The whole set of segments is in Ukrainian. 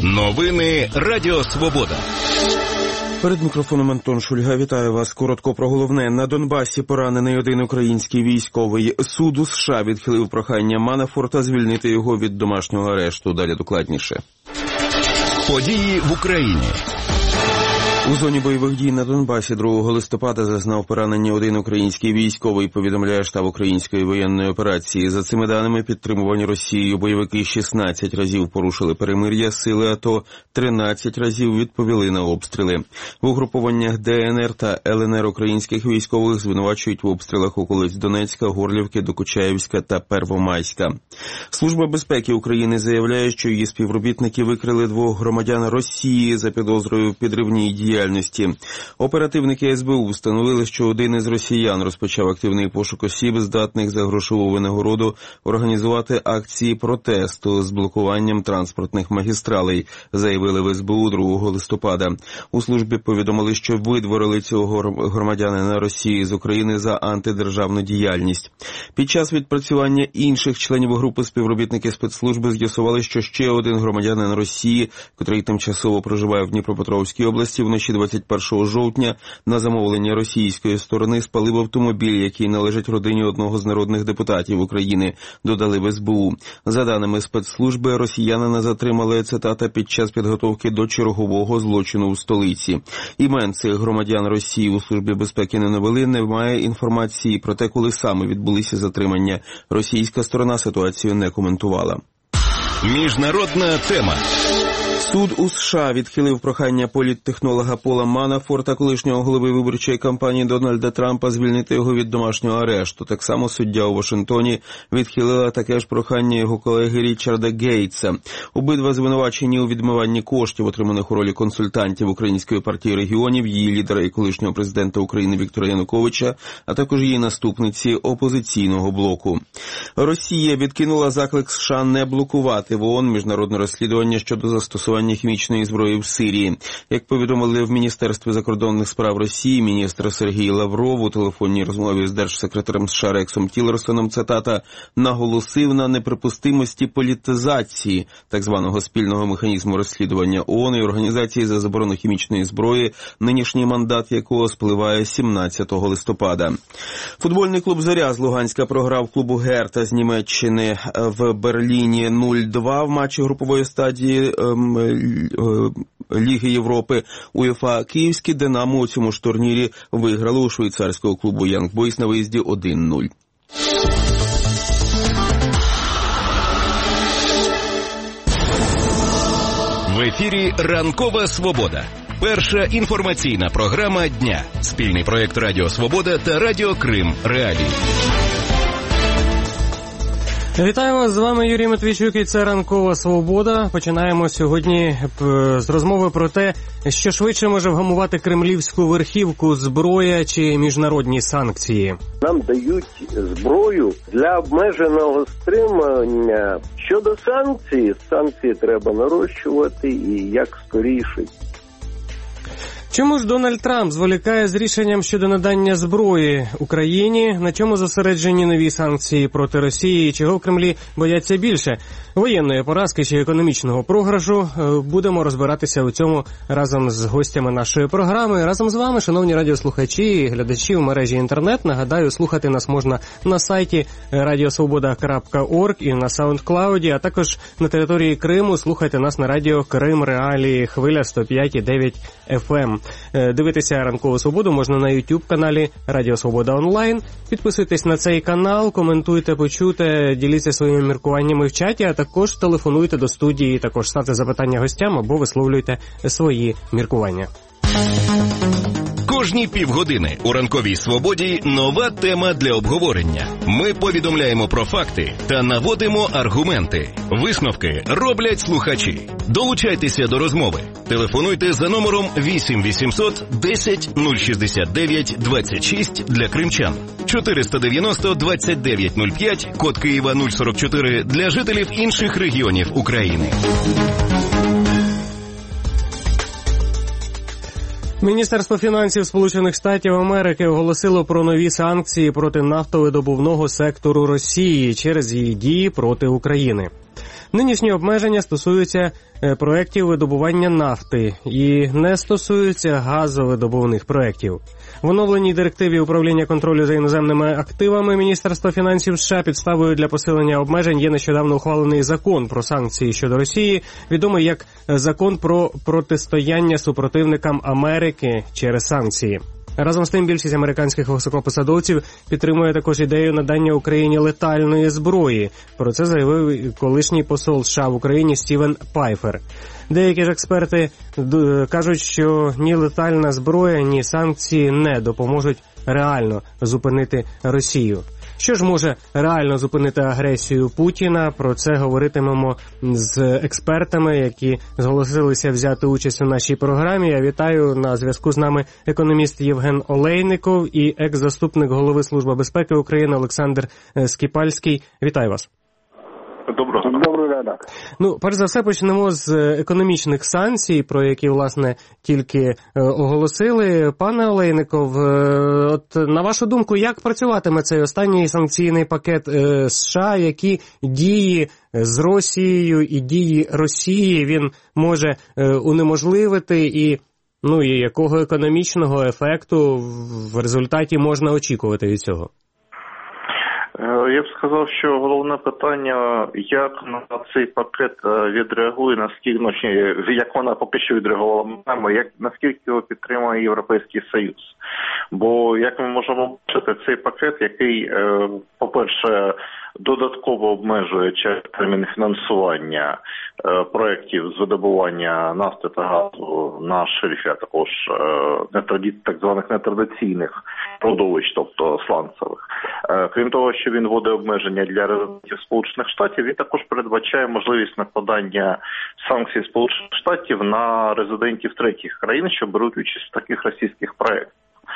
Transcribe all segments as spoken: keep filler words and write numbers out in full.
Новини Радіо Свобода. Перед мікрофоном Антон Шульга. Вітаю вас. Коротко про головне. На Донбасі поранений один український військовий. Суд у США відхилив прохання Манафорта звільнити його від домашнього арешту. Далі докладніше. Події в Україні. У зоні бойових дій на Донбасі другого листопада зазнав поранення один український військовий, повідомляє штаб української воєнної операції. За цими даними, підтримувані Росією бойовики шістнадцять разів порушили перемир'я, сили АТО тринадцять разів відповіли на обстріли. В угрупованнях ДНР та ЛНР українських військових звинувачують в обстрілах околиць Донецька, Горлівки, Докучаєвська та Первомайська. Служба безпеки України заявляє, що її співробітники викрили двох громадян Росії за підозрою в підривній діяльності. діяльності. Оперативники ес бе у встановили, що один із росіян розпочав активний пошук осіб, здатних за грошову винагороду організувати акції протесту з блокуванням транспортних магістралей, заявили в ес бе у другого листопада. У службі повідомили, що видворили цього громадянина Росії з України за антидержавну діяльність. Під час відпрацювання інших членів групи співробітники спецслужби з'ясували, що ще один громадянин Росії, котрий тимчасово проживає в Дніпропетровській області, вночі двадцять першого жовтня на замовлення російської сторони спалив автомобіль, який належить родині одного з народних депутатів України, додали в ес бе у. За даними спецслужби, росіянина затримали, цитата, під час підготовки до чергового злочину в столиці. Імен цих громадян Росії у Службі безпеки не навели, немає інформації про те, коли саме відбулися затримання. Російська сторона ситуацію не коментувала. Міжнародна тема. Суд у США відхилив прохання політтехнолога Пола Манафорта, колишнього голови виборчої кампанії Дональда Трампа, звільнити його від домашнього арешту. Так само суддя у Вашингтоні відхилила таке ж прохання його колеги Річарда Гейтса. Обидва звинувачені у відмиванні коштів, отриманих у ролі консультантів Української партії регіонів, її лідера і колишнього президента України Віктора Януковича, а також її наступниці опозиційного блоку. Росія відкинула заклик США не блокувати в ООН міжнародне розслідування щодо застосування хімічної зброї в Сирії. Як повідомили в Міністерстві закордонних справ Росії, міністр Сергій Лавров у телефонній розмові з держсекретарем США Рексом Тілерсоном, цитата, наголосив на неприпустимості політизації так званого спільного механізму розслідування ООН і Організації за заборону хімічної зброї, нинішній мандат якого спливає сімнадцятого листопада. Футбольний клуб «Зоря» з Луганська програв клубу «Герта» з Німеччини в Берліні нуль-два в матчі групової стадії ем, Ліги Європи. УЄФА київські «Динамо» у цьому ж турнірі виграли у швейцарського клубу «Янг Бойс» на виїзді один-нуль. В ефірі «Ранкова Свобода». Перша інформаційна програма дня. Спільний проєкт Радіо Свобода та Радіо Крим Реалії. Вітаю вас, з вами Юрій Матвійчук і це «Ранкова Свобода». Починаємо сьогодні з розмови про те, що швидше може вгамувати кремлівську верхівку: зброя чи міжнародні санкції. Нам дають зброю для обмеженого стримання. Щодо санкцій, санкції треба нарощувати і як скоріше. Чому ж Дональд Трамп зволікає з рішенням щодо надання зброї Україні? На чому зосереджені нові санкції проти Росії? Чого в Кремлі бояться більше? Воєнної поразки чи економічного програшу? Будемо розбиратися у цьому разом з гостями нашої програми. Разом з вами, шановні радіослухачі і глядачі в мережі інтернет. Нагадаю, слухати нас можна на сайті радіосвобода крапка орг і на саундклауді, а також на території Криму слухайте нас на радіо Крим Реалії, хвиля сто п'ять і дев'ять еф ем. Дивитися «Ранкову Свободу» можна на YouTube-каналі Радіо Свобода Онлайн. Підписуйтесь на цей канал, коментуйте, почуйте, діліться своїми міркуваннями в чаті, а також телефонуйте до студії, також ставте запитання гостям або висловлюйте свої міркування. Кожні півгодини у «Ранковій Свободі» нова тема для обговорення. Ми повідомляємо про факти та наводимо аргументи. Висновки роблять слухачі. Долучайтеся до розмови. Телефонуйте за номером вісім вісімсот десять нуль шістдесят дев'ять двадцять шість для кримчан, чотириста дев'яносто двадцять дев'ять нуль п'ять, код Києва нуль сорок чотири для жителів інших регіонів України. Міністерство фінансів Сполучених Штатів Америки оголосило про нові санкції проти нафтовидобувного сектору Росії через її дії проти України. Нинішні обмеження стосуються проєктів видобування нафти і не стосуються газовидобувних проєктів. В оновленій директиві управління контролю за іноземними активами Міністерства фінансів США підставою для посилення обмежень є нещодавно ухвалений закон про санкції щодо Росії, відомий як закон про протистояння супротивникам Америки через санкції. Разом з тим, більшість американських високопосадовців підтримує також ідею надання Україні летальної зброї. Про це заявив колишній посол США в Україні Стівен Пайфер. Деякі ж експерти кажуть, що ні летальна зброя, ні санкції не допоможуть реально зупинити Росію. Що ж може реально зупинити агресію Путіна? Про це говоритимемо з експертами, які зголосилися взяти участь у нашій програмі. Я вітаю, на зв'язку з нами економіст Євген Олейников і екс-заступник голови Служби безпеки України Олександр Скіпальський. Вітаю вас. Доброго Доброго ранок. Ну, перш за все, почнемо з економічних санкцій, про які, власне, тільки е, оголосили. Пане Олейников, е, от на вашу думку, як працюватиме цей останній санкційний пакет е, США, які дії з Росією і дії Росії він може е, унеможливити, і, ну, і якого економічного ефекту в результаті можна очікувати від цього? Я б сказав, що головне питання, як на цей пакет відреагує, наскільки, ну, як вона поки що відреагувала, як, наскільки його підтримує Європейський Союз. Бо, як ми можемо бачити, цей пакет, який, по-перше, додатково обмежує через термін фінансування е, проєктів з видобування нафти та газу на шельфі, а також е, так званих нетрадиційних родовищ, тобто сланцевих. Е, крім того, що він вводить обмеження для резидентів Сполучених Штатів, він також передбачає можливість накладання санкцій Сполучених Штатів на резидентів третіх країн, що беруть участь в таких російських проєктах.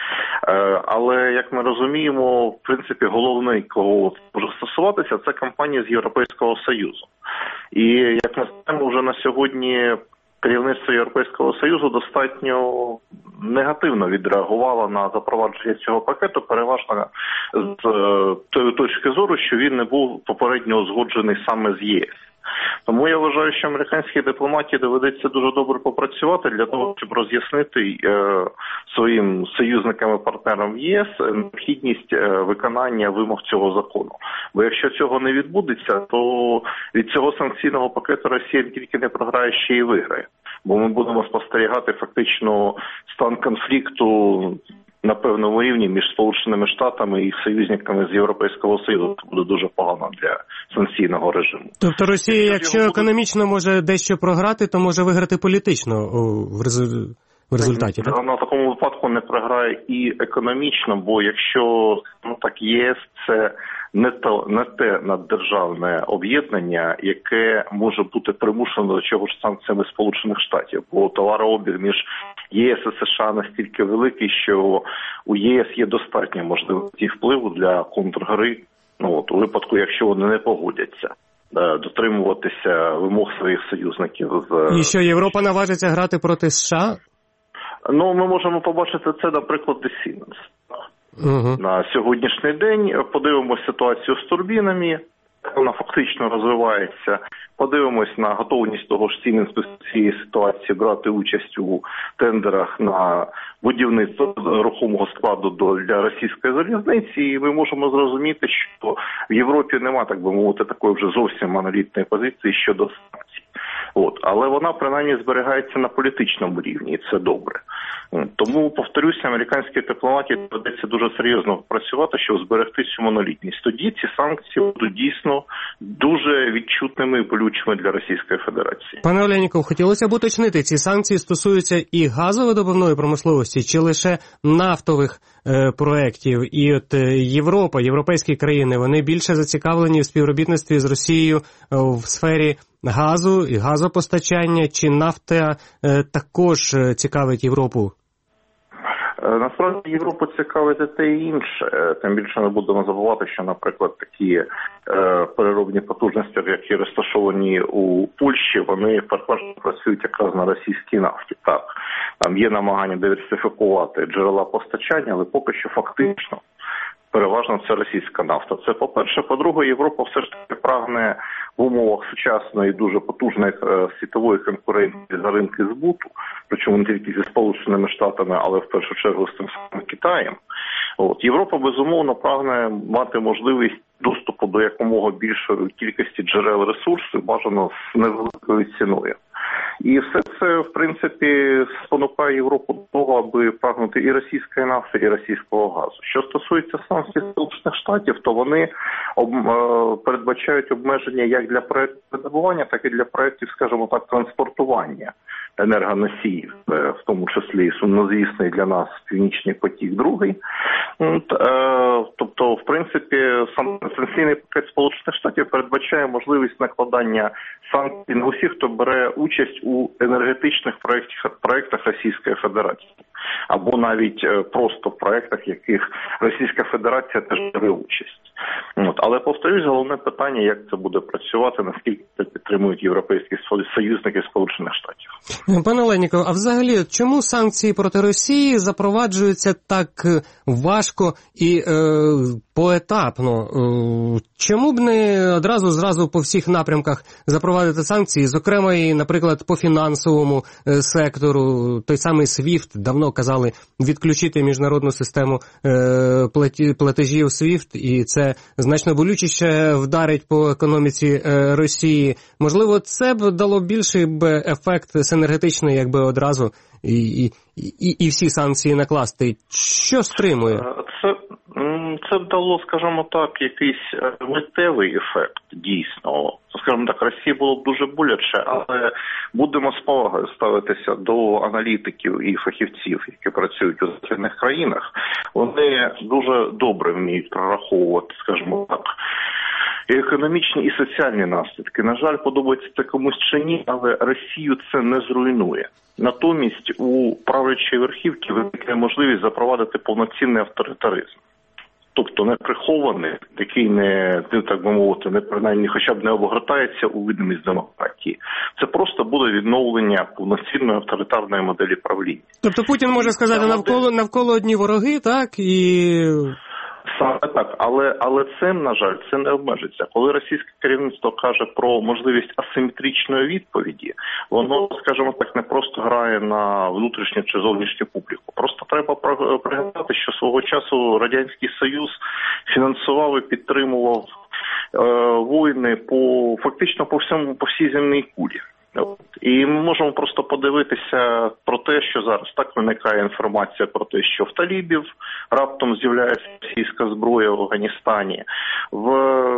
Але, як ми розуміємо, в принципі, головний, кого може стосуватися, це компанії з Європейського Союзу. І, як ми знаємо, вже на сьогодні керівництво Європейського Союзу достатньо негативно відреагувало на запровадження цього пакету, переважно з тої точки зору, що він не був попередньо узгоджений саме з ЄС. Тому я вважаю, що американській дипломатії доведеться дуже добре попрацювати для того, щоб роз'яснити е, своїм союзникам і партнерам в ЄС необхідність е, виконання вимог цього закону. Бо якщо цього не відбудеться, то від цього санкційного пакету Росія не тільки не програє, ще й виграє. Бо ми будемо спостерігати фактично стан конфлікту на певному рівні між Сполученими Штатами і союзниками з Європейського Союзу. Це буде дуже погано для санкційного режиму. Тобто Росія, якщо економічно може дещо програти, то може виграти політично в результаті, так? Вона в такому випадку не програє і економічно, бо якщо, ну так, ЄС – це не, то, не те наддержавне об'єднання, яке може бути примушено до чого ж санкціями Сполучених Штатів. Бо товарообіг між ЄС і США настільки великий, що у ЄС є достатньо можливості впливу для контргри, ну, от, у випадку, якщо вони не погодяться дотримуватися вимог своїх союзників. І що, Європа наважиться грати проти США? Ну, ми можемо побачити це, наприклад, Siemens. Угу. На сьогоднішній день подивимося ситуацію з турбінами, вона фактично розвивається. Подивимось на готовність того ж Siemens з цієї ситуації брати участь у тендерах на будівництво рухомого складу для російської залізниці, і ми можемо зрозуміти, що в Європі нема, так би мовити, такої вже зовсім монолітної позиції щодо санкцій. От, але вона принаймні зберігається на політичному рівні, і це добре. Тому, повторюся, американській дипломатії доведеться дуже серйозно працювати, щоб зберегти цю монолітність. Тоді ці санкції будуть дійсно дуже відчутними і болючими для Російської Федерації. Пане Олейников, хотілося б уточнити, ці санкції стосуються і газовидобувної промисловості, чи лише нафтових е, проєктів? І от е, Європа, європейські країни, вони більше зацікавлені в співробітництві з Росією е, в сфері газу і газопостачання, чи нафта е, також цікавить Європу? Насправді Європу цікавить і те і інше. Тим більше ми будемо забувати, що, наприклад, такі е, переробні потужності, які розташовані у Польщі, вони переважно працюють якраз на російській нафті. Так, там є намагання диверсифікувати джерела постачання, але поки що фактично Переважно це російська нафта. Це по-перше. По-друге, Європа все ж таки прагне в умовах сучасної, дуже потужної е, світової конкуренції за ринки збуту, причому не тільки зі Сполученими Штатами, але в першу чергу з тим самим Китаєм. От. Європа, безумовно, прагне мати можливість доступу до якомога більшої кількості джерел ресурсів, бажано з невеликою ціною. І все це, в принципі, спонукає Європу до того, аби прагнути і російської нафти, і російського газу. Що стосується санкцій Сполучених Штатів, то вони об, е, передбачають обмеження як для проєктів видобування, так і для проєктів, скажімо так, транспортування енергоносіїв, в тому числі сумнозвісний для нас Північний потік-другий. Тобто, в принципі, сам санкційний пакет Сполучених Штатів передбачає можливість накладання санкцій на усіх, хто бере участь у енергетичних проєктах, проєктах Російської Федерації. Або навіть просто в проєктах, яких Російська Федерація теж бере участь. От. Але, повторюсь, головне питання, як це буде працювати, наскільки це підтримують європейські союзники Сполучених Штатів. Пане Олейніков, а взагалі, чому санкції проти Росії запроваджуються так важко і е, поетапно? Е, чому б не одразу зразу по всіх напрямках запровадити санкції, зокрема і, наприклад, по фінансовому е, сектору, той самий свіфт, давно казали відключити міжнародну систему е, платежів свіфт, і це значно болючіше вдарить по економіці е, Росії. Можливо, це б дало більший б ефект енергетичний, якби одразу і, і, і, і всі санкції накласти. Що стримує? Це, це б дало, скажімо так, якийсь миттєвий ефект, дійсно. Скажімо так, Росії було б дуже боляче, але будемо з повагою ставитися до аналітиків і фахівців, які працюють у західних країнах. Вони дуже добре вміють прораховувати, скажімо так, і економічні, і соціальні наслідки. На жаль, подобається це комусь чи ні, але Росію це не зруйнує. Натомість у правлячої верхівки виникне можливість запровадити повноцінний авторитаризм. Тобто не прихований, який не, так би мовити, не принаймні хоча б не обгортається у видимість демократії. Це просто буде відновлення повноцінної авторитарної моделі правління. Тобто Путін може сказати, навколо, навколо одні вороги, так, і... Саме так, але, але цим, на жаль, це не обмежиться. Коли російське керівництво каже про можливість асиметричної відповіді, воно, скажімо так, не просто грає на внутрішню чи зовнішню публіку. Просто треба пригадати, що свого часу Радянський Союз фінансував і підтримував е, воїни по, фактично по всьому, по всій земній кулі. І ми можемо просто подивитися про те, що зараз так виникає інформація про те, що в талібів раптом з'являється російська зброя в Афганістані, в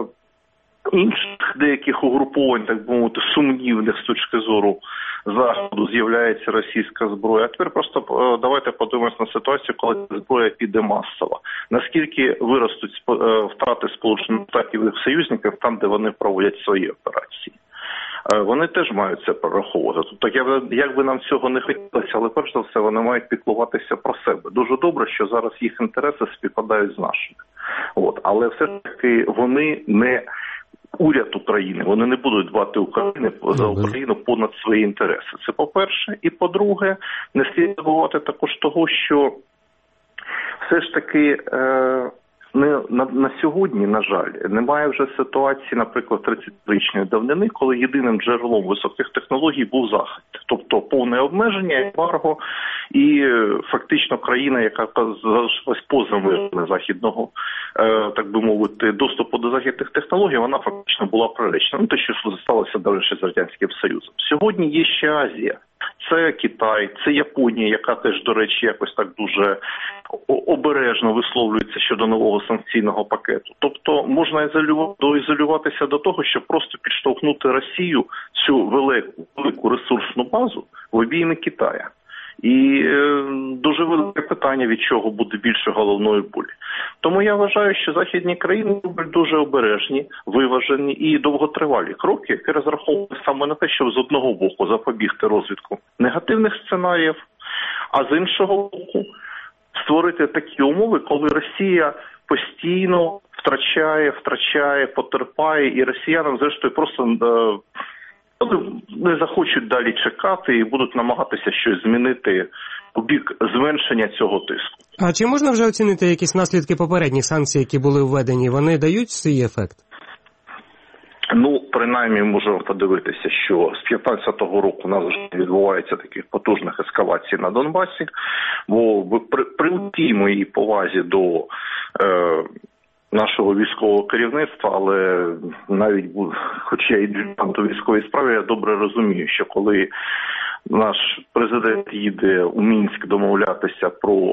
інших деяких угруповань, так би мовити, сумнівних з точки зору Заходу з'являється російська зброя. А тепер просто давайте подивимося на ситуацію, коли зброя піде масово. Наскільки виростуть втрати Сполучених Штатів і їх союзників там, де вони проводять свої операції. Вони теж мають це прораховувати. Тобто, як би нам цього не хотілося, але перш за все вони мають піклуватися про себе. Дуже добре, що зараз їх інтереси співпадають з нашими. От. Але все ж таки вони не уряд України, вони не будуть дбати України за Україну понад свої інтереси. Це по-перше. І по-друге, не слід забувати також того, що все ж таки... Е- Не, на, на сьогодні, на жаль, немає вже ситуації, наприклад, тридцятирічної давнини, коли єдиним джерелом високих технологій був Захід. Тобто повне обмеження, ембарго і фактично країна, яка залишилась поза межами західного, е, так би мовити, доступу до західних технологій, вона фактично була приречена. Ну, те, що сталося далі з Радянським Союзом. Сьогодні є ще Азія. Це Китай, це Японія, яка теж, до речі, якось так дуже обережно висловлюється щодо нового санкційного пакету. Тобто можна ізолюватися до того, щоб просто підштовхнути Росію, цю велику, велику ресурсну базу, в обійми Китая. І е, дуже велике питання, від чого буде більше головної болі. Тому я вважаю, що західні країни роблять дуже обережні, виважені і довготривалі кроки, які розраховують саме на те, щоб з одного боку запобігти розвитку негативних сценаріїв, а з іншого боку створити такі умови, коли Росія постійно втрачає, втрачає, потерпає, і росіянам, зрештою, просто... Е, не захочуть далі чекати і будуть намагатися щось змінити у бік зменшення цього тиску. А чи можна вже оцінити якісь наслідки попередніх санкцій, які були введені? Вони дають свій ефект? Ну, принаймні, можемо подивитися, що з п'ятнадцятого року у нас вже відбувається таких потужних ескалацій на Донбасі, бо при, при тій моїй повазі до е, нашого військового керівництва, але навіть, хоч я і дилетант у військовій справі, я добре розумію, що коли наш президент їде у Мінськ домовлятися про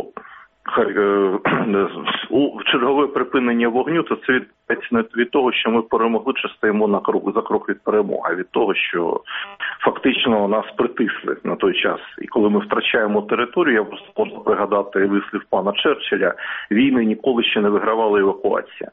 у чергове припинення вогню, то це відбувається не від того, що ми перемогли, чи стоїмо на крок за крок від перемоги, а від того, що фактично нас притисли на той час. І коли ми втрачаємо територію, я просто можу пригадати вислів пана Черчилля, війни ніколи ще не вигравала евакуація.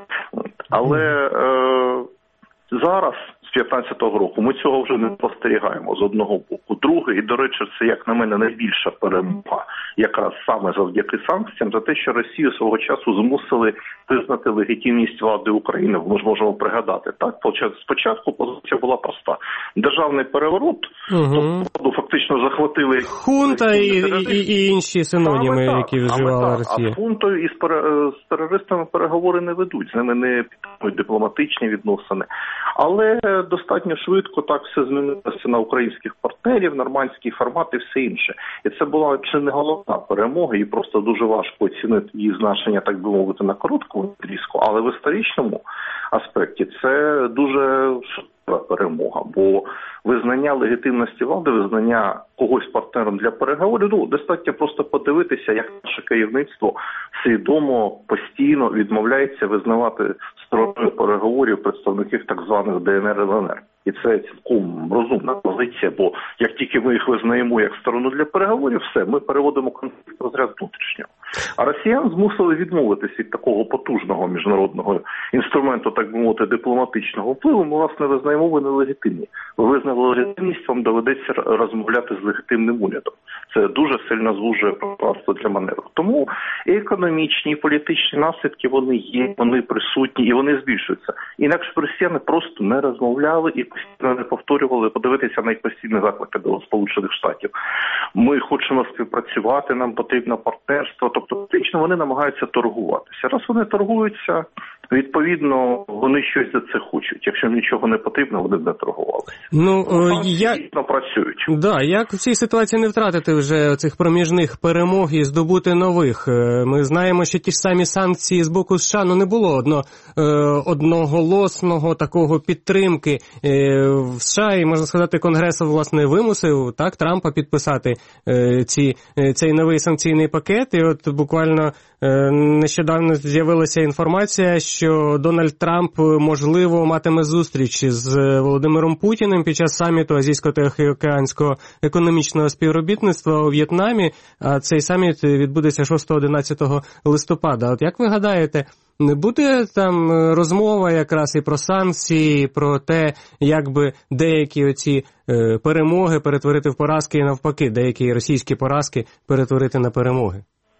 Але е, зараз, з п'ятнадцятого року, ми цього вже не спостерігаємо з одного боку. Друге, і, до речі, це, як на мене, найбільша перемога, якраз саме завдяки санкціям, за те, що Росію свого часу змусили визнати легітимність влади України. Ми ж можемо пригадати, так? Спочатку позиція була проста. Державний переворот, угу. тобто фактично захватили... Хунта і, і, і інші синоніми, які вживала Росія. А з хунтою і з, пере, з терористами переговори не ведуть, з ними не підтримують дипломатичні відносини. Але достатньо швидко так все змінилося на українських партнерів, нормандський формат і все інше. І це була чи не головна перемога, і просто дуже важко оцінити її значення, так би мовити, на короткому відрізку. Але в історичному аспекті це дуже суттєва перемога, бо визнання легітимності влади, визнання когось партнером для переговорів, ну, достатньо просто подивитися, як наше керівництво свідомо, постійно відмовляється визнавати стороною переговорів представників так званих Де Ен Ер, Ел Ен Ер. І це цілком розумна позиція, бо як тільки ми їх визнаємо як сторону для переговорів, все, ми переводимо конфлікт в розряд внутрішнього. А росіян змусили відмовитись від такого потужного міжнародного інструменту, так би мовити, дипломатичного впливу. Ми вас не визнаємо, ви нелегітимні. Ви визнали легітимність, вам доведеться розмовляти з легітимним урядом. Це дуже сильно звужує пространство для маневру. Тому і економічні, і політичні наслідки, вони є, вони присутні і вони збільшуються. Інакше росіяни просто не розмовляли і постійно не повторювали. Подивитися на їх постійні заклики до Сполучених Штатів. Ми хочемо співпрацювати, нам потрібно партнерство. Тобто, фактично, вони намагаються торгуватися. Раз вони торгуються, відповідно, вони щось за це хочуть. Якщо нічого не потрібно, вони б не торгувалися. Ну, я... працюють. Да, як в цій ситуації не втратити вже цих проміжних перемог і здобути нових? Ми знаємо, що ті ж самі санкції з боку США, ну, не було одно, одноголосного такого підтримки в США, і, можна сказати, Конгрес, власне, вимусив, так, Трампа підписати ці, цей новий санкційний пакет, і от буквально нещодавно з'явилася інформація, що Дональд Трамп, можливо, матиме зустріч з Володимиром Путіним під час саміту Азійсько-Тихоокеанського економічного співробітництва у В'єтнамі, а цей саміт відбудеться шостого-одинадцятого листопада. От як ви гадаєте, не буде там розмова якраз і про санкції, і про те, як би деякі оці е, перемоги перетворити в поразки і навпаки, деякі російські поразки перетворити на перемоги?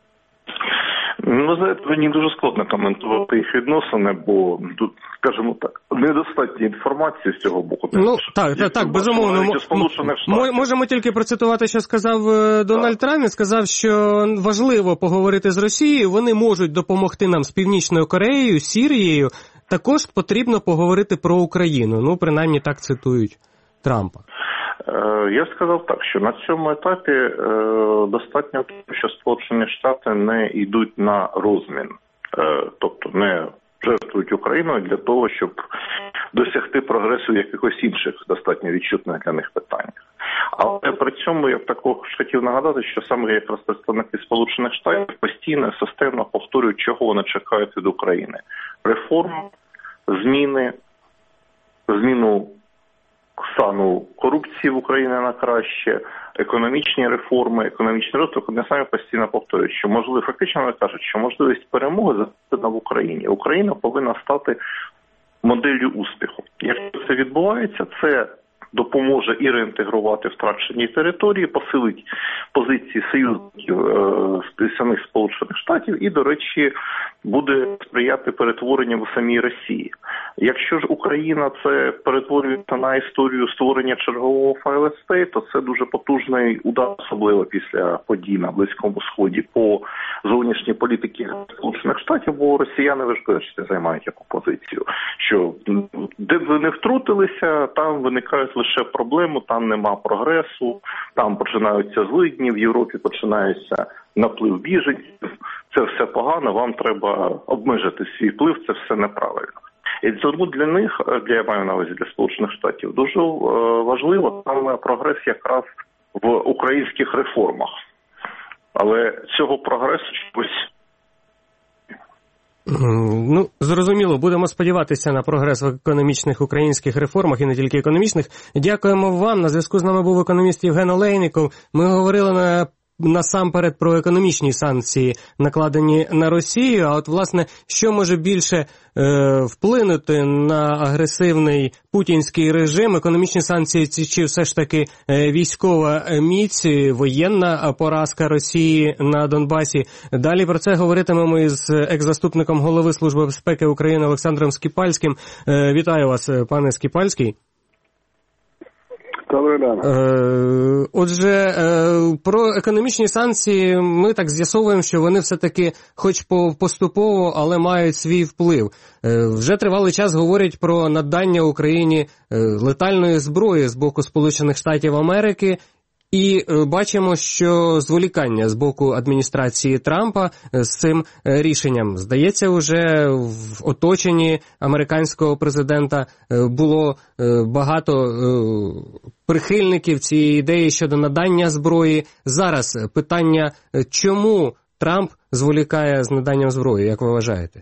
Ну, знаєте, мені дуже складно коментувати їх відносини, бо тут, скажімо так, недостатньо інформації з цього боку. Ну, так, так, так, безумовно. М- можемо тільки процитувати, що сказав Дональд Трамп. Він сказав, що важливо поговорити з Росією, вони можуть допомогти нам з Північною Кореєю, Сірією, також потрібно поговорити про Україну. Ну, принаймні так цитують Трампа. Я сказав так, що на цьому етапі е, достатньо того, що Сполучені Штати не йдуть на розмін, е, тобто не жертвують Україною для того, щоб досягти прогресу в якихось інших достатньо відчутних для них питаннях. Але при цьому я б також хотів нагадати, що саме якраз представники Сполучених Штатів постійно, системно повторюють, чого вони чекають від України. Реформ, зміни, зміну стану корупції в Україні на краще, економічні реформи, економічний розвиток, вони самі постійно повторюють, що можливо, фактично вони кажуть, що можливість перемоги закладена в Україні. Україна повинна стати моделлю успіху. Якщо це відбувається, це допоможе і реінтегрувати втрачені території, посилить позиції союзників е, самих Сполучених Штатів і, до речі, буде сприяти перетворенню в самій Росії. Якщо ж Україна це перетворюється на історію створення чергового файл-естей, то це дуже потужний удар, особливо після подій на Близькому Сході по зовнішній політиці Сполучених Штатів, бо росіяни, ви ж бачите, займають яку позицію, що де б ви не втрутилися, там виникають лише проблеми, там нема прогресу, там починаються злидні, в Європі починається наплив біженців, це все погано, вам треба обмежити свій вплив, це все неправильно. І тому для них, для я маю на увазі для Сполучених Штатів, дуже важливо саме прогрес якраз в українських реформах. Але цього прогресу чогось... Ну, зрозуміло, будемо сподіватися на прогрес в економічних українських реформах і не тільки економічних. Дякуємо вам. На зв'язку з нами був економіст Євген Олейников. Ми говорили на насамперед про економічні санкції, накладені на Росію, а от, власне, що може більше е, вплинути на агресивний путінський режим, економічні санкції чи все ж таки е, військова міць, воєнна поразка Росії на Донбасі. Далі про це говоритимемо із екс-заступником голови Служби безпеки України Олександром Скіпальським. Е, вітаю вас, пане Скіпальський. Отже, про економічні санкції ми так з'ясовуємо, що вони все-таки, хоч поступово, але мають свій вплив. Вже тривалий час говорять про надання Україні летальної зброї з боку Сполучених Штатів Америки. І бачимо, що зволікання з боку адміністрації Трампа з цим рішенням. Здається, вже в оточенні американського президента було багато прихильників цієї ідеї щодо надання зброї. Зараз питання, чому Трамп зволікає з наданням зброї, як ви вважаєте?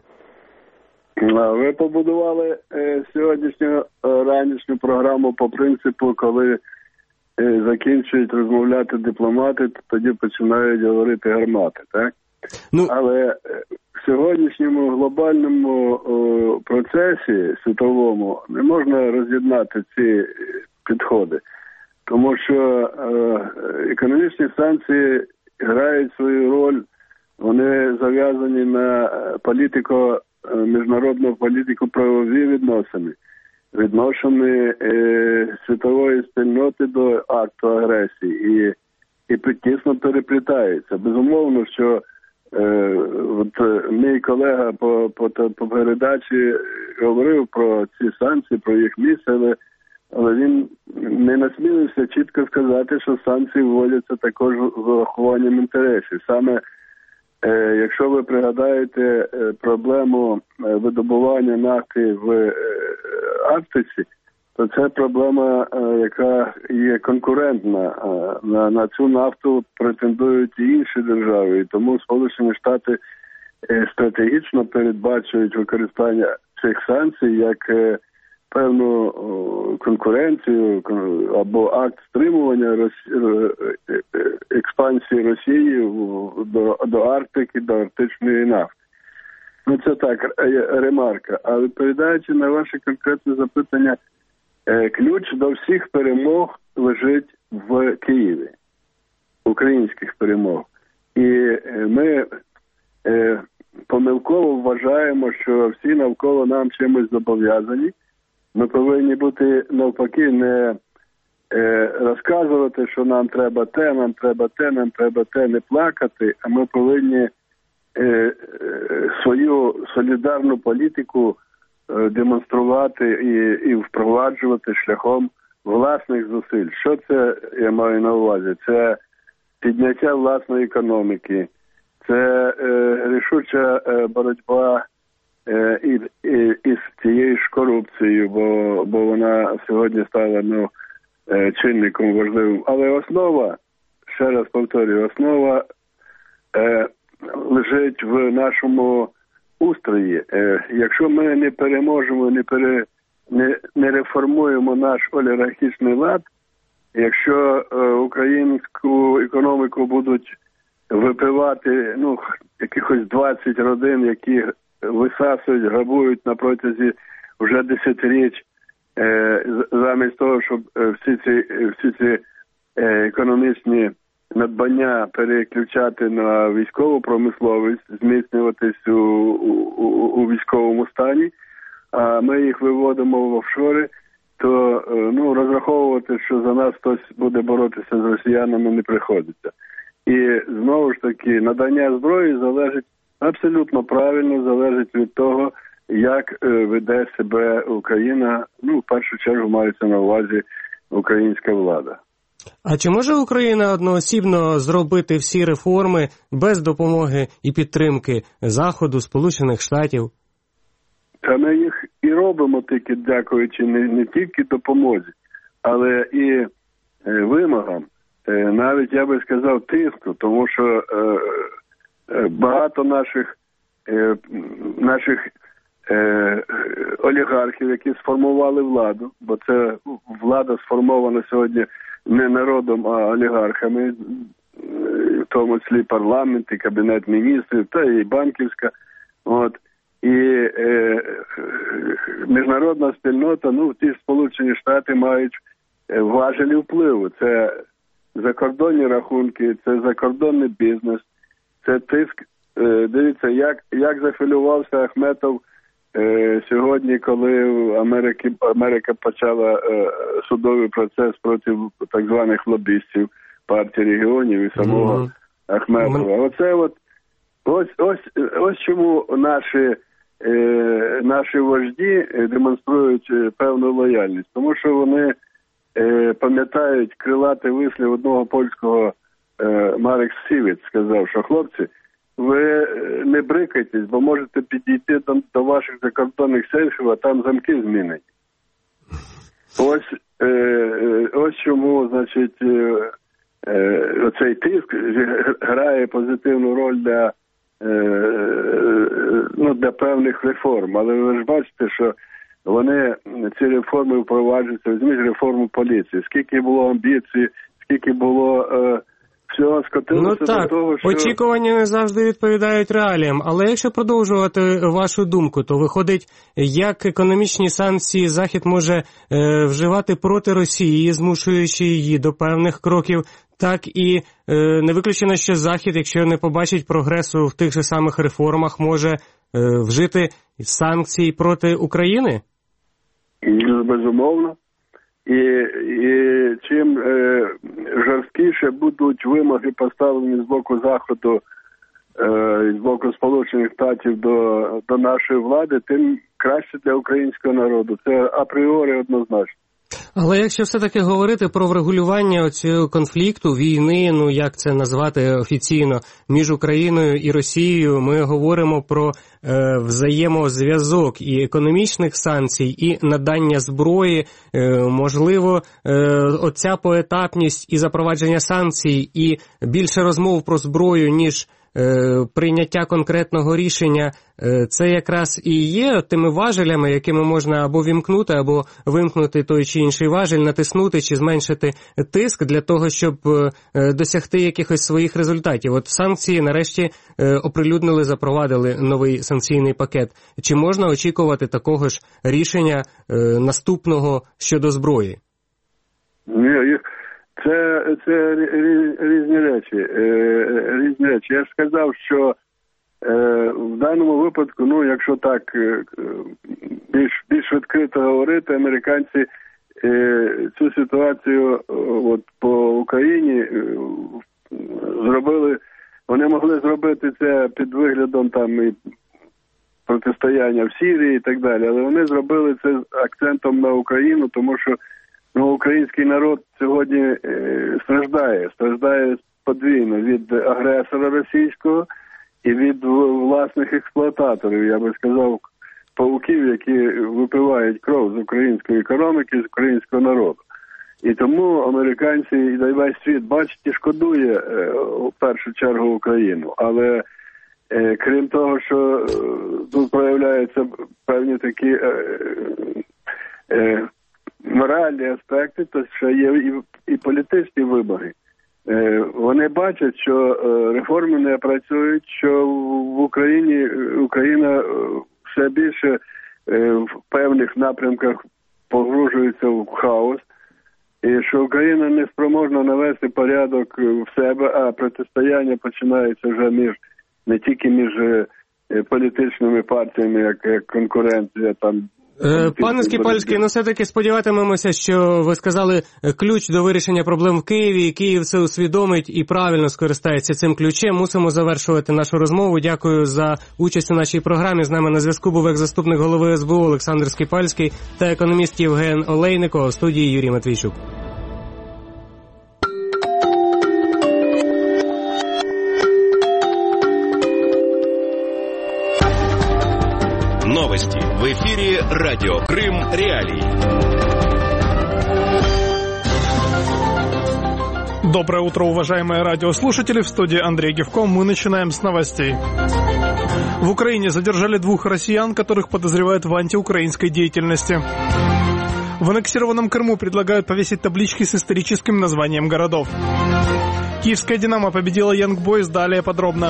Ви побудували сьогоднішню ранішню програму по принципу, коли закінчують розмовляти дипломати, тоді починають говорити гармати, так? Ну... Але в сьогоднішньому глобальному о, процесі світовому не можна роз'єднати ці підходи, тому що е, економічні санкції грають свою роль, вони зав'язані на політико, міжнародну політико-правові відносини. Відношені е, світової спільноти до акту агресії і, і тісно переплітаються. Безумовно, що е, от, мій колега по, по, по передачі говорив про ці санкції, про їх місце, але, але він не насмілився чітко сказати, що санкції вводяться також з урахуванням інтересів. Саме е, якщо ви пригадаєте е, проблему е, видобування нафти в е, Арктиці, то це проблема, яка є конкурентна. На, на цю нафту претендують і інші держави. І тому Сполучені Штати стратегічно передбачують використання цих санкцій як певну конкуренцію або акт стримування Росії, експансії Росії до, до Арктики, до арктичної нафти. Ну, це так, ремарка. А відповідаючи на ваше конкретне запитання, ключ до всіх перемог лежить в Києві, українських перемог. І ми помилково вважаємо, що всі навколо нам чимось зобов'язані. Ми повинні бути, навпаки, не розказувати, що нам треба те, нам треба те, нам треба те, не плакати, а ми повинні свою солідарну політику демонструвати і, і впроваджувати шляхом власних зусиль. Що це я маю на увазі? Це підняття власної економіки, це е, рішуча е, боротьба е, і, і, і з цією ж корупцією, бо, бо вона сьогодні стала ну, е, чинником важливим. Але основа, ще раз повторюю, основа е, лежить в нашому устрої. Е, якщо ми не переможемо, не, пере, не, не реформуємо наш олігархічний лад, якщо е, українську економіку будуть випивати ну, якихось двадцять родин, які висасують, грабують на протязі вже десятиріч, е, замість того, щоб всі ці, всі ці е, економічні надбання переключати на військову промисловість, зміцнюватись у, у, у військовому стані, а ми їх виводимо в офшори, то ну, розраховувати, що за нас хтось буде боротися з росіянами, не приходиться. І знову ж таки, надання зброї залежить абсолютно правильно, залежить від того, як веде себе Україна, ну, в першу чергу мається на увазі українська влада. А чи може Україна одноосібно зробити всі реформи без допомоги і підтримки Заходу, Сполучених Штатів? Та ми їх і робимо, тільки дякуючи не, не тільки допомозі, але і е, вимогам, е, навіть, я би сказав, тиску, тому що е, е, багато наших, е, наших е, олігархів, які сформували владу, бо це влада сформована сьогодні не народом, а олігархами, в тому числі парламент, і Кабінет міністрів, та і банківська, от. І е, міжнародна спільнота, ну, ті Сполучені Штати мають важелі впливу. Це закордонні рахунки, це закордонний бізнес, це тиск. Е, дивіться, як, як зафілювався Ахметов е, сьогодні, коли Америки, Америка почала е, судовий процес проти так званих лобістів партії регіонів і самого mm-hmm. Ахметова. Оце от, ось, ось, ось чому наші Е, наші вожді демонструють певну лояльність, тому що вони е, пам'ятають крилатий вислів одного польського е, Марек Сівець сказав, що хлопці, ви не брикайтесь, бо можете підійти до, до ваших закордонних сейфів, а там замки змінять. Ось, е, ось чому, значить, е, е, оцей тиск грає позитивну роль для ну, для певних реформ. Але ви ж бачите, що вони, ці реформи впроваджуються. Візьміть реформу поліції. Скільки було амбіцій, скільки було е, всього скотилося ну, так. до того, що... Очікування не завжди відповідають реаліям. Але якщо продовжувати вашу думку, то виходить, як економічні санкції Захід може е, вживати проти Росії, змушуючи її до певних кроків, так і е, не виключено, що Захід, якщо не побачить прогресу в тих же самих реформах, може е, вжити санкції проти України? Безумовно. І, і чим е, жорсткіше будуть вимоги поставлені з боку Заходу, е, з боку Сполучених Штатів до, до нашої влади, тим краще для українського народу. Це апріорі однозначно. Але якщо все-таки говорити про врегулювання цього конфлікту, війни, ну як це назвати офіційно, між Україною і Росією, ми говоримо про е, взаємозв'язок і економічних санкцій, і надання зброї. Е, можливо, е, оця поетапність і запровадження санкцій, і більше розмов про зброю, ніж прийняття конкретного рішення, це якраз і є тими важелями, якими можна або вімкнути, або вимкнути той чи інший важель, натиснути чи зменшити тиск для того, щоб досягти якихось своїх результатів. От санкції нарешті оприлюднили, запровадили новий санкційний пакет. Чи можна очікувати такого ж рішення наступного щодо зброї? Ні, Це, це різні речі. Різні речі. Я ж сказав, що в даному випадку, ну, якщо так більш, більш відкрито говорити, американці цю ситуацію от, по Україні зробили, вони могли зробити це під виглядом там і протистояння в Сирії і так далі, але вони зробили це з акцентом на Україну, тому що ну, український народ сьогодні е, страждає, страждає подвійно від агресора російського і від власних експлуататорів, я би сказав, павуків, які випивають кров з української економіки, з українського народу. І тому американці і весь світ бачить і шкодує е, в першу чергу Україну. Але е, крім того, що е, тут проявляються певні такі е, е, моральні аспекти, то ще є і, і політичні вимоги. Е, вони бачать, що е, реформи не працюють, що в Україні Україна е, все більше е, в певних напрямках погружується в хаос. і що Україна не спроможна навести порядок в себе, а протистояння починається вже між не тільки між політичними партіями, як, як конкуренція там. Пане Скіпальський, ну все-таки сподіватимемося, що ви сказали ключ до вирішення проблем в Києві, і Київ це усвідомить і правильно скористається цим ключем. Мусимо завершувати нашу розмову. Дякую за участь у нашій програмі. З нами на зв'язку був екс-заступник голови ес бе у Олександр Скіпальський та економіст Євген Олейнико, в студії Юрій Матвійчук. Новости в эфире «Радио Крым. Реалии». Доброе утро, уважаемые радиослушатели. В студии Андрей Гевко. Мы начинаем с новостей. В Украине задержали двух россиян, которых подозревают в антиукраинской деятельности. В аннексированном Крыму предлагают повесить таблички с историческим названием городов. Киевская «Динамо» победила Young Boys. Далее подробно.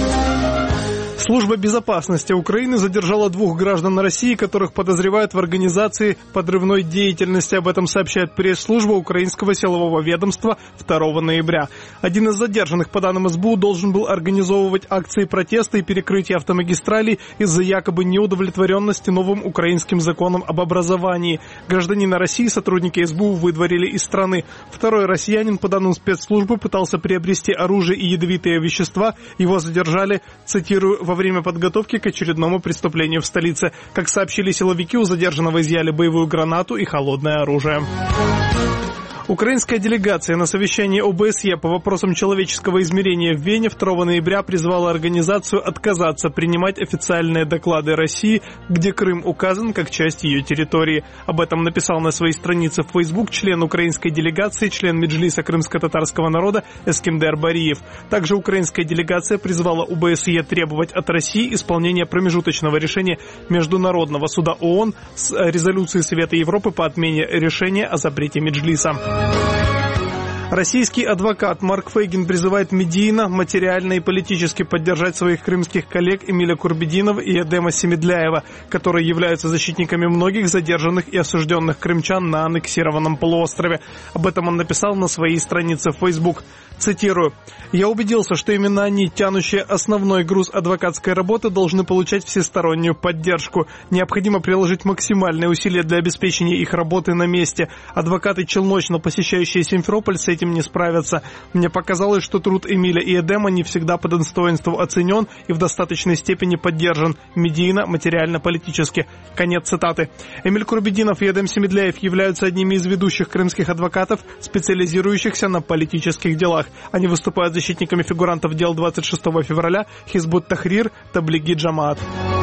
Служба безопасности Украины задержала двух граждан России, которых подозревают в организации подрывной деятельности. Об этом сообщает пресс-служба украинского силового ведомства второго ноября. Один из задержанных, по данным эс бэ у, должен был организовывать акции протеста и перекрытие автомагистралей из-за якобы неудовлетворенности новым украинским законом об образовании. Гражданина России сотрудники эс бэ у выдворили из страны. Второй россиянин, по данным спецслужбы, пытался приобрести оружие и ядовитые вещества. Его задержали, цитирую, во время подготовки к очередному преступлению в столице. Как сообщили силовики, у задержанного изъяли боевую гранату и холодное оружие. Украинская делегация на совещании о бэ эс е по вопросам человеческого измерения в Вене второго ноября призвала организацию отказаться принимать официальные доклады России, где Крым указан как часть ее территории. Об этом написал на своей странице в Facebook член украинской делегации, член Меджлиса крымско-татарского народа Эскендер Бариев. Также украинская делегация призвала у бэ эс е требовать от России исполнения промежуточного решения Международного суда ООН с резолюцией Совета Европы по отмене решения о запрете Меджлиса. Российский адвокат Марк Фейгин призывает Медийна материально и политически поддержать своих крымских коллег Эмиля Курбединова и Эдема Семедляева, которые являются защитниками многих задержанных и осужденных крымчан на аннексированном полуострове. Об этом он написал на своей странице в Facebook. Цитирую. «Я убедился, что именно они, тянущие основной груз адвокатской работы, должны получать всестороннюю поддержку. Необходимо приложить максимальные усилия для обеспечения их работы на месте. Адвокаты челночно посещающие Симферополь с этим не справятся. Мне показалось, что труд Эмиля и Эдема не всегда по достоинству оценен и в достаточной степени поддержан медийно, материально-политически». Конец цитаты. Эмиль Курбединов и Эдем Семедляев являются одними из ведущих крымских адвокатов, специализирующихся на политических делах. Они выступают защитниками фигурантов дел двадцать шестого февраля, Хизбут Тахрир, Таблиги Джамаат.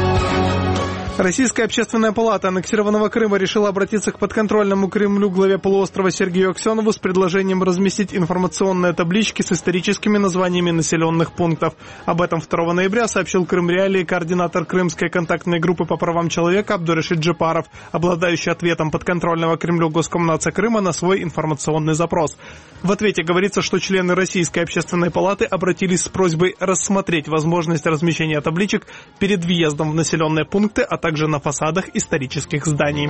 Российская общественная палата аннексированного Крыма решила обратиться к подконтрольному Кремлю главе полуострова Сергею Аксенову с предложением разместить информационные таблички с историческими названиями населенных пунктов. Об этом второго ноября сообщил Крым Реалии координатор Крымской контактной группы по правам человека Абдурашид Джапаров, обладающий ответом подконтрольного Кремлю Госкомнадса Крыма на свой информационный запрос. В ответе говорится, что члены Российской общественной палаты обратились с просьбой рассмотреть возможность размещения табличек перед въездом в населенные пункты, а также на фасадах исторических зданий.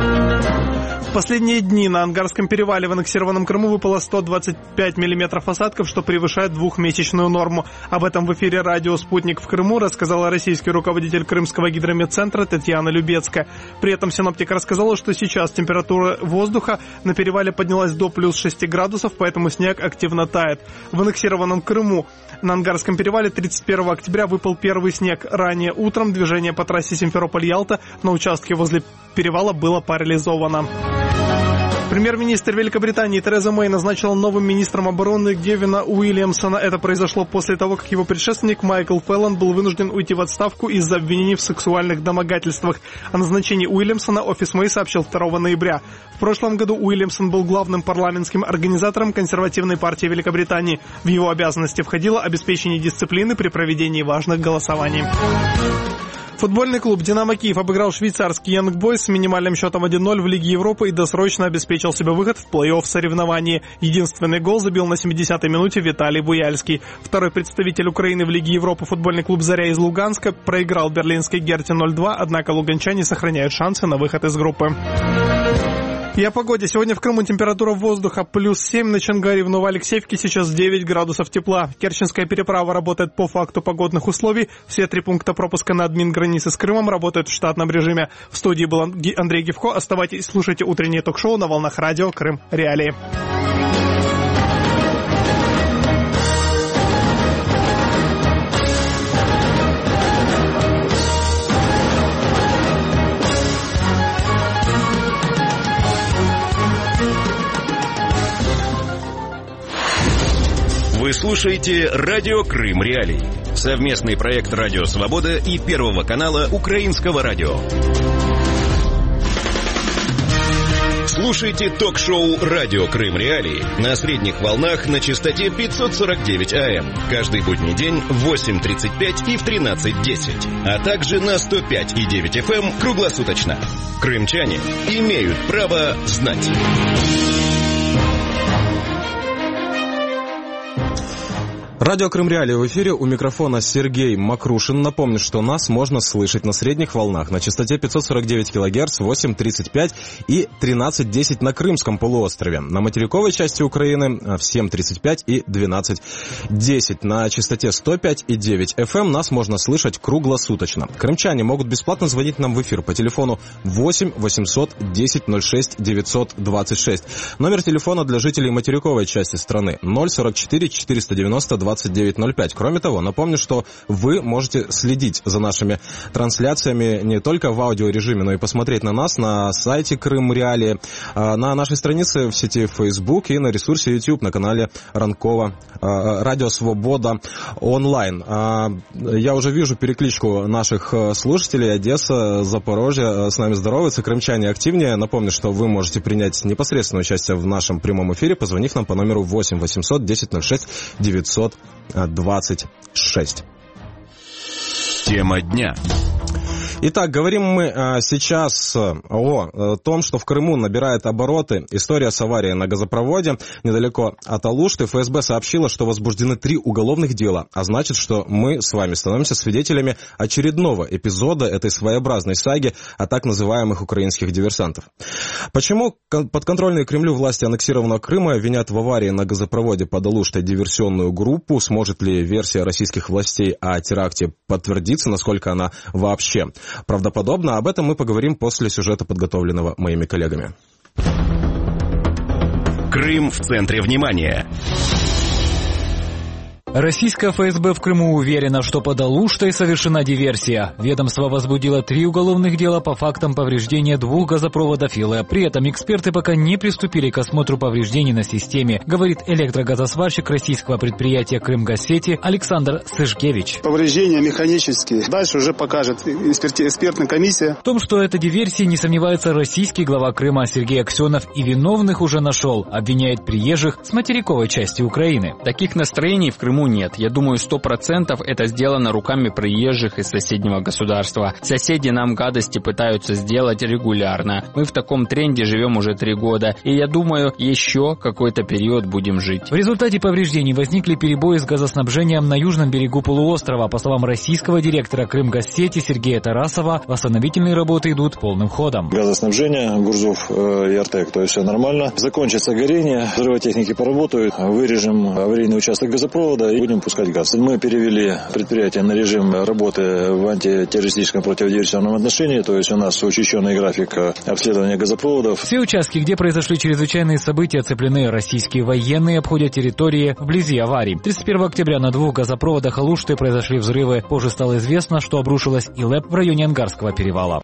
В последние дни на Ангарском перевале в аннексированном Крыму выпало сто двадцать пять миллиметров осадков, что превышает двухмесячную норму. Об этом в эфире радио «Спутник» в Крыму рассказала российский руководитель Крымского гидрометцентра Татьяна Любецкая. При этом синоптик рассказала, что сейчас температура воздуха на перевале поднялась до плюс шести градусов, поэтому снег активно тает. В аннексированном Крыму на Ангарском перевале тридцать первого октября выпал первый снег. Ранее утром движение по трассе Симферополь-Ялта на участке возле перевала было парализовано. Премьер-министр Великобритании Тереза Мэй назначила новым министром обороны Гевина Уильямсона. Это произошло после того, как его предшественник Майкл Феллон был вынужден уйти в отставку из-за обвинений в сексуальных домогательствах. О назначении Уильямсона офис Мэй сообщил второго ноября. В прошлом году Уильямсон был главным парламентским организатором консервативной партии Великобритании. В его обязанности входило обеспечение дисциплины при проведении важных голосований. Футбольный клуб «Динамо Киев» обыграл швейцарский Young Boys с минимальным счетом один ноль в Лиге Европы и досрочно обеспечил себе выход в плей-офф соревнований. Единственный гол забил на семидесятой минуте Виталий Буяльский. Второй представитель Украины в Лиге Европы футбольный клуб «Заря» из Луганска проиграл берлинской «Герте» ноль два, однако луганчане сохраняют шансы на выход из группы. И о погоде. Сегодня в Крыму температура воздуха плюс семь, на Чангаре в Новоалексеевке сейчас девять градусов тепла. Керченская переправа работает по факту погодных условий. Все три пункта пропуска на админ-границы с Крымом работают в штатном режиме. В студии был Андрей Гевко. Оставайтесь, слушайте утреннее ток-шоу на волнах радио Крым Реалии. Вы слушаете «Радио Крым Реалии». Совместный проект «Радио Свобода» и Первого канала Украинского радио. Слушайте ток-шоу «Радио Крым Реалии» на средних волнах на частоте пятьсот сорок девять АМ. Каждый будний день в восемь тридцать пять и в тринадцать десять. А также на сто пять и девять эф эм круглосуточно. Крымчане имеют право знать. Радио Крым Реалии в эфире, у микрофона Сергей Макрушин. Напомню, что нас можно слышать на средних волнах на частоте пятьсот сорок девять килогерц, восемь тридцать пять и тринадцать десять на Крымском полуострове. На материковой части Украины в семь тридцать пять и двенадцать десять. На частоте сто пять и девять эф эм нас можно слышать круглосуточно. Крымчане могут бесплатно звонить нам в эфир по телефону восемь восемьсот десять ноль шесть девятьсот двадцать шесть. Номер телефона для жителей материковой части страны ноль сорок четыре четыреста девяносто двадцать девять ноль пять. Кроме того, напомню, что вы можете следить за нашими трансляциями не только в аудиорежиме, но и посмотреть на нас на сайте Крым Реалии, на нашей странице в сети Facebook и на ресурсе YouTube на канале Ранкова Радио Свобода онлайн. Я уже вижу перекличку наших слушателей. Одесса, Запорожье с нами здороваются, крымчане активнее. Напомню, что вы можете принять непосредственное участие в нашем прямом эфире, позвонив нам по номеру восемь восемьсот десять ноль шесть девятьсот двадцать шесть. Тема дня. Итак, говорим мы а, сейчас о том, что в Крыму набирает обороты история с аварией на газопроводе недалеко от Алушты. эф эс бэ сообщила, что возбуждены три уголовных дела, а значит, что мы с вами становимся свидетелями очередного эпизода этой своеобразной саги о так называемых украинских диверсантов. Почему подконтрольные Кремлю власти аннексированного Крыма винят в аварии на газопроводе под Алуштой диверсионную группу? Сможет ли версия российских властей о теракте подтвердиться, насколько она вообще правдоподобно? Об этом мы поговорим после сюжета, подготовленного моими коллегами. Крым в центре внимания. Российская эф эс бэ в Крыму уверена, что под Алуштой совершена диверсия. Ведомство возбудило три уголовных дела по фактам повреждения двух газопроводов ИЛЭ. При этом эксперты пока не приступили к осмотру повреждений на системе, говорит электрогазосварщик российского предприятия «Крымгазсети» Александр Сышкевич. Повреждения механические. Дальше уже покажет экспертная комиссия. В том, что это диверсия, не сомневается российский глава Крыма Сергей Аксенов, и виновных уже нашел. Обвиняет приезжих с материковой части Украины. Таких настроений в Крыму нет. Я думаю, сто процентов это сделано руками приезжих из соседнего государства. Соседи нам гадости пытаются сделать регулярно. Мы в таком тренде живем уже три года. И я думаю, еще какой-то период будем жить. В результате повреждений возникли перебои с газоснабжением на южном берегу полуострова. По словам российского директора Крымгазсети Сергея Тарасова, восстановительные работы идут полным ходом. Газоснабжение, Гурзуф и Артек, то есть все нормально. Закончится горение, взрывотехники поработают, вырежем аварийный участок газопровода и будем пускать газ. Мы перевели предприятие на режим работы в антитеррористическом противодиверсионном отношении, то есть у нас учащенный график обследования газопроводов. Все участки, где произошли чрезвычайные события, оцеплены. Российские военные обходят территории вблизи аварий. тридцать первого октября на двух газопроводах Алушты произошли взрывы. Позже стало известно, что обрушилась ИЛЭП в районе Ангарского перевала.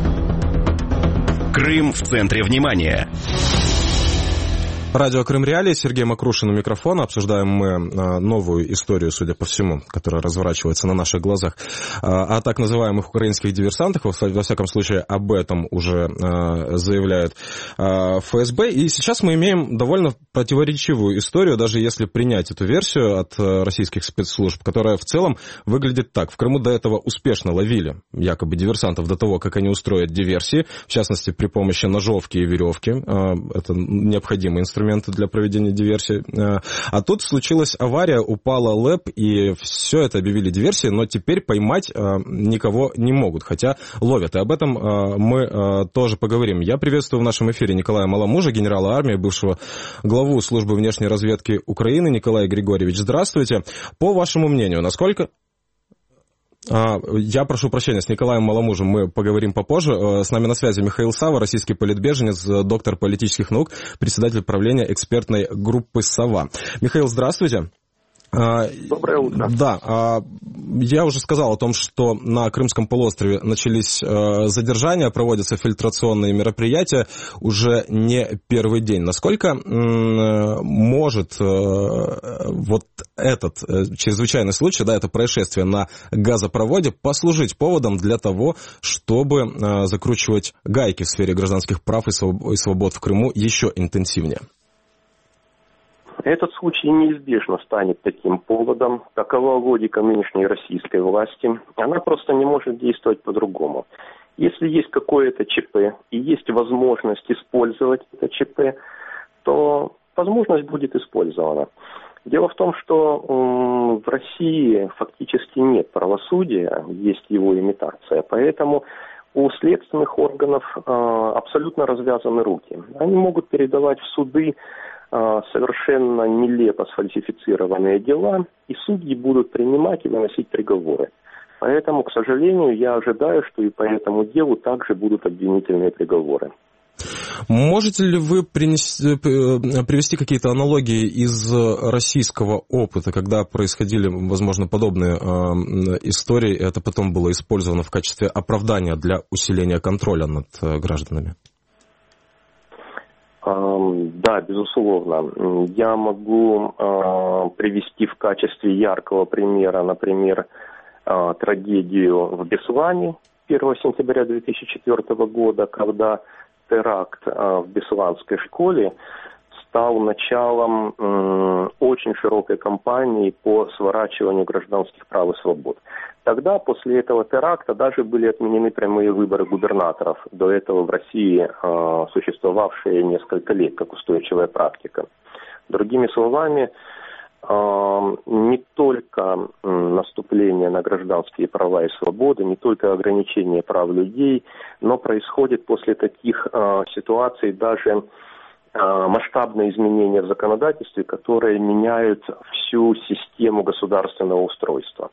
Крым в центре внимания. Радио Крым Реалии, Сергей Макрушин у микрофона. Обсуждаем мы новую историю, судя по всему, которая разворачивается на наших глазах, о так называемых украинских диверсантах. Во всяком случае, об этом уже заявляют эф эс бэ. И сейчас мы имеем довольно противоречивую историю, даже если принять эту версию от российских спецслужб, которая в целом выглядит так. В Крыму до этого успешно ловили якобы диверсантов до того, как они устроят диверсии, в частности, при помощи ножовки и веревки. Это необходимый инструмент инструменты для проведения диверсий. А тут случилась авария, упала ЛЭП, и все это объявили диверсией, но теперь поймать никого не могут, хотя ловят. И об этом мы тоже поговорим. Я приветствую в нашем эфире Николая Маломужа, генерала армии, бывшего главу службы внешней разведки Украины. Николай Григорьевич, здравствуйте. По вашему мнению, насколько... Я прошу прощения, с Николаем Маломужем мы поговорим попозже. С нами на связи Михаил Сава, российский политбеженец, доктор политических наук, председатель правления экспертной группы «Сова». Михаил, здравствуйте. Доброе утро. Да, я уже сказал о том, что на Крымском полуострове начались задержания, проводятся фильтрационные мероприятия уже не первый день. Насколько может вот этот чрезвычайный случай, да, это происшествие на газопроводе, послужить поводом для того, чтобы закручивать гайки в сфере гражданских прав и свобод в Крыму еще интенсивнее? Этот случай неизбежно станет таким поводом. Такова логика нынешней российской власти. Она просто не может действовать по-другому. Если есть какое-то ЧП и есть возможность использовать это ЧП, то возможность будет использована. Дело в том, что м, в России фактически нет правосудия, есть его имитация. Поэтому у следственных органов э, абсолютно развязаны руки. Они могут передавать в суды совершенно нелепо сфальсифицированные дела, и судьи будут принимать и выносить приговоры. Поэтому, к сожалению, я ожидаю, что и по этому делу также будут обвинительные приговоры. Можете ли вы принести, привести какие-то аналогии из российского опыта, когда происходили, возможно, подобные э, истории, и это потом было использовано в качестве оправдания для усиления контроля над э, гражданами? Да, безусловно. Я могу э, привести в качестве яркого примера, например, э, трагедию в Беслане первого сентября две тысячи четвёртого года, когда теракт э, в бесланской школе стал началом э, очень широкой кампании по сворачиванию гражданских прав и свобод. Тогда, после этого теракта, даже были отменены прямые выборы губернаторов, до этого в России э, существовавшие несколько лет, как устойчивая практика. Другими словами, э, не только э, наступление на гражданские права и свободы, не только ограничение прав людей, но происходит после таких э, ситуаций даже масштабные изменения в законодательстве, которые меняют всю систему государственного устройства.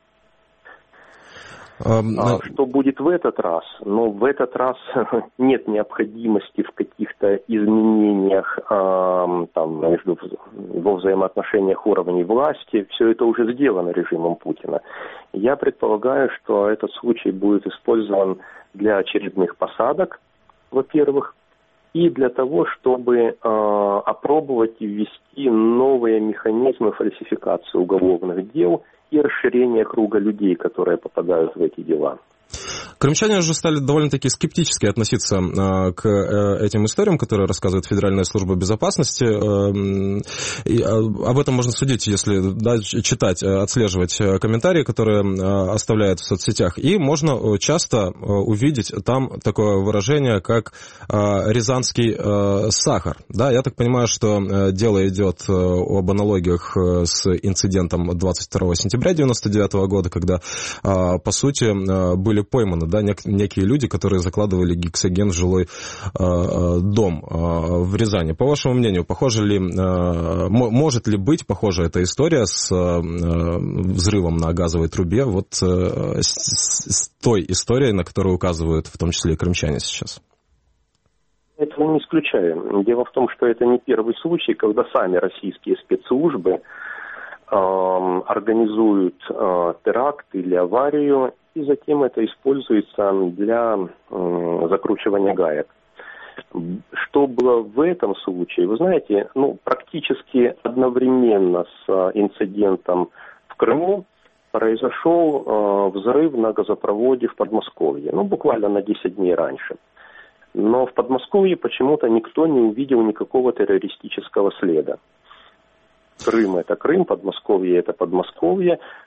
Um, а что будет в этот раз? Ну, в этот раз нет необходимости в каких-то изменениях э, там, между, во взаимоотношениях уровней власти. Все это уже сделано режимом Путина. Я предполагаю, что этот случай будет использован для очередных посадок, во-первых, и для того, чтобы э, опробовать и ввести новые механизмы фальсификации уголовных дел и расширения круга людей, которые попадают в эти дела. Крымчане уже стали довольно-таки скептически относиться э, к э, этим историям, которые рассказывает Федеральная служба безопасности. Э, и, э, об этом можно судить, если да, читать, отслеживать комментарии, которые э, оставляют в соцсетях. И можно часто э, увидеть там такое выражение, как э, «рязанский э, сахар». Да, я так понимаю, что э, дело идет э, об аналогиях э, с инцидентом двадцать второго сентября девяносто девятого года, когда, э, по сути, э, были пойманы, да, нек- некие люди, которые закладывали гексоген в жилой э, дом э, в Рязани. По вашему мнению, похоже ли, э, м- может ли быть похожа эта история с э, взрывом на газовой трубе вот э, с, с той историей, на которую указывают в том числе и крымчане сейчас? Этого не исключаю. Дело в том, что это не первый случай, когда сами российские спецслужбы э, организуют э, теракт или аварию, и затем это используется для э, закручивания гаек. Что было в этом случае? Вы знаете, ну, практически одновременно с э, инцидентом в Крыму произошел э, взрыв на газопроводе в Подмосковье, ну, буквально на десять дней раньше. Но в Подмосковье почему-то никто не увидел никакого террористического следа. Крым – это Крым, Подмосковье – это Подмосковье.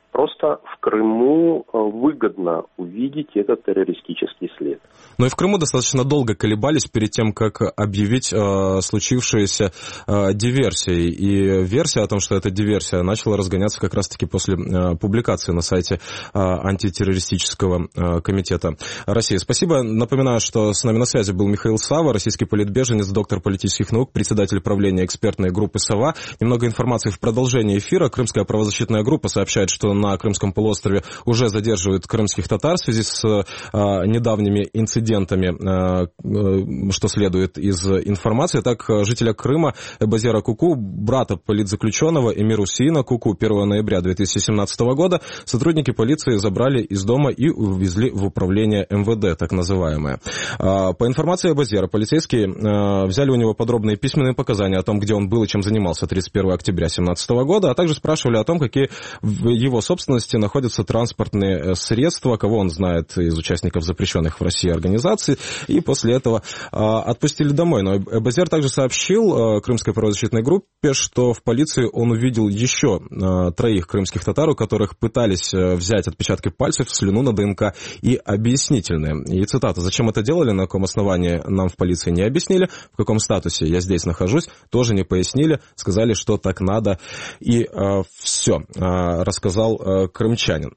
Просто в Крыму выгодно увидеть этот террористический след. Но и в Крыму достаточно долго колебались перед тем, как объявить э, случившееся э, диверсией. И версия о том, что это диверсия, начала разгоняться как раз-таки после э, публикации на сайте э, антитеррористического э, комитета России. Спасибо. Напоминаю, что с нами на связи был Михаил Сава, российский политбеженец, доктор политических наук, председатель правления экспертной группы «Сова». Немного информации в продолжении эфира. Крымская правозащитная группа сообщает, что на Крымском полуострове уже задерживают крымских татар в связи с э, недавними инцидентами, э, э, что следует из информации. Так, жителя Крыма Эбазера Куку, брата политзаключенного Эмир Усеина Куку, первого ноября две тысячи семнадцатого года сотрудники полиции забрали из дома и увезли в управление эм вэ дэ, так называемое. Э, по информации Эбазера, полицейские э, взяли у него подробные письменные показания о том, где он был и чем занимался тридцать первого октября две тысячи семнадцатого года, а также спрашивали о том, какие в его собственности находятся транспортные средства, кого он знает из участников запрещенных в России организаций, и после этого а, отпустили домой. Но Эбазер также сообщил а, крымской правозащитной группе, что в полиции он увидел еще а, троих крымских татар, у которых пытались а, взять отпечатки пальцев, слюну на дэ эн ка и объяснительные. И цитата: «Зачем это делали, на каком основании, нам в полиции не объяснили, в каком статусе я здесь нахожусь, тоже не пояснили, сказали, что так надо, и а, все», а, рассказал а, крымчанин.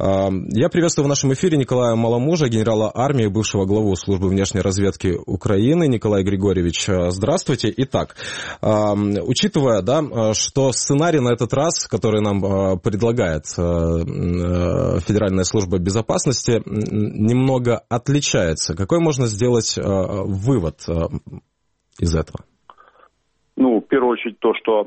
Я приветствую в нашем эфире Николая Маломужа, генерала армии, бывшего главу службы внешней разведки Украины. Николай Григорьевич, здравствуйте. Итак, учитывая, да, что сценарий на этот раз, который нам предлагает Федеральная служба безопасности, немного отличается, какой можно сделать вывод из этого? Ну, в первую очередь, то, что э,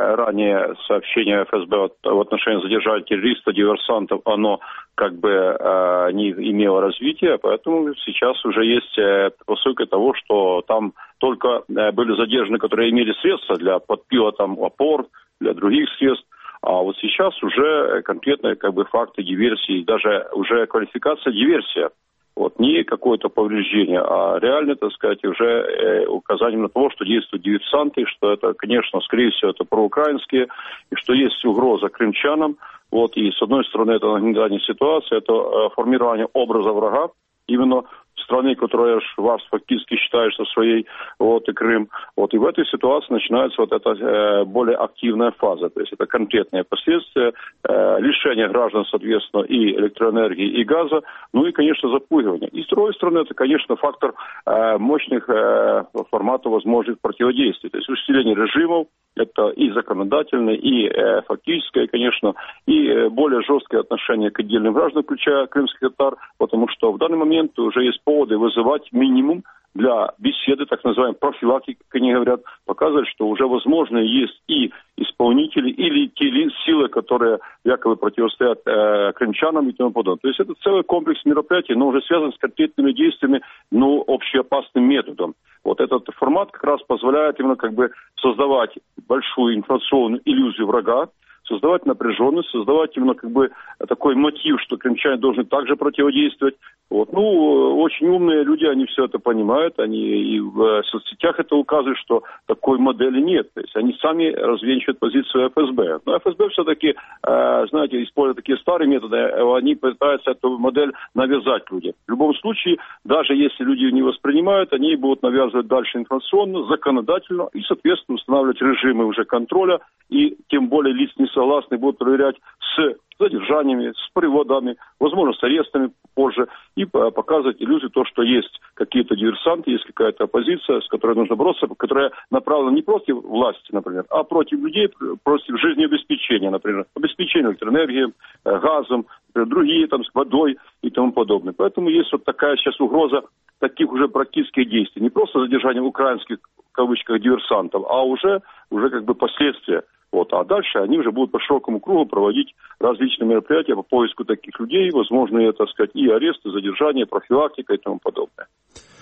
ранее сообщение эф эс бэ в отношении задержания террористов, диверсантов, оно как бы э, не имело развития, поэтому сейчас уже есть э, предпосылка того, что там только э, были задержаны, которые имели средства для подпила там опор, для других средств, а вот сейчас уже конкретные как бы факты диверсии, даже уже квалификация диверсия. Вот, не какое-то повреждение, а реально, так сказать, уже э, указание на то, что действуют диверсанты, что это, конечно, скорее всего, это проукраинские, и что есть угроза крымчанам. Вот, и с одной стороны, это нагнетание ситуации, это э, формирование образа врага, именно страны, которая вас фактически считается своей, вот, и Крым. Вот, и в этой ситуации начинается вот эта э, более активная фаза. То есть это конкретные последствия, э, лишение граждан, соответственно, и электроэнергии, и газа, ну и, конечно, запугивание. И с другой стороны, это, конечно, фактор э, мощных э, форматов возможных противодействий. То есть усиление режимов, это и законодательное, и э, фактическое, конечно, и э, более жесткое отношение к отдельным гражданам, включая крымских татар, потому что в данный момент уже есть поводы вызывать минимум для беседы, так называемой профилактики, как они говорят, показывать, что уже возможно есть и исполнители, или те силы, которые якобы противостоят э, крымчанам и тому подобное. То есть это целый комплекс мероприятий, но уже связан с конкретными действиями, но общеопасным методом. Вот этот формат как раз позволяет именно как бы создавать большую информационную иллюзию врага, создавать напряженность, создавать именно как бы такой мотив, что крымчане должны также противодействовать. Вот. Ну, очень умные люди, они все это понимают, они и в соцсетях это указывают, что такой модели нет. То есть они сами развенчивают позицию эф эс бэ. Но эф эс бэ все-таки, э, знаете, используя такие старые методы, они пытаются эту модель навязать людям. В любом случае, даже если люди не воспринимают, они будут навязывать дальше информационно, законодательно и, соответственно, устанавливать режимы уже контроля, и тем более лиц не согласны будут проверять с задержаниями, с приводами, возможно, с арестами позже, и показывать иллюзию то, что есть какие-то диверсанты, есть какая-то оппозиция, с которой нужно бороться, которая направлена не против власти, например, а против людей, против жизнеобеспечения, например, обеспечения электроэнергией, газом, другие там с водой и тому подобное. Поэтому есть вот такая сейчас угроза таких уже практических действий. Не просто задержание украинских, в кавычках, диверсантов, а уже, уже как бы последствия. Вот, а дальше они уже будут по широкому кругу проводить различные мероприятия по поиску таких людей, возможно, так сказать, и аресты, задержания, профилактика и тому подобное.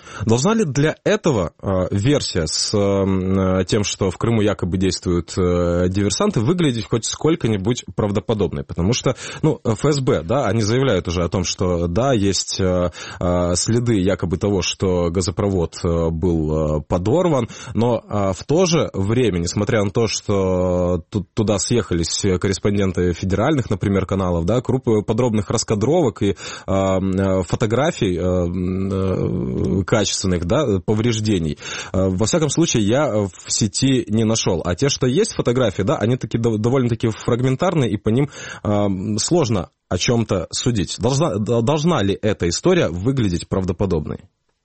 Должна ли для этого э, версия с э, тем, что в Крыму якобы действуют э, диверсанты, выглядеть хоть сколько-нибудь правдоподобной? Потому что, ну, эф эс бэ, да, они заявляют уже о том, что, да, есть э, э, следы якобы того, что газопровод э, был э, подорван, но э, в то же время, несмотря на то, что тут, туда съехались корреспонденты федеральных, например, каналов, да, группы подробных раскадровок и э, фотографий э, э, качественных, да, повреждений. Во всяком случае, я в сети не нашел. А те, что есть фотографии, да, они таки довольно-таки фрагментарные, и по ним э, сложно о чем-то судить. Должна, должна ли эта история выглядеть правдоподобной?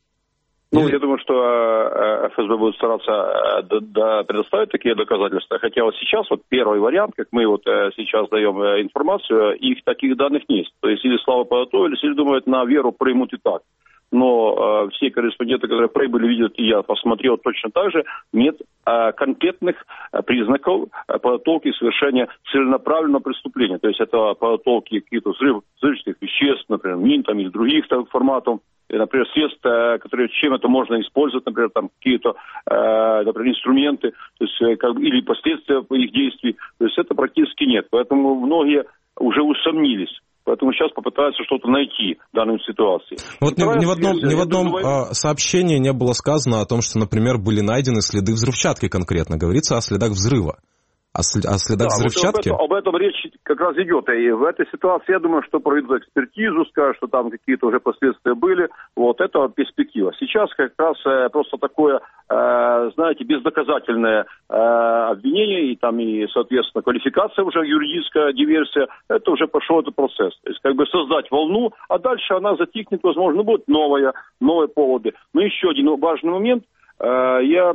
Ну, я думаю, что эф эс бэ будет стараться предоставить такие доказательства. Хотя вот сейчас вот первый вариант, как мы вот сейчас даем информацию, их таких данных нет. То есть или слава подготовились, или думают, на веру примут и так. Но э, все корреспонденты, которые прибыли, видят, и я посмотрел точно так же, нет э, конкретных э, признаков э, подготовки совершения целенаправленного преступления. То есть это подготовки каких-то взрыв, взрывчатых веществ, например, мин там, из других там, форматов, и, например, средств, э, которые, чем это можно использовать, например, там какие-то э, например, инструменты, то есть, э, как, или последствия их действий. То есть это практически нет. Поэтому многие уже усомнились. Поэтому сейчас попытаются что-то найти в данной ситуации. Вот ни, ни в одном, ни в одном а, сообщении не было сказано о том, что, например, были найдены следы взрывчатки конкретно. Говорится о следах взрыва. О, след, о следах да, взрывчатки? Вот об, этом, об этом речь как раз идет. И в этой ситуации, я думаю, что проведут экспертизу, скажут, что там какие-то уже последствия были. Вот это перспектива. Сейчас как раз э, просто такое, э, знаете, бездоказательное э, обвинение, и там, и, соответственно, квалификация уже, юридическая диверсия, это уже пошел этот процесс. То есть, как бы создать волну, а дальше она затихнет, возможно, будут новые, новые поводы. Но еще один важный момент. Я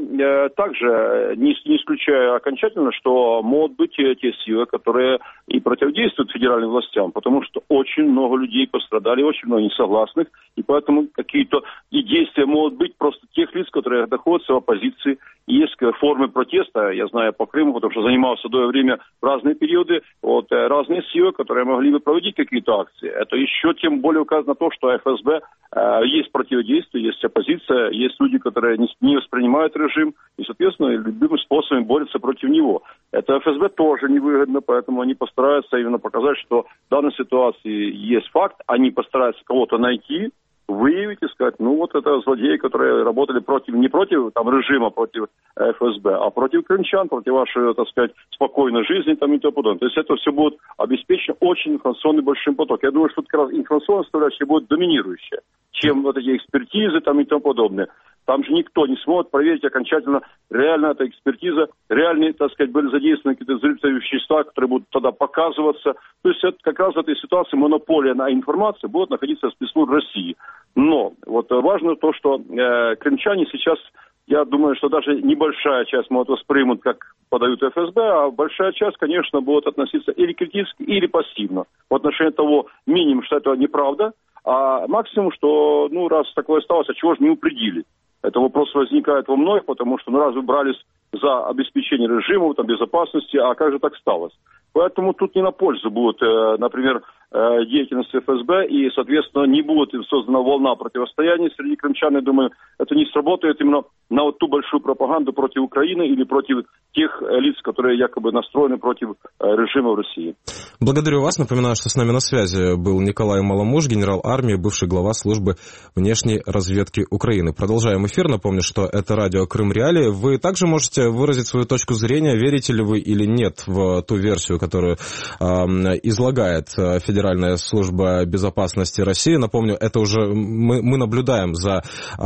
также не, не исключаю окончательно, что могут быть те силы, которые и противодействуют федеральным властям, потому что очень много людей пострадали, очень много несогласных, и поэтому какие-то и действия могут быть просто тех лиц, которые находятся в оппозиции. И есть формы протеста, я знаю по Крыму, потому что занимался в свое время в разные периоды, вот, разные силы, которые могли бы проводить какие-то акции. Это еще тем более указано на то, что эф эс бэ э, есть противодействие, есть оппозиция, есть люди, которые не, не воспринимают режим, и, соответственно, любыми способами борются против него. Это эф эс бэ тоже невыгодно, поэтому они постараются именно показать, что в данной ситуации есть факт, они постараются кого-то найти, выявить и сказать, ну вот это злодеи, которые работали против, не против там, режима, против эф эс бэ, а против крымчан, против вашей, так сказать, спокойной жизни там, и тому подобное. То есть это все будет обеспечено очень информационный большим потоком. Я думаю, что как раз информационная составляющая будет доминирующая, чем вот эти экспертизы там, и тому подобное. Там же никто не сможет проверить окончательно, реально эта экспертиза, реальные, так сказать, были задействованы какие-то взрывчатые вещества, которые будут тогда показываться. То есть это как раз в этой ситуации монополия на информацию будет находиться в спецслужб России. Но вот важно то, что э, крымчане сейчас, я думаю, что даже небольшая часть могут воспримут, как подают эф эс бэ, а большая часть, конечно, будет относиться или критически, или пассивно. В отношении того, минимум, что это неправда, а максимум, что, ну, раз такое сталось, а чего же не упредили? Это вопрос возникает во многих, потому что, ну, раз вы брались за обеспечение режима, там, безопасности, а как же так сталось? Поэтому тут не на пользу будет, э, например, э, деятельность эф эс бэ, и, соответственно, не будет создана волна противостояния среди крымчан. Я думаю, это не сработает именно на вот ту большую пропаганду против Украины или против тех лиц, которые якобы настроены против э, режима в России. Благодарю вас. Напоминаю, что с нами на связи был Николай Маломуж, генерал армии, бывший глава службы внешней разведки Украины. Продолжаем эфир. Напомню, что это радио Крым Реалии. Вы также можете выразить свою точку зрения, верите ли вы или нет в ту версию, которую э, излагает Федеральная служба безопасности России. Напомню, это уже мы, мы наблюдаем за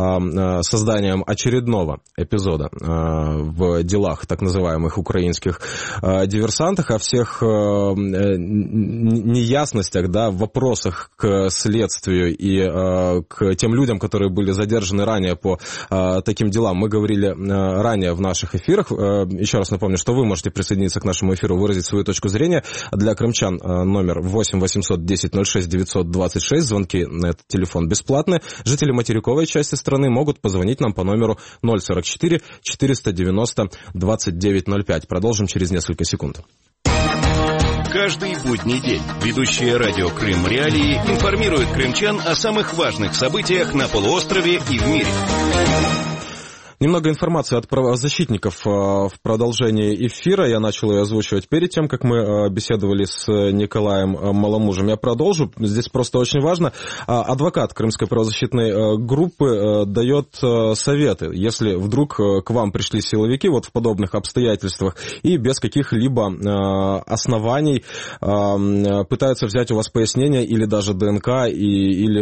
э, созданием очередного эпизода э, в делах так называемых украинских э, диверсантах, о всех э, неясностях, да, вопросах к следствию и э, к тем людям, которые были задержаны ранее по э, таким делам. Мы говорили э, ранее в наших эфирах. Э, еще раз напомню, что вы можете присоединиться к нашему эфиру, выразить свою точку зрения. Для крымчан номер восемь восемьсот десять ноль шесть девятьсот двадцать шесть. Звонки на этот телефон бесплатные. Жители материковой части страны могут позвонить нам по номеру ноль сорок четыре четыреста девяносто двадцать девять ноль пять. Продолжим через несколько секунд. Каждый будний день ведущие радио «Крым Реалии» информируют крымчан о самых важных событиях на полуострове и в мире. Немного информации от правозащитников в продолжении эфира. Я начал ее озвучивать перед тем, как мы беседовали с Николаем Маломужем. Я продолжу. Здесь просто очень важно. Адвокат Крымской правозащитной группы дает советы, если вдруг к вам пришли силовики вот в подобных обстоятельствах и без каких-либо оснований пытаются взять у вас пояснения или даже ДНК и, или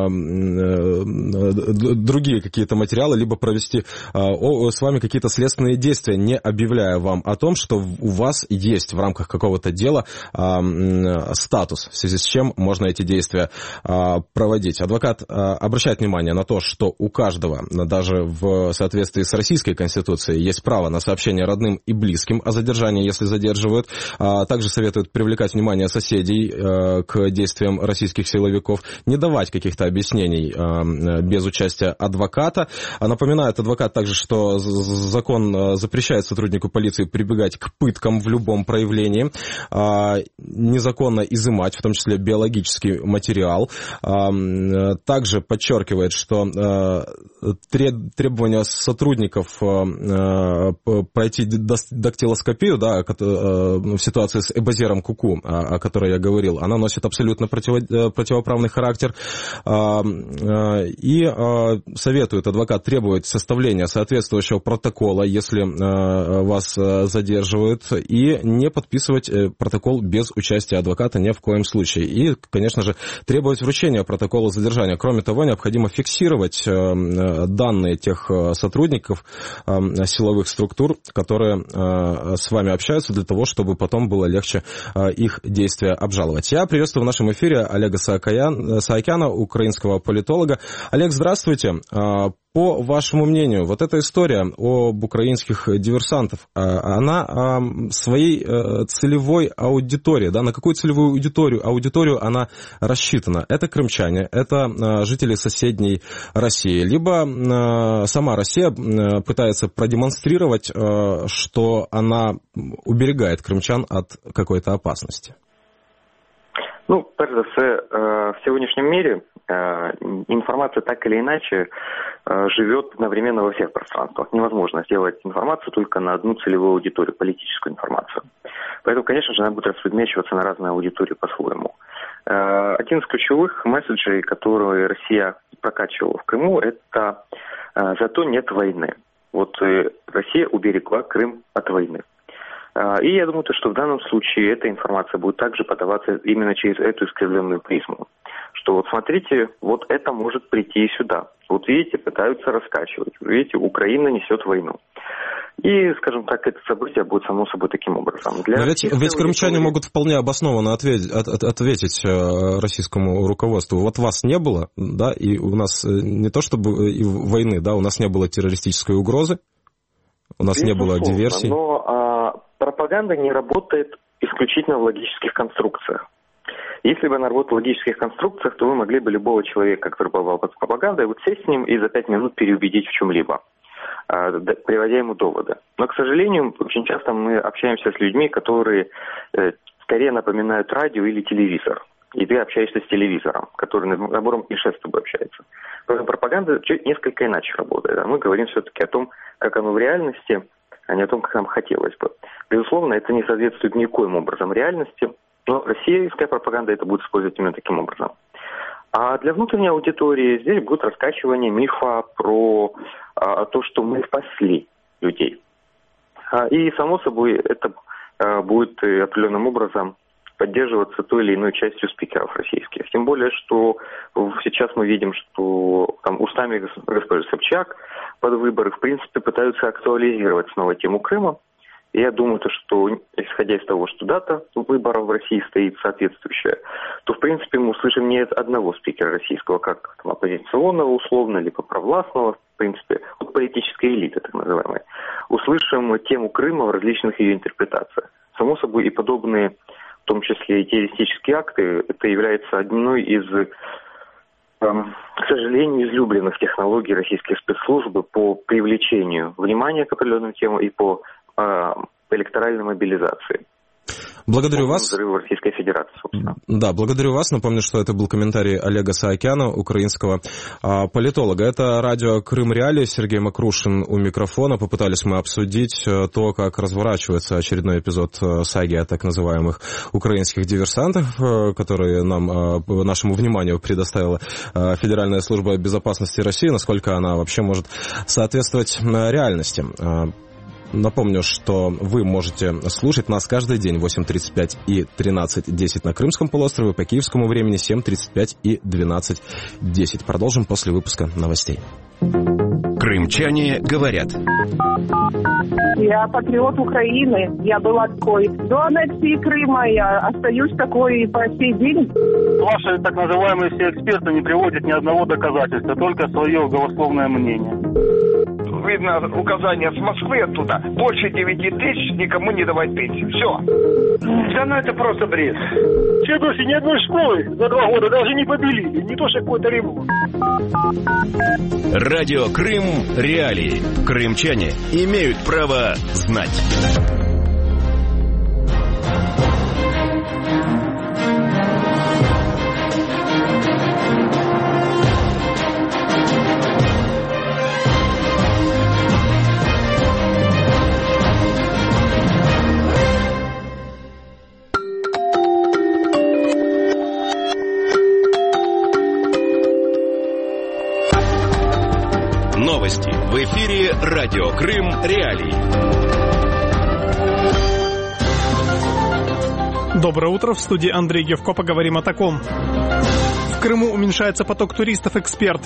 другие какие-то материалы, либо провести с вами какие-то следственные действия, не объявляя вам о том, что у вас есть в рамках какого-то дела статус, в связи с чем можно эти действия проводить. Адвокат обращает внимание на то, что у каждого, даже в соответствии с Российской Конституцией, есть право на сообщение родным и близким о задержании, если задерживают. Также советует привлекать внимание соседей к действиям российских силовиков, не давать каких-то объяснений без участия адвоката. Напоминает адвокат также, что закон запрещает сотруднику полиции прибегать к пыткам в любом проявлении, незаконно изымать, в том числе биологический материал. Также подчеркивает, что требования сотрудников пройти дактилоскопию, да, в ситуации с Эбазером Куку, о которой я говорил, она носит абсолютно противоправный характер. И советует адвокат требовать составления соответствующего протокола, если э, вас э, задерживают, и не подписывать э, протокол без участия адвоката ни в коем случае. И, конечно же, требовать вручения протокола задержания. Кроме того, необходимо фиксировать э, данные тех э, сотрудников э, силовых структур, которые э, с вами общаются, для того, чтобы потом было легче э, их действия обжаловать. Я приветствую в нашем эфире Олега Саакяна, Саакяна, украинского политолога. Олег, здравствуйте. По вашему мнению, вот эта история об украинских диверсантах, она своей целевой аудитории, да, на какую целевую аудиторию, аудиторию она рассчитана? Это крымчане, это жители соседней России, либо сама Россия пытается продемонстрировать, что она уберегает крымчан от какой-то опасности? Ну, перш за все, в сегодняшнем мире информация так или иначе живет одновременно во всех пространствах. Невозможно сделать информацию только на одну целевую аудиторию, политическую информацию. Поэтому, конечно же, она будет распредмечиваться на разные аудитории по-своему. Один из ключевых месседжей, которые Россия прокачивала в Крыму, это «зато нет войны». Вот Россия уберегла Крым от войны. И я думаю, что в данном случае эта информация будет также подаваться именно через эту искривленную призму. Что вот смотрите, вот это может прийти и сюда. Вот видите, пытаются раскачивать. Видите, Украина несет войну. И, скажем так, это событие будет само собой таким образом. Для Но ведь, ведь крымчане людей... могут вполне обоснованно ответить, от, от, ответить российскому руководству. Вот вас не было, да, и у нас не то чтобы и войны, да, у нас не было террористической угрозы, у нас Безусловно, не было диверсий. Но а, пропаганда не работает исключительно в логических конструкциях. Если бы она работала в логических конструкциях, то вы могли бы любого человека, который попал под пропагандой, вот сесть с ним и за пять минут переубедить в чем-либо, приводя ему доводы. Но, к сожалению, очень часто мы общаемся с людьми, которые скорее напоминают радио или телевизор. И ты общаешься с телевизором, который набором клише с тобой общается. Поэтому пропаганда чуть несколько иначе работает. А мы говорим все-таки о том, как оно в реальности, а не о том, как нам хотелось бы. Безусловно, это не соответствует никоим образом реальности, но российская пропаганда это будет использовать именно таким образом. А для внутренней аудитории здесь будет раскачивание мифа про а, то, что мы спасли людей. А, и, само собой, это а, будет определенным образом поддерживаться той или иной частью спикеров российских. Тем более, что сейчас мы видим, что там, устами госпожи Собчак под выборы, в принципе, пытаются актуализировать снова тему Крыма. И я думаю, то, что, исходя из того, что дата выборов в России стоит соответствующая, то, в принципе, мы услышим не одного спикера российского, как там, оппозиционного условно, либо провластного, в принципе, от политической элиты, так называемой. Услышим тему Крыма в различных ее интерпретациях. Само собой, и подобные, в том числе и террористические акты, это является одной из, к сожалению, излюбленных технологий российских спецслужб по привлечению внимания к определенным темам и по электоральной мобилизации. Благодарю вас. Взрыв Российской Федерации, собственно. Да, благодарю вас. Напомню, что это был комментарий Олега Саакяна, украинского а, политолога. Это радио Крым Реалии, Сергей Макрушин у микрофона. Попытались мы обсудить то, как разворачивается очередной эпизод саги о так называемых украинских диверсантах, которые нам, нашему вниманию предоставила Федеральная служба безопасности России, насколько она вообще может соответствовать реальности. Напомню, что вы можете слушать нас каждый день в восемь тридцать пять и тринадцать десять на Крымском полуострове, по киевскому времени семь тридцать пять и двенадцать десять. Продолжим после выпуска новостей. Крымчане говорят. Я патриот Украины. Я была такой до аннексии Крыма. Я остаюсь такой и по сей день. Ваши так называемые все эксперты не приводят ни одного доказательства, только свое голословное мнение. Видно указание с Москвы оттуда. Больше девяти тысяч никому не давать пенсию. Все. Да ну это просто бред. Все души ни одной школы за два года даже не побелили. Не то что какой-то ремонт. Радио Крым Реалии. Крымчане имеют право знать. Новости в эфире Радио Крым Реалии. Доброе утро, в студии Андрей Гевко. Поговорим о таком. В Крыму уменьшается поток туристов. Эксперт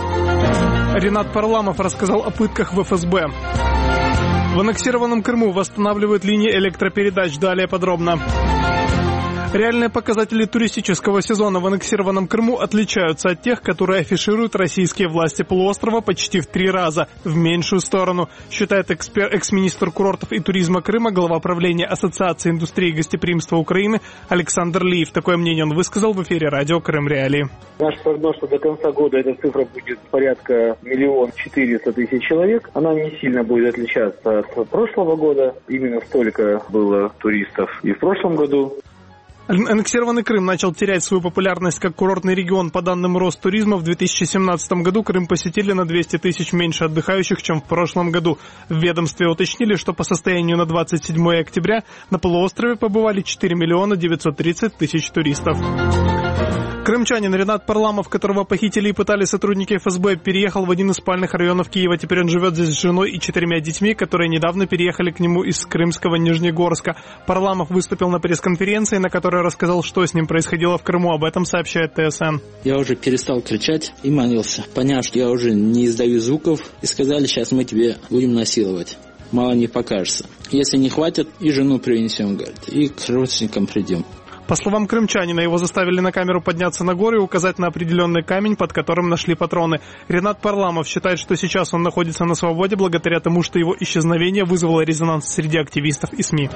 Ренат Парламов рассказал о пытках в эф эс бэ. В аннексированном Крыму восстанавливают линии электропередач. Далее подробно. Реальные показатели туристического сезона в аннексированном Крыму отличаются от тех, которые афишируют российские власти полуострова почти в три раза в меньшую сторону, считает экспер- экс-министр курортов и туризма Крыма, глава правления Ассоциации индустрии гостеприимства Украины Александр Лиев. Такое мнение он высказал в эфире радио Крым Реалии. Наш прогноз, что до конца года эта цифра будет порядка миллион четыреста тысяч человек. Она не сильно будет отличаться от прошлого года. Именно столько было туристов и в прошлом году. Аннексированный Крым начал терять свою популярность как курортный регион. По данным Ростуризма, в две тысячи семнадцатом году Крым посетили на двести тысяч меньше отдыхающих, чем в прошлом году. В ведомстве уточнили, что по состоянию на двадцать седьмое октября на полуострове побывали четыре миллиона девятьсот тридцать тысяч туристов. Крымчанин Ренат Парламов, которого похитили и пытали сотрудники эф эс бэ, переехал в один из спальных районов Киева. Теперь он живет здесь с женой и четырьмя детьми, которые недавно переехали к нему из крымского Нижнегорска. Парламов выступил на пресс-конференции, на которой рассказал, что с ним происходило в Крыму. Об этом сообщает тэ эс эн. Я уже перестал кричать и молился. Поняв, что я уже не издаю звуков, и сказали, сейчас мы тебе будем насиловать. Мало не покажется. Если не хватит, и жену принесем, говорит, и к родственникам придем. По словам крымчанина, его заставили на камеру подняться на гору и указать на определенный камень, под которым нашли патроны. Ренат Парламов считает, что сейчас он находится на свободе благодаря тому, что его исчезновение вызвало резонанс среди активистов и СМИ.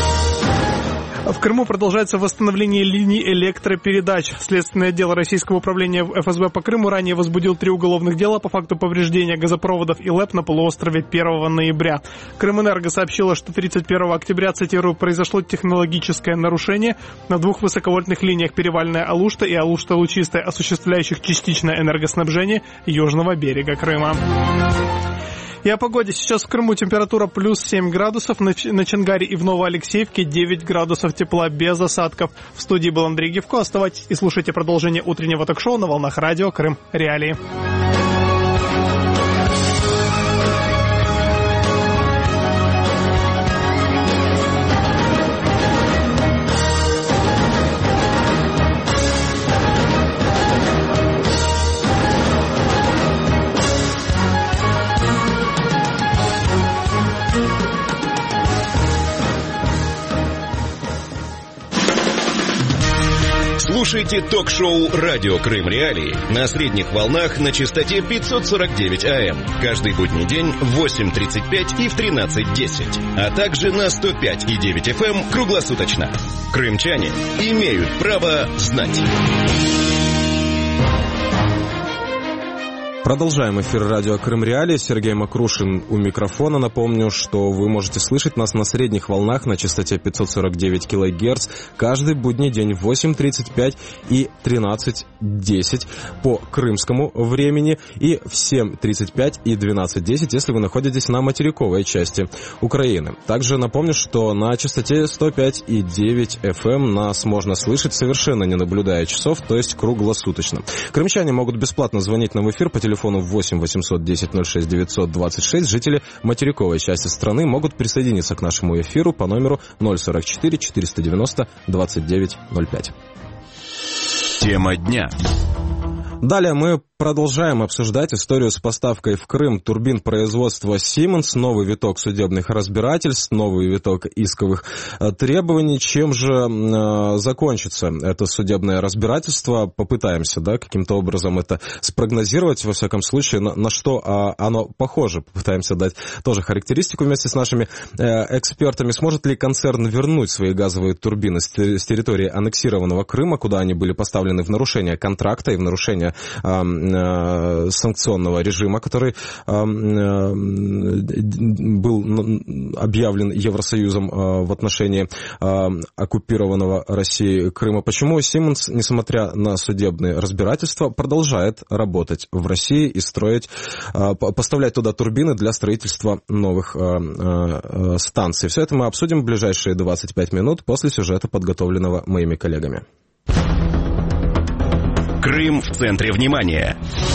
В Крыму продолжается восстановление линий электропередач. Следственное отдел Российского управления эф эс бэ по Крыму ранее возбудил три уголовных дела по факту повреждения газопроводов и ЛЭП на полуострове первого ноября. Крымэнерго сообщила, что тридцать первого октября, цитирую, произошло технологическое нарушение на двух высоковольтных линиях Перевальная Алушта и Алушта-Лучистая, осуществляющих частичное энергоснабжение южного берега Крыма. И о погоде. Сейчас в Крыму температура плюс семь градусов, на, Ч- на Чангаре и в Новоалексеевке девять градусов тепла без осадков. В студии был Андрей Гевко. Оставайтесь и слушайте продолжение утреннего ток-шоу на волнах радио Крым Реалии. Слушайте ток-шоу «Радио Крым Реалии» на средних волнах на частоте пятьсот сорок девять эй эм каждый будний день в восемь тридцать пять и в тринадцать десять, а также на сто пять и девять эф эм круглосуточно. Крымчане имеют право знать. Продолжаем эфир радио Крым Реалии. Сергей Макрушин у микрофона. Напомню, что вы можете слышать нас на средних волнах на частоте пятьсот сорок девять килогерц каждый будний день в восемь тридцать пять и тринадцать десять по крымскому времени и в семь тридцать пять и двенадцать десять, если вы находитесь на материковой части Украины. Также напомню, что на частоте сто пять и девять эф эм нас можно слышать совершенно не наблюдая часов, то есть круглосуточно. Крымчане могут бесплатно звонить нам в эфир по телефону телефону восемь восемьсот десять ноль шесть девятьсот двадцать шесть. Жители материковой части страны могут присоединиться к нашему эфиру по номеру ноль сорок четыре четыреста девяносто двадцать девять ноль пять. Тема дня. Далее мы продолжаем обсуждать историю с поставкой в Крым турбин производства Siemens, новый виток судебных разбирательств, новый виток исковых требований. Чем же э, закончится это судебное разбирательство? Попытаемся, да, каким-то образом это спрогнозировать, во всяком случае, на, на что э, оно похоже. Попытаемся дать тоже характеристику вместе с нашими э, экспертами. Сможет ли концерн вернуть свои газовые турбины с, с территории аннексированного Крыма, куда они были поставлены в нарушение контракта и в нарушение э, санкционного режима, который э, был объявлен Евросоюзом э, в отношении э, оккупированного Россией Крыма. Почему Siemens, несмотря на судебные разбирательства, продолжает работать в России и строить, э, поставлять туда турбины для строительства новых э, э, станций? Все это мы обсудим в ближайшие двадцать пять минут после сюжета, подготовленного моими коллегами. Крым в центре внимания.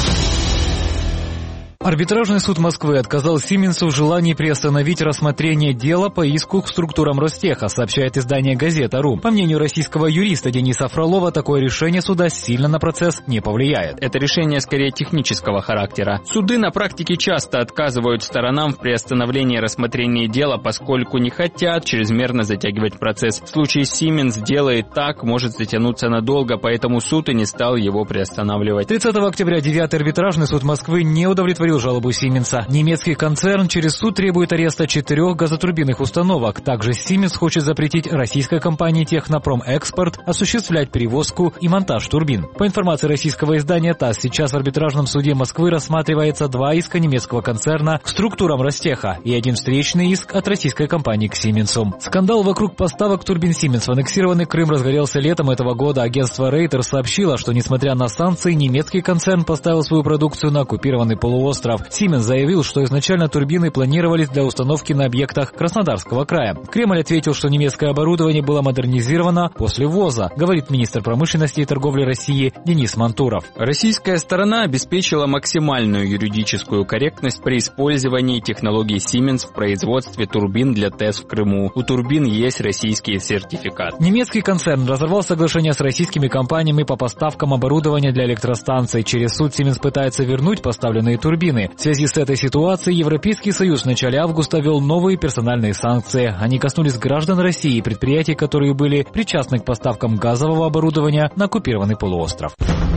Арбитражный суд Москвы отказал Сименсу в желании приостановить рассмотрение дела по иску к структурам Ростеха, сообщает издание «Газета.ру». По мнению российского юриста Дениса Фролова, такое решение суда сильно на процесс не повлияет. Это решение скорее технического характера. Суды на практике часто отказывают сторонам в приостановлении рассмотрения дела, поскольку не хотят чрезмерно затягивать процесс. В случае Siemens дело и так может затянуться надолго, поэтому суд и не стал его приостанавливать. тридцатого октября девятый арбитражный суд Москвы не удовлетворил жалобу Сименса. Немецкий концерн через суд требует ареста четырех газотурбинных установок. Также Siemens хочет запретить российской компании «Технопром Экспорт» осуществлять перевозку и монтаж турбин. По информации российского издания ТАСС, сейчас в арбитражном суде Москвы рассматривается два иска немецкого концерна к структурам Ростеха и один встречный иск от российской компании к Сименсу. Скандал вокруг поставок турбин Siemens в аннексированный Крым разгорелся летом этого года. Агентство Рейтер сообщило, что несмотря на санкции, немецкий концерн поставил свою продукцию на оккупированный полуостров. Siemens заявил, что изначально турбины планировались для установки на объектах Краснодарского края. Кремль ответил, что немецкое оборудование было модернизировано после ввоза, говорит министр промышленности и торговли России Денис Мантуров. Российская сторона обеспечила максимальную юридическую корректность при использовании технологий Siemens в производстве турбин для ТЭС в Крыму. У турбин есть российский сертификат. Немецкий концерн разорвал соглашение с российскими компаниями по поставкам оборудования для электростанций. Через суд Siemens пытается вернуть поставленные турбины. В связи с этой ситуацией Европейский Союз в начале августа ввел новые персональные санкции. Они коснулись граждан России и предприятий, которые были причастны к поставкам газового оборудования на оккупированный полуостров.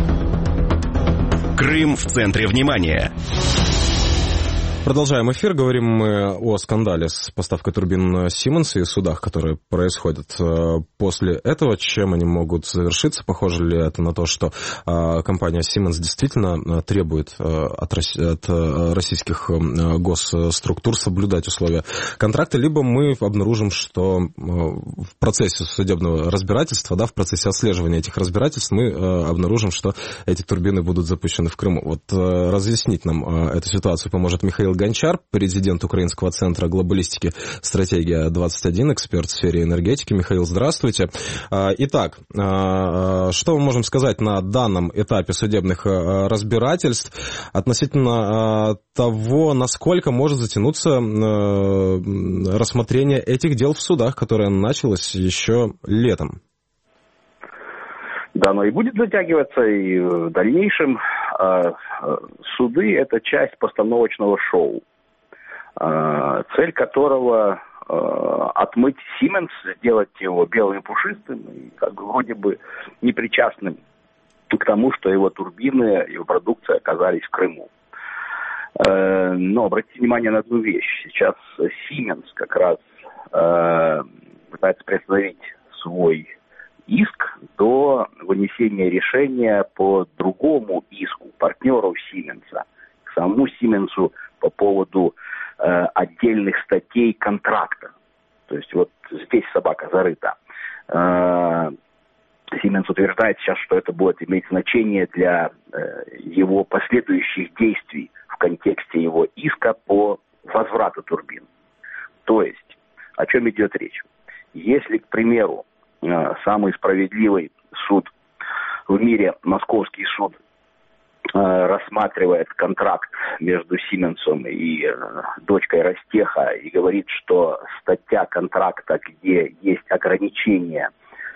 Крым в центре внимания. Продолжаем эфир. Говорим мы о скандале с поставкой турбин Siemens и судах, которые происходят после этого. Чем они могут завершиться? Похоже ли это на то, что компания Siemens действительно требует от российских госструктур соблюдать условия контракта? Либо мы обнаружим, что в процессе судебного разбирательства, да, в процессе отслеживания этих разбирательств мы обнаружим, что эти турбины будут запущены в Крыму. Вот разъяснить нам эту ситуацию поможет Михаил Гончар, президент Украинского центра глобалистики «Стратегия двадцать один», эксперт в сфере энергетики. Михаил, здравствуйте. Итак, что мы можем сказать на данном этапе судебных разбирательств относительно того, насколько может затянуться рассмотрение этих дел в судах, которое началось еще летом? Да, оно и будет затягиваться, и в дальнейшем. Суды – это часть постановочного шоу, цель которого отмыть Siemens, сделать его белым и пушистым, и как бы вроде бы непричастным к тому, что его турбины, его продукция оказались в Крыму. Но обратите внимание на одну вещь. Сейчас Siemens как раз пытается приостановить свой иск до вынесения решения по другому иску, партнеру Siemens, самому Сименсу по поводу э, отдельных статей контракта. То есть вот здесь собака зарыта. Э, Сименс утверждает сейчас, что это будет иметь значение для э, его последующих действий в контексте его иска по возврату турбин. То есть, о чем идет речь? Если, к примеру, э, самый справедливый суд в мире, московский суд, э, рассматривает контракт между Сименсом и э, дочкой Ростеха и говорит, что статья контракта, где есть ограничения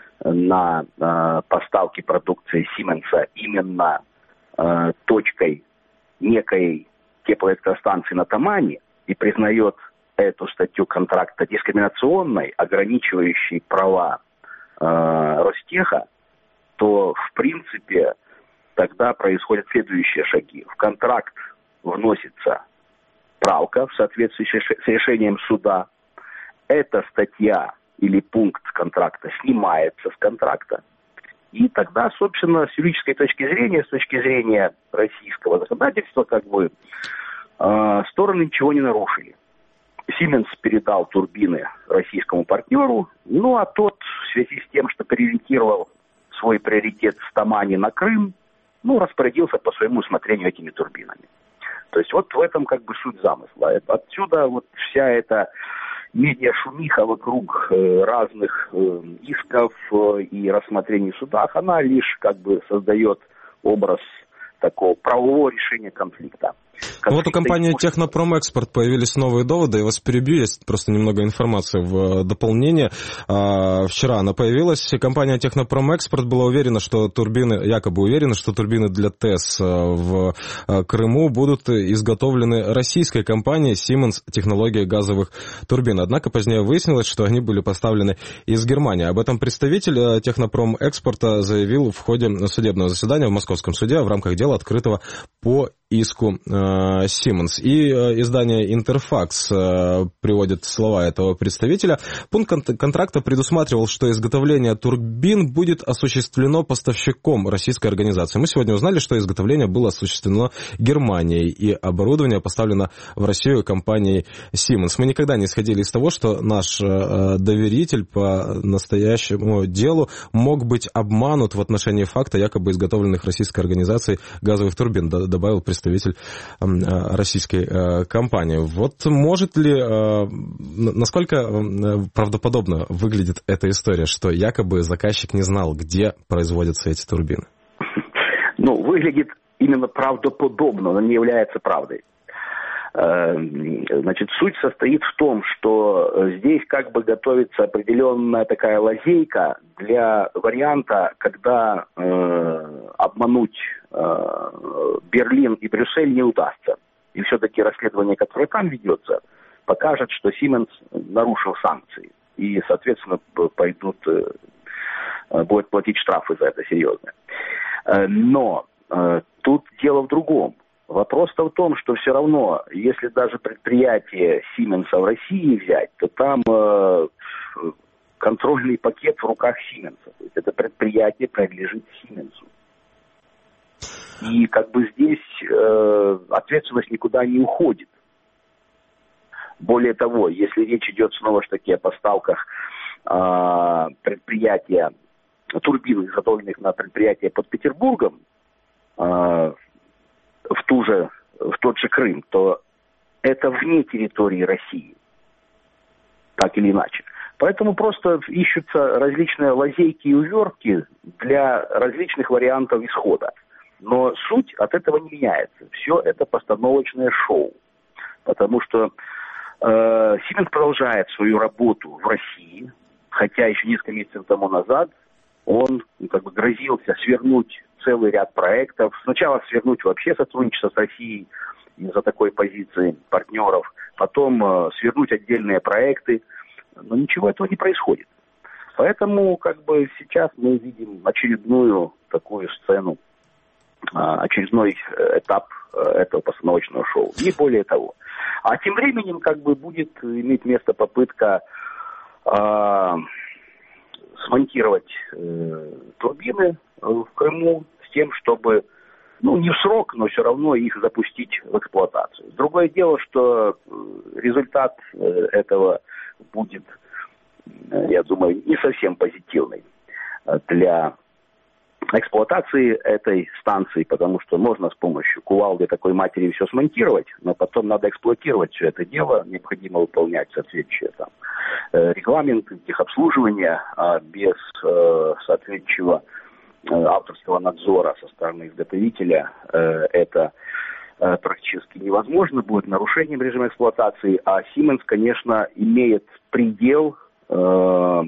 на э, поставки продукции Сименса именно э, точкой некой теплоэлектростанции на Тамане, и признает эту статью контракта дискриминационной, ограничивающей права э, Ростеха, то, в принципе, тогда происходят следующие шаги. В контракт вносится правка в соответствии с решением суда. Эта статья или пункт контракта снимается с контракта. И тогда, собственно, с юридической точки зрения, с точки зрения российского законодательства, как бы, э, стороны ничего не нарушили. Сименс передал турбины российскому партнеру, ну а тот, в связи с тем, что переориентировал свой приоритет с Тамани на Крым, ну, распорядился по своему усмотрению этими турбинами. То есть вот в этом как бы суть замысла. Отсюда вот вся эта медиа-шумиха вокруг э, разных э, исков э, и рассмотрений в судах, она лишь как бы создает образ такого правового решения конфликта. Ну вот у компании «Технопромэкспорт» появились новые доводы, я вас перебью, есть просто немного информации в дополнение. А, вчера она появилась, компания «Технопромэкспорт» была уверена, что турбины, якобы уверена, что турбины для ТЭС в Крыму будут изготовлены российской компанией «Сименс. Технология газовых турбин». Однако позднее выяснилось, что они были поставлены из Германии. Об этом представитель «Технопромэкспорта» заявил в ходе судебного заседания в Московском суде в рамках дела, открытого по иску Сименс. И издание «Интерфакс» приводит слова этого представителя. Пункт контракта предусматривал, что изготовление турбин будет осуществлено поставщиком российской организации. Мы сегодня узнали, что изготовление было осуществлено Германией, и оборудование поставлено в Россию компанией Сименс. Мы никогда не исходили из того, что наш доверитель по настоящему делу мог быть обманут в отношении факта якобы изготовленных российской организацией газовых турбин, добавил представитель российской компании. Вот может ли, насколько правдоподобно выглядит эта история, что якобы заказчик не знал, где производятся эти турбины? Ну, выглядит именно правдоподобно, но не является правдой. Значит, суть состоит в том, что здесь как бы готовится определенная такая лазейка для варианта, когда э, обмануть э, Берлин и Брюссель не удастся. И все-таки расследование, которое там ведется, покажет, что Сименс нарушил санкции. И, соответственно, пойдут, э, будет платить штрафы за это серьезные. Но э, тут дело в другом. Вопрос-то в том, что все равно, если даже предприятие Сименса в России взять, то там э, контрольный пакет в руках Сименса. То есть это предприятие принадлежит Сименсу. И как бы здесь э, ответственность никуда не уходит. Более того, если речь идет снова же таки о поставках э, предприятия, турбин, изготовленных на предприятие под Петербургом, э, в, ту же, в тот же Крым, то это вне территории России, так или иначе. Поэтому просто ищутся различные лазейки и увертки для различных вариантов исхода. Но суть от этого не меняется. Все это постановочное шоу. Потому что э, Сименс продолжает свою работу в России, хотя еще несколько месяцев тому назад он ну, как бы грозился свернуть целый ряд проектов. Сначала свернуть вообще сотрудничество с Россией из-за такой позиции партнеров, потом э, свернуть отдельные проекты, но ничего этого не происходит. Поэтому как бы сейчас мы видим очередную такую сцену, э, очередной этап э, этого постановочного шоу. Не более того. А тем временем как бы будет иметь место попытка э, смонтировать э, турбины в Крыму с тем, чтобы ну, не в срок, но все равно их запустить в эксплуатацию. Другое дело, что результат этого будет, я думаю, не совсем позитивный для эксплуатации этой станции, потому что можно с помощью кувалды такой матери все смонтировать, но потом надо эксплуатировать все это дело, необходимо выполнять соответствующие там регламенты техобслуживания, а без э, соответствующего э, авторского надзора со стороны изготовителя э, это э, практически невозможно, будет нарушением режима эксплуатации, а Siemens, конечно, имеет предел э,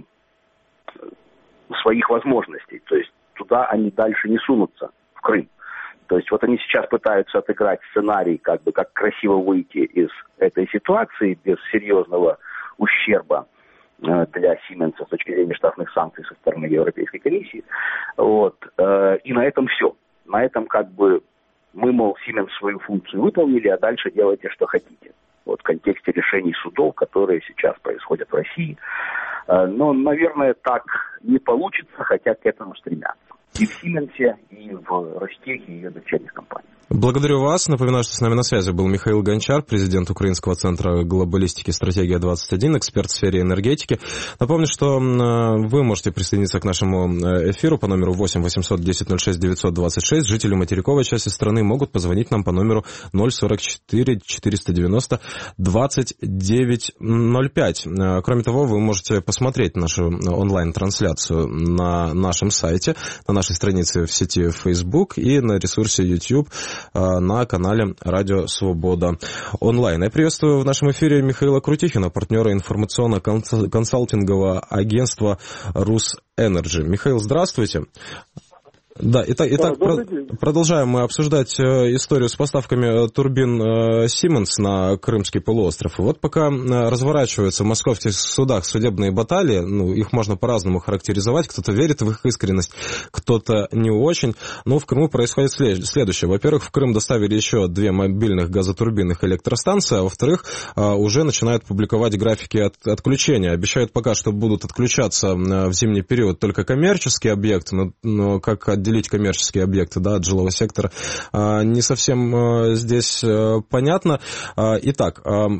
своих возможностей, то есть туда они дальше не сунутся, в Крым. То есть вот они сейчас пытаются отыграть сценарий, как бы как красиво выйти из этой ситуации без серьезного ущерба э, для Siemens с точки зрения штрафных санкций со стороны Европейской комиссии. Вот. Э, и на этом все. На этом как бы мы, мол, Siemens свою функцию выполнили, а дальше делайте, что хотите. Вот в контексте решений судов, которые сейчас происходят в России. Но, наверное, так не получится, хотя к этому стремятся. И в Сименсе, и в Ростехе, и в дочерних компаниях. Благодарю вас. Напоминаю, что с нами на связи был Михаил Гончар, президент Украинского центра глобалистики «Стратегия двадцать один», эксперт в сфере энергетики. Напомню, что вы можете присоединиться к нашему эфиру по номеру восемь восемьсот десять ноль шесть девятьсот двадцать шесть. Жители материковой части страны могут позвонить нам по номеру ноль сорок четыре четыреста девяносто двадцать девять ноль пять. Кроме того, вы можете посмотреть нашу онлайн-трансляцию на нашем сайте, на нашей странице в сети Facebook и на ресурсе YouTube на канале «Радио Свобода онлайн». Я приветствую в нашем эфире Михаила Крутихина, партнера информационно-консалтингового агентства «Русэнерджи». Михаил, здравствуйте. Да, итак, итак про- продолжаем мы обсуждать э, историю с поставками турбин э, Siemens на Крымский полуостров. И вот пока э, разворачиваются в московских судах судебные баталии, ну, их можно по-разному характеризовать, кто-то верит в их искренность, кто-то не очень, но в Крыму происходит след- следующее. Во-первых, в Крым доставили еще две мобильных газотурбинных электростанции, а во-вторых, э, уже начинают публиковать графики от- отключения. Обещают пока, что будут отключаться э, в зимний период только коммерческие объекты, но, но как отделить коммерческие объекты, да, от жилого сектора, не совсем здесь понятно. Итак,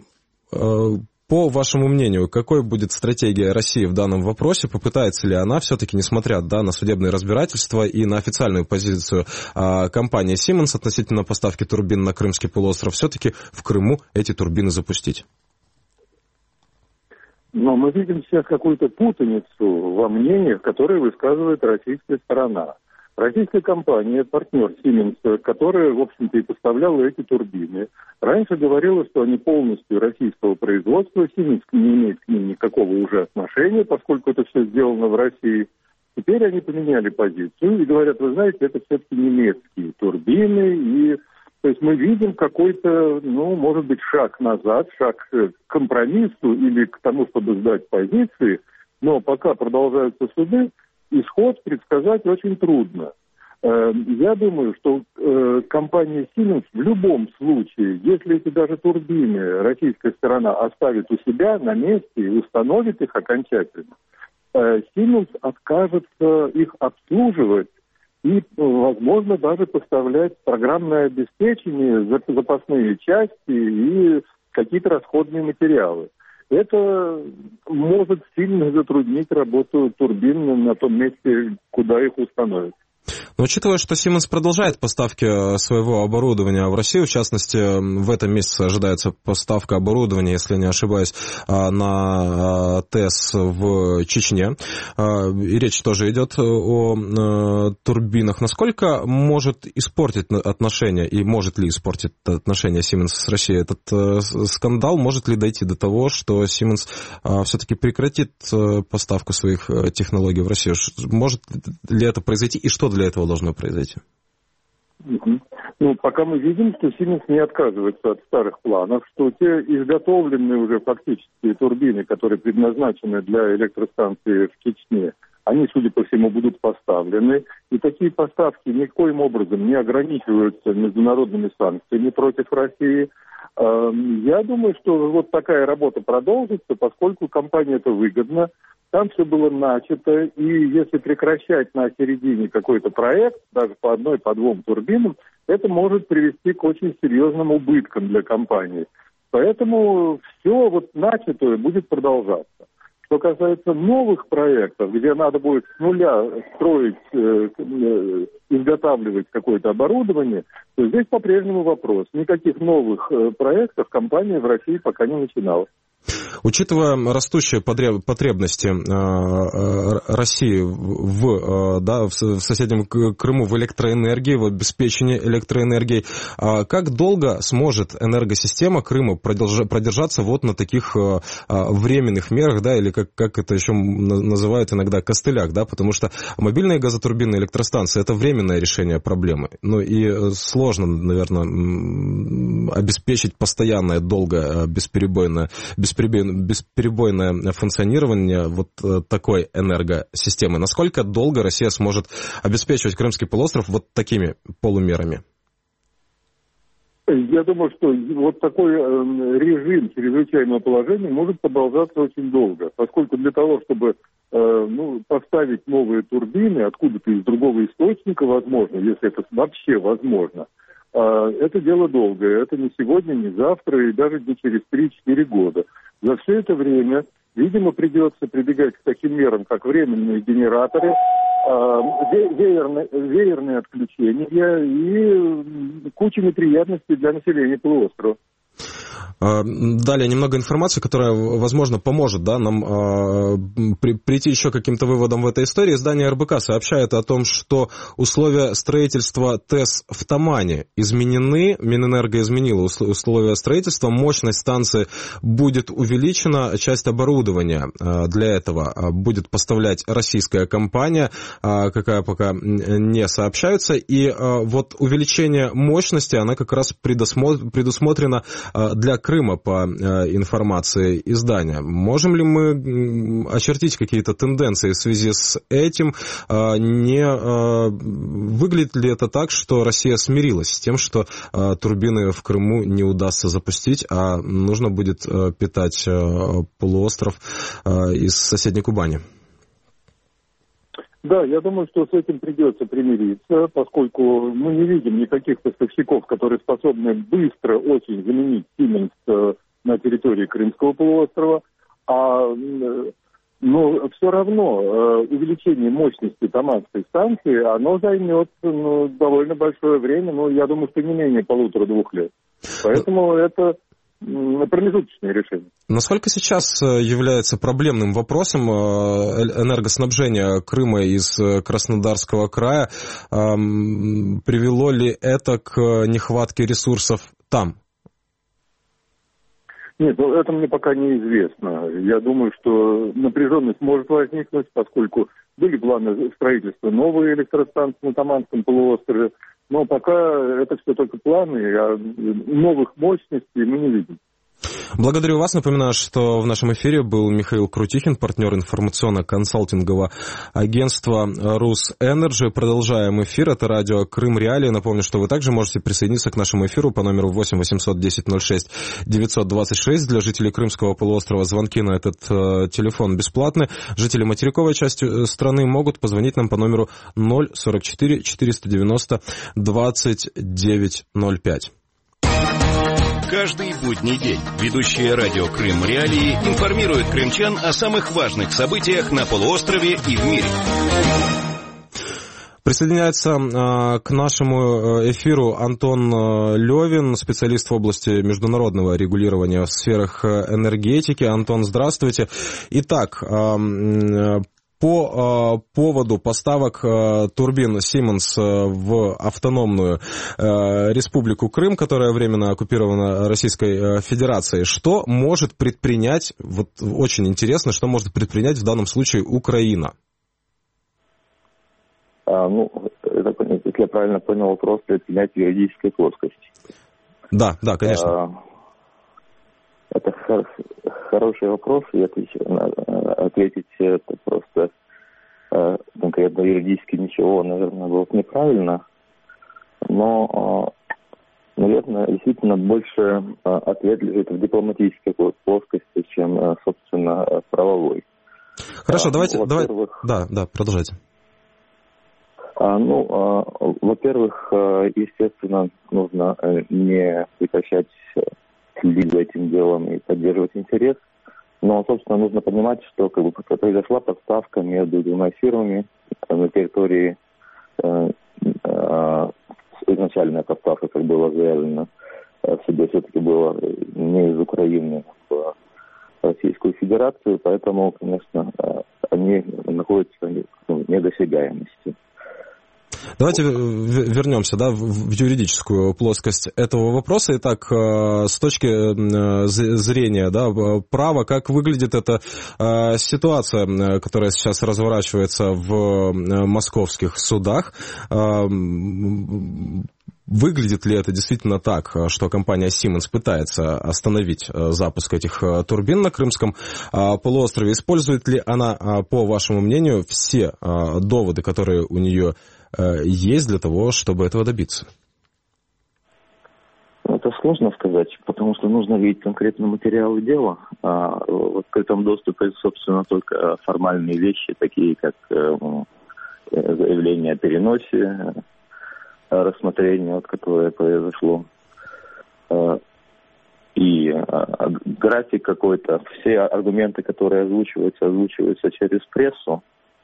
по вашему мнению, какой будет стратегия России в данном вопросе? Попытается ли она все-таки, несмотря, да, на судебные разбирательства и на официальную позицию компании Siemens относительно поставки турбин на Крымский полуостров, все-таки в Крыму эти турбины запустить? Но мы видим сейчас какую-то путаницу во мнениях, которые высказывает российская сторона. Российская компания, партнер Siemens, которая, в общем-то, и поставляла эти турбины, раньше говорила, что они полностью российского производства, Siemens не имеет к ним никакого уже отношения, поскольку это все сделано в России. Теперь они поменяли позицию и говорят, вы знаете, это все-таки немецкие турбины, и то есть мы видим какой-то, ну, может быть, шаг назад, шаг к компромиссу или к тому, чтобы сдать позиции, но пока продолжаются суды, исход предсказать очень трудно. Я думаю, что компания Siemens в любом случае, если эти даже турбины российская сторона оставит у себя на месте и установит их окончательно, Siemens откажется их обслуживать и, возможно, даже поставлять программное обеспечение, запасные части и какие-то расходные материалы. Это может сильно затруднить работу турбин на том месте, куда их установят. Но учитывая, что Siemens продолжает поставки своего оборудования в Россию, в частности, в этом месяце ожидается поставка оборудования, если не ошибаюсь, на ТЭС в Чечне, и речь тоже идет о турбинах. Насколько может испортить отношения, и может ли испортить отношения Siemens с Россией этот скандал? Может ли дойти до того, что Siemens все-таки прекратит поставку своих технологий в Россию? Может ли это произойти, и что для этого должно произойти? Угу. Ну, пока мы видим, что Siemens не отказывается от старых планов, что те изготовленные уже фактически турбины, которые предназначены для электростанции в Чечне, они, судя по всему, будут поставлены. И такие поставки никоим образом не ограничиваются международными санкциями против России. Я думаю, что вот такая работа продолжится, поскольку компании это выгодно. Там все было начато, и если прекращать на середине какой-то проект, даже по одной, по двум турбинам, это может привести к очень серьезным убыткам для компании. Поэтому все вот начатое будет продолжаться. Что касается новых проектов, где надо будет с нуля строить, э, э, изготавливать какое-то оборудование, то здесь по-прежнему вопрос. Никаких новых э, проектов компания в России пока не начинала. Учитывая растущие потребности России в, да, в соседнем Крыму в электроэнергии, в обеспечении электроэнергией, как долго сможет энергосистема Крыма продержаться вот на таких временных мерах, да, или как, как это еще называют иногда костылях, да, потому что мобильные газотурбинные электростанции – это временное решение проблемы. Ну и сложно, наверное, обеспечить постоянное, долгое, бесперебойное, бесперебойное бесперебойное функционирование вот такой энергосистемы. Насколько долго Россия сможет обеспечивать Крымский полуостров вот такими полумерами? Я думаю, что вот такой режим чрезвычайного положения может продолжаться очень долго, поскольку для того, чтобы ну, поставить новые турбины откуда-то из другого источника, возможно, если это вообще возможно, это дело долгое. Это не сегодня, не завтра и даже не через три-четыре года. За все это время, видимо, придется прибегать к таким мерам, как временные генераторы, веерные, веерные отключения и куча неприятностей для населения полуострова. Далее немного информации, которая, возможно, поможет, да, нам э, при, прийти еще к каким-то выводам в этой истории. Издание эр бэ ка сообщает о том, что условия строительства ТЭС в Тамане изменены. Минэнерго изменила условия строительства. Мощность станции будет увеличена. Часть оборудования э, для этого будет поставлять российская компания, э, какая пока не сообщается. И э, вот увеличение мощности, она как раз предусмотр, предусмотрена э, для Крыма по э, информации издания. Можем ли мы очертить какие-то тенденции в связи с этим? Э, не э, выглядит ли это так, что Россия смирилась с тем, что э, турбины в Крыму не удастся запустить, а нужно будет э, питать э, полуостров э, из соседней Кубани? Да, я думаю, что с этим придется примириться, поскольку мы не видим никаких поставщиков, которые способны быстро очень заменить Siemens на территории Крымского полуострова. А, но все равно увеличение мощности Таманской станции, оно займет ну, довольно большое время, ну, я думаю, что не менее полутора-двух лет. Поэтому это промежуточное решение. Насколько сейчас является проблемным вопросом энергоснабжения Крыма из Краснодарского края? Привело ли это к нехватке ресурсов там? Нет, это мне пока неизвестно. Я думаю, что напряженность может возникнуть, поскольку были планы строительства новой электростанции на Таманском полуострове, но пока это все только планы, а новых мощностей мы не видим. Благодарю вас. Напоминаю, что в нашем эфире был Михаил Крутихин, партнер информационно-консалтингового агентства «Русэнерджи». Продолжаем эфир. Это радио «Крым Реалии». Напомню, что вы также можете присоединиться к нашему эфиру по номеру восемь восемьсот десять ноль шесть девятьсот двадцать шесть. Для жителей Крымского полуострова звонки на этот э, телефон бесплатны. Жители материковой части страны могут позвонить нам по номеру ноль сорок четыре четыреста девяносто двадцать девять ноль пять. Каждый будний день ведущие радио «Крым Реалии» информируют крымчан о самых важных событиях на полуострове и в мире. Присоединяется э, к нашему эфиру Антон Левин, специалист в области международного регулирования в сферах энергетики. Антон, здравствуйте. Итак, э, по э, поводу поставок э, турбин Siemens в автономную э, республику Крым, которая временно оккупирована Российской э, Федерацией, что может предпринять, вот очень интересно, что может предпринять в данном случае Украина? А, ну, это, если я правильно понял вопрос, предпринять в юридической плоскости. Да, да, конечно. А, это хор- хороший вопрос, и отвечу, ответить это просто э, конкретно юридически ничего, наверное, было неправильно, но, э, наверное, действительно больше э, ответ лежит в дипломатической плоскости, чем, э, собственно, в правовой. Хорошо, а, давайте, давай, во-первых, да, да, продолжайте. А, ну, а, во-первых, естественно, нужно не прекращать следить за этим делом и поддерживать интерес. Но, собственно, нужно понимать, что как бы, произошла подставка между двумя фирмами на территории, э, э, изначальная подставка, как было заявлено в суде, все-таки была не из Украины в Российскую Федерацию, поэтому, конечно, они находятся в недосягаемости. Давайте вернемся, да, в юридическую плоскость этого вопроса. Итак, с точки зрения, да, права, как выглядит эта ситуация, которая сейчас разворачивается в московских судах? Выглядит ли это действительно так, что компания Siemens пытается остановить запуск этих турбин на Крымском полуострове? Использует ли она, по вашему мнению, все доводы, которые у нее есть для того, чтобы этого добиться? Это сложно сказать, потому что нужно видеть конкретные материалы дела. А в открытом доступе, собственно, только формальные вещи, такие как заявление о переносе, рассмотрение, вот, которое произошло, и график какой-то. Все аргументы, которые озвучиваются, озвучиваются через прессу.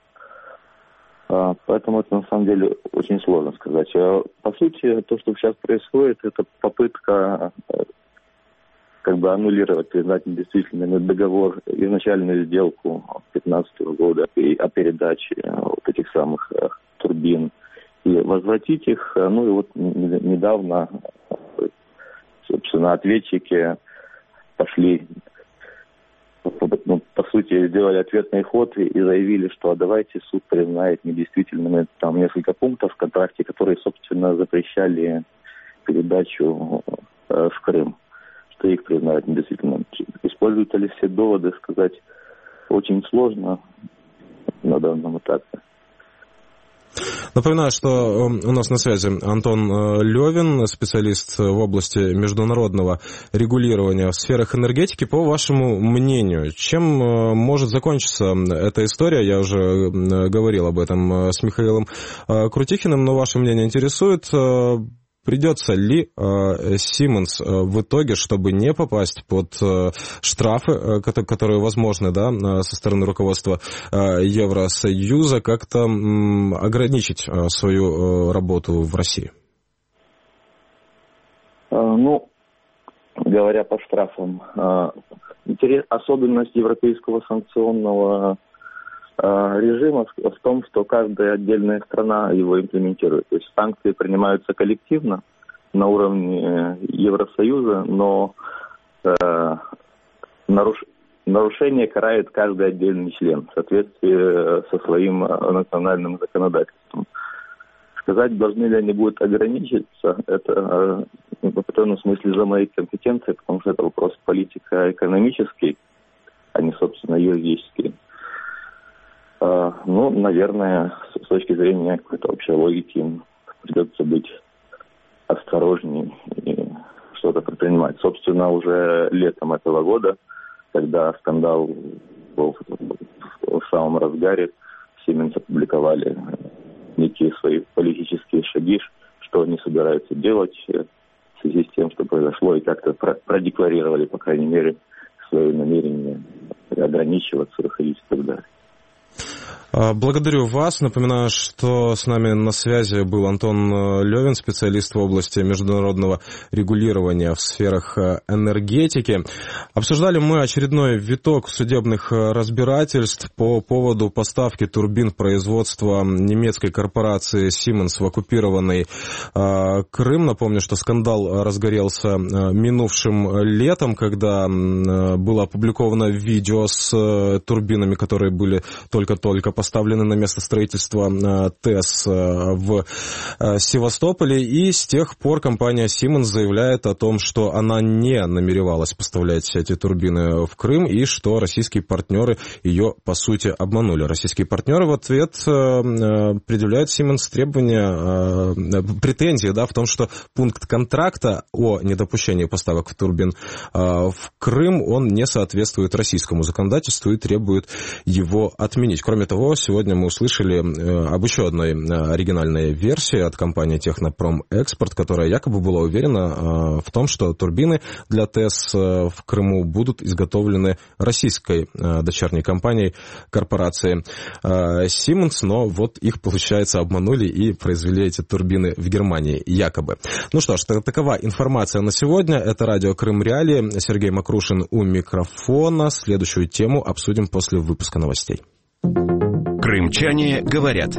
Поэтому это на самом деле очень сложно сказать. По сути, то, что сейчас происходит, это попытка как бы аннулировать, признать недействительным договор, изначальную сделку две тысячи пятнадцатого года о передаче вот этих самых турбин и возвратить их. Ну и вот недавно, собственно, ответчики пошли, ну, по сути, сделали ответный ход и заявили, что а давайте суд признает недействительными там несколько пунктов в контракте, которые, собственно, запрещали передачу э, в Крым, что их признают недействительными. Используются ли все доводы, сказать очень сложно на данном этапе. Напоминаю, что у нас на связи Антон Левин, специалист в области международного регулирования в сферах энергетики. По вашему мнению, чем может закончиться эта история? Я уже говорил об этом с Михаилом Крутихиным, но ваше мнение интересует. Придется ли Siemens в итоге, чтобы не попасть под штрафы, которые возможны, да, со стороны руководства Евросоюза, как-то ограничить свою работу в России? Ну, говоря по штрафам, особенность европейского санкционного режима в том, что каждая отдельная страна его имплементирует. То есть санкции принимаются коллективно на уровне Евросоюза, но э, наруш... нарушение карает каждый отдельный член в соответствии со своим национальным законодательством. Сказать, должны ли они будут ограничиться, это в определенном смысле за моей компетенцией, потому что это вопрос политико-экономический, а не, собственно, юридический. Ну, наверное, с точки зрения какой-то общей логики придется быть осторожнее и что-то предпринимать. Собственно, уже летом этого года, когда скандал был в самом разгаре, Siemens опубликовали некие свои политические шаги, что они собираются делать в связи с тем, что произошло, и как-то продекларировали, по крайней мере, свое намерение ограничиваться, выходить и так далее. Благодарю вас. Напоминаю, что с нами на связи был Антон Левин, специалист в области международного регулирования в сферах энергетики. Обсуждали мы очередной виток судебных разбирательств по поводу поставки турбин производства немецкой корпорации Siemens в оккупированный Крым. Напомню, что скандал разгорелся минувшим летом, когда было опубликовано видео с турбинами, которые были только-только поставлены на место строительства ТЭС в Севастополе, и с тех пор компания Siemens заявляет о том, что она не намеревалась поставлять эти турбины в Крым, и что российские партнеры ее, по сути, обманули. Российские партнеры в ответ предъявляют Siemens требования, претензии, да, в том, что пункт контракта о недопущении поставок турбин в Крым, он не соответствует российскому законодательству и требует его отменить. Кроме того, то сегодня мы услышали об еще одной оригинальной версии от компании «Технопром Экспорт», которая якобы была уверена в том, что турбины для ТЭС в Крыму будут изготовлены российской дочерней компанией корпорации Siemens, но вот их, получается, обманули и произвели эти турбины в Германии, якобы. Ну что ж, такова информация на сегодня. Это радио Крым Реалии. Сергей Макрушин у микрофона. Следующую тему обсудим после выпуска новостей. Крымчане говорят.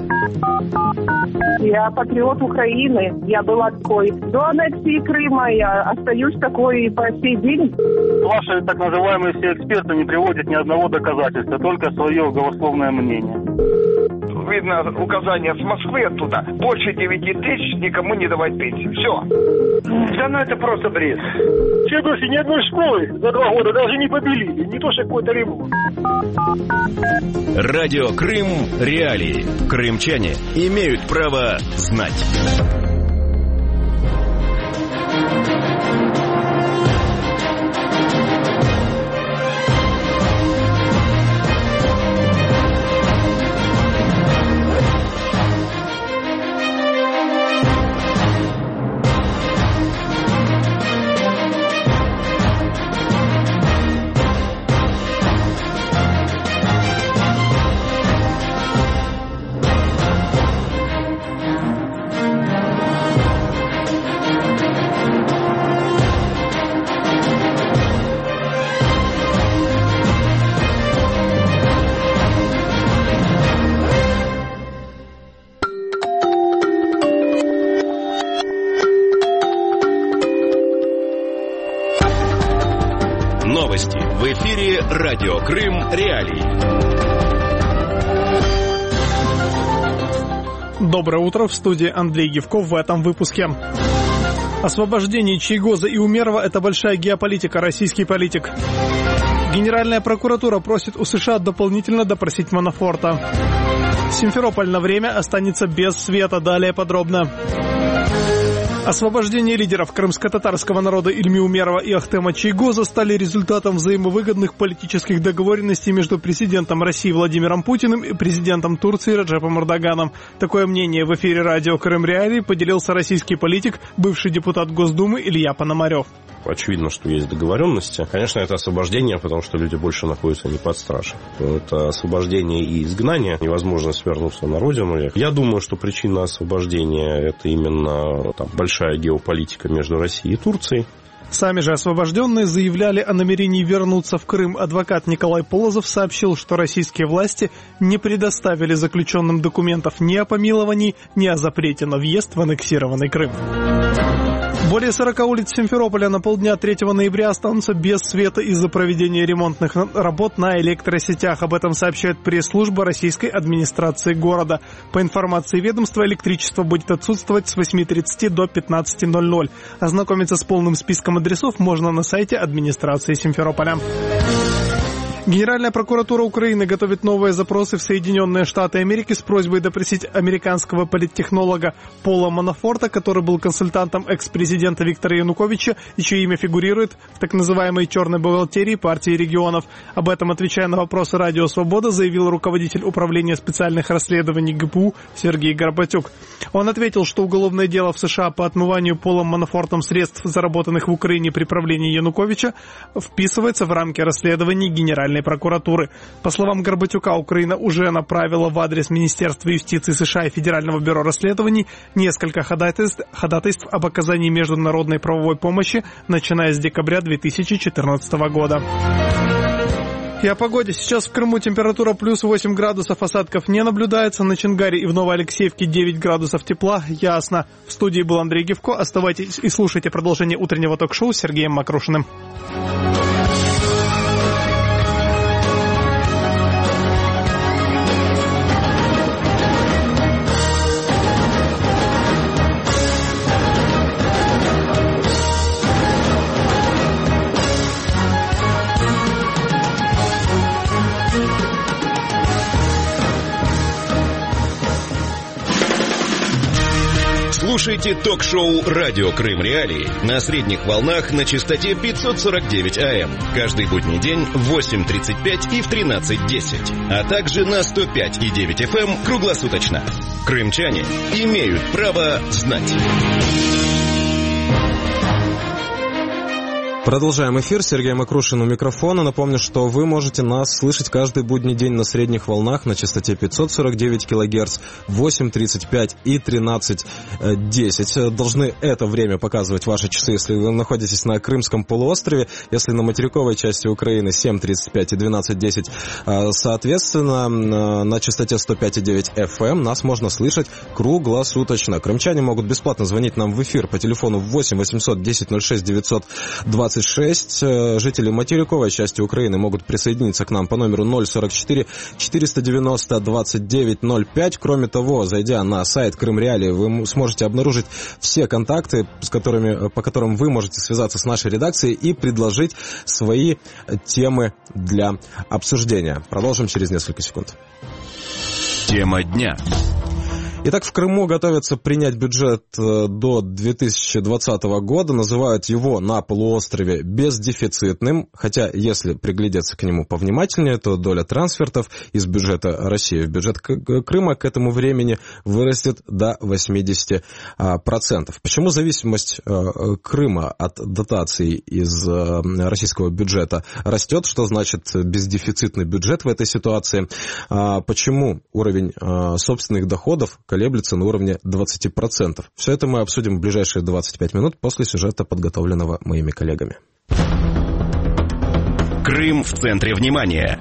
Я патриот Украины. Я была такой до аннексии Крыма. Я остаюсь такой и по сей день. Ваши так называемые все эксперты не приводят ни одного доказательства, только свое голословное мнение. Видно указание с Москвы оттуда. Больше девяти тысяч никому не давать пенсию. Все. Да ну это просто бред. Все души ни одной школы за два года даже не побелили. Не то что какой-то ремонт. Радио Крым Реалии. Крымчане имеют право знать. Новости в эфире радио Крым Реалии. Доброе утро, в студии Андрей Гевков в этом выпуске. Освобождение Чайгоза и Умерова – это большая геополитика, российский политик. Генеральная прокуратура просит у США дополнительно допросить Манафорта. Симферополь на время останется без света, далее подробно. Освобождение лидеров крымско-татарского народа Ильми Умерова и Ахтема Чайгоза стали результатом взаимовыгодных политических договоренностей между президентом России Владимиром Путиным и президентом Турции Реджепом Эрдоганом. Такое мнение в эфире радио Крым Реалии поделился российский политик, бывший депутат Госдумы Илья Пономарев. Очевидно, что есть договоренности. Конечно, это освобождение, потому что люди больше находятся не под стражей. Это освобождение и изгнание, невозможность вернуться на родину. Я думаю, что причина освобождения – это именно там, большая геополитика между Россией и Турцией. Сами же освобожденные заявляли о намерении вернуться в Крым. Адвокат Николай Полозов сообщил, что российские власти не предоставили заключенным документов ни о помиловании, ни о запрете на въезд в аннексированный Крым. Более сорока улиц Симферополя на полдня третьего ноября останутся без света из-за проведения ремонтных работ на электросетях. Об этом сообщает пресс-служба российской администрации города. По информации ведомства, электричество будет отсутствовать с восьми тридцати до пятнадцати ноль-ноль. Ознакомиться с полным списком адресов можно на сайте администрации Симферополя. Генеральная прокуратура Украины готовит новые запросы в Соединенные Штаты Америки с просьбой допросить американского политтехнолога Пола Манафорта, который был консультантом экс-президента Виктора Януковича и чье имя фигурирует в так называемой черной бухгалтерии партии регионов. Об этом, отвечая на вопросы «Радио Свобода», заявил руководитель управления специальных расследований ГПУ Сергей Горбатюк. Он ответил, что уголовное дело в США по отмыванию Полом Манафортом средств, заработанных в Украине при правлении Януковича, вписывается в рамки расследований Генеральной прокуратуры. По словам Горбатюка, Украина уже направила в адрес Министерства юстиции США и Федерального бюро расследований несколько ходатайств, ходатайств об оказании международной правовой помощи, начиная с декабря две тысячи четырнадцатого года. И о погоде. Сейчас в Крыму температура плюс восемь градусов, осадков не наблюдается. На Чингаре и в Новоалексеевке девять градусов тепла. Ясно. В студии был Андрей Гевко. Оставайтесь и слушайте продолжение утреннего ток-шоу с Сергеем Макрушиным. Слушайте ток-шоу «Радио Крым Реалии» на средних волнах на частоте пятьсот сорок девять эй эм каждый будний день в восемь тридцать пять и в тринадцать десять, а также на сто пять и девять эф эм круглосуточно. Крымчане имеют право знать. Продолжаем эфир. Сергей Макрушин у микрофона. Напомню, что вы можете нас слышать каждый будний день на средних волнах на частоте пятьсот сорок девять килогерц, восемь тридцать пять и тринадцать десять. Должны это время показывать ваши часы, если вы находитесь на Крымском полуострове, если на материковой части Украины семь тридцать пять и двенадцать десять. Соответственно, на частоте сто пять и девять эф эм нас можно слышать круглосуточно. Крымчане могут бесплатно звонить нам в эфир по телефону восемь восемьсот десять ноль шесть девятьсот двадцать шесть. Жители материковой части Украины могут присоединиться к нам по номеру ноль сорок четыре четыреста девяносто двадцать девять ноль пять. Кроме того, зайдя на сайт Крым Реалии, вы сможете обнаружить все контакты, с которыми, по которым вы можете связаться с нашей редакцией и предложить свои темы для обсуждения. Продолжим через несколько секунд. Тема дня. Итак, в Крыму готовятся принять бюджет до две тысячи двадцатого года. Называют его на полуострове бездефицитным. Хотя, если приглядеться к нему повнимательнее, то доля трансфертов из бюджета России в бюджет Крыма к этому времени вырастет до восемьдесят процентов. Почему зависимость Крыма от дотаций из российского бюджета растет? Что значит бездефицитный бюджет в этой ситуации? Почему уровень собственных доходов колеблется на уровне двадцать процентов. Все это мы обсудим в ближайшие двадцать пять минут после сюжета, подготовленного моими коллегами. Крым в центре внимания.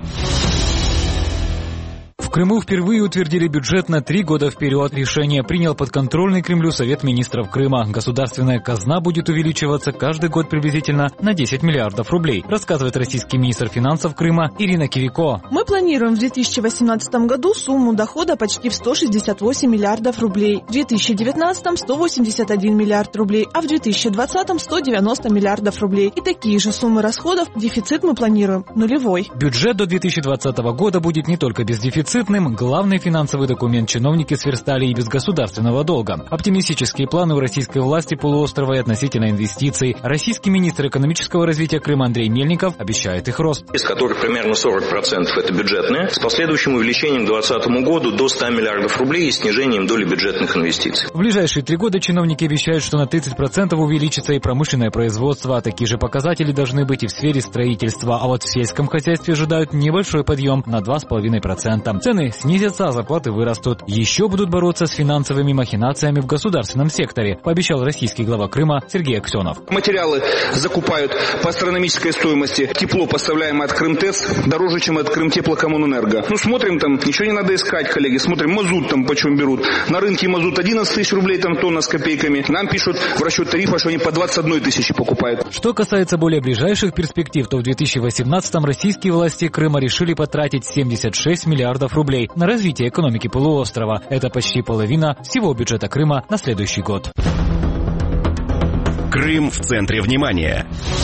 В Крыму впервые утвердили бюджет на три года вперед. Решение принял подконтрольный Кремлю Совет министров Крыма. Государственная казна будет увеличиваться каждый год приблизительно на десять миллиардов рублей, рассказывает российский министр финансов Крыма Ирина Кивико. Мы планируем в две тысячи восемнадцатом году сумму дохода почти в сто шестьдесят восемь миллиардов рублей, в две тысячи девятнадцатом сто восемьдесят один миллиард рублей, а в две тысячи двадцатом сто девяносто миллиардов рублей. И такие же суммы расходов. Дефицит мы планируем нулевой. Бюджет до две тысячи двадцатого года будет не только бездефицитным. Главный финансовый документ чиновники сверстали и без государственного долга. Оптимистические планы у российской власти полуострова и относительно инвестиций. Российский министр экономического развития Крыма Андрей Мельников обещает их рост. Из которых примерно сорок процентов это бюджетные, с последующим увеличением к две тысячи двадцатому году до ста миллиардов рублей и снижением доли бюджетных инвестиций. В ближайшие три года чиновники обещают, что на тридцать процентов увеличится и промышленное производство, а такие же показатели должны быть и в сфере строительства. А вот в сельском хозяйстве ожидают небольшой подъем на два с половиной процента. Цены снизятся, а зарплаты вырастут. Еще будут бороться с финансовыми махинациями в государственном секторе, пообещал российский глава Крыма Сергей Аксенов. Материалы закупают по астрономической стоимости. Тепло, поставляемое от Крымтец, дороже, чем от Крымтеплокоммунэнерго. Ну, смотрим там, ничего не надо искать, коллеги. Смотрим, мазут там почем берут. На рынке мазут одиннадцать тысяч рублей, там тонна с копейками. Нам пишут в расчет тарифа, что они по двадцать одной тысячи покупают. Что касается более ближайших перспектив, то в две тысячи восемнадцатом российские власти Крыма решили потратить семьдесят шесть миллиардов рублей на развитие экономики полуострова. Это почти половина всего бюджета Крыма на следующий год. Крым в центре внимания.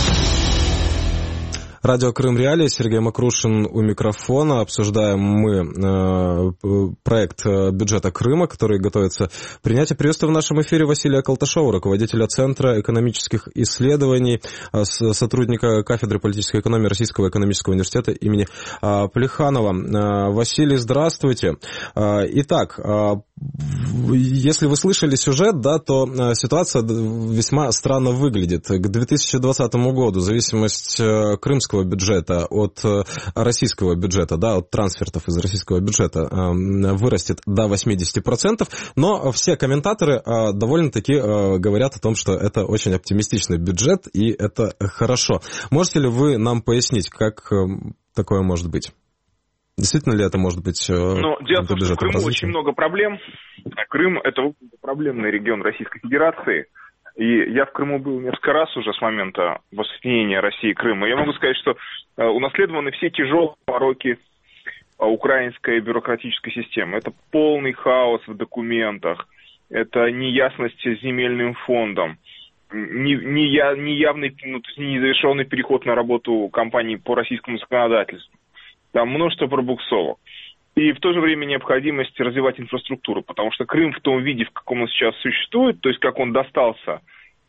Радио Крым Реалии, Сергей Макрушин у микрофона. Обсуждаем мы э, проект бюджета Крыма, который готовится принять. И приветствую в нашем эфире Василия Колташова, руководителя Центра экономических исследований, э, сотрудника кафедры политической экономии Российского экономического университета имени э, Плеханова. Э, Василий, здравствуйте. Э, итак, э, если вы слышали сюжет, да, то э, ситуация весьма странно выглядит. К две тысячи двадцатому году зависимость э, крымского бюджета от российского бюджета, да, от трансфертов из российского бюджета вырастет до восемьдесят процентов, но все комментаторы довольно-таки говорят о том, что это очень оптимистичный бюджет, и это хорошо. Можете ли вы нам пояснить, как такое может быть? Действительно ли это может быть... Но дело в том, что в Крыму развития? очень много проблем. Крым – это проблемный регион Российской Федерации. И я в Крыму был несколько раз уже с момента воссоединения России и Крыма. Я могу сказать, что унаследованы все тяжелые пороки украинской бюрократической системы. Это полный хаос в документах, это неясность с земельным фондом, неявный, ну, незавершенный переход на работу компаний по российскому законодательству. Там множество пробуксовок. и в то же время необходимость развивать инфраструктуру, потому что Крым в том виде, в каком он сейчас существует, то есть как он достался,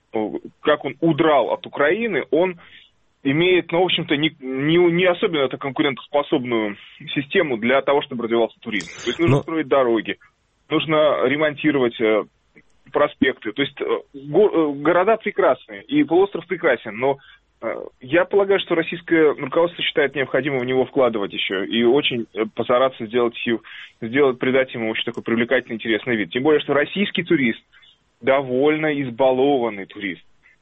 как он удрал от Украины, он имеет, ну, в общем-то, не, не, не особенно это конкурентоспособную систему для того, чтобы развивался туризм. То есть нужно Но... строить дороги, нужно ремонтировать э, проспекты. То есть э, го, э, города прекрасные, и полуостров прекрасен, но э, я полагаю, что российское руководство считает необходимым в него вкладывать еще и очень э, постараться сделать, сделать, придать ему очень такой привлекательный, интересный вид. Тем более, что российский турист довольно избалованный турист.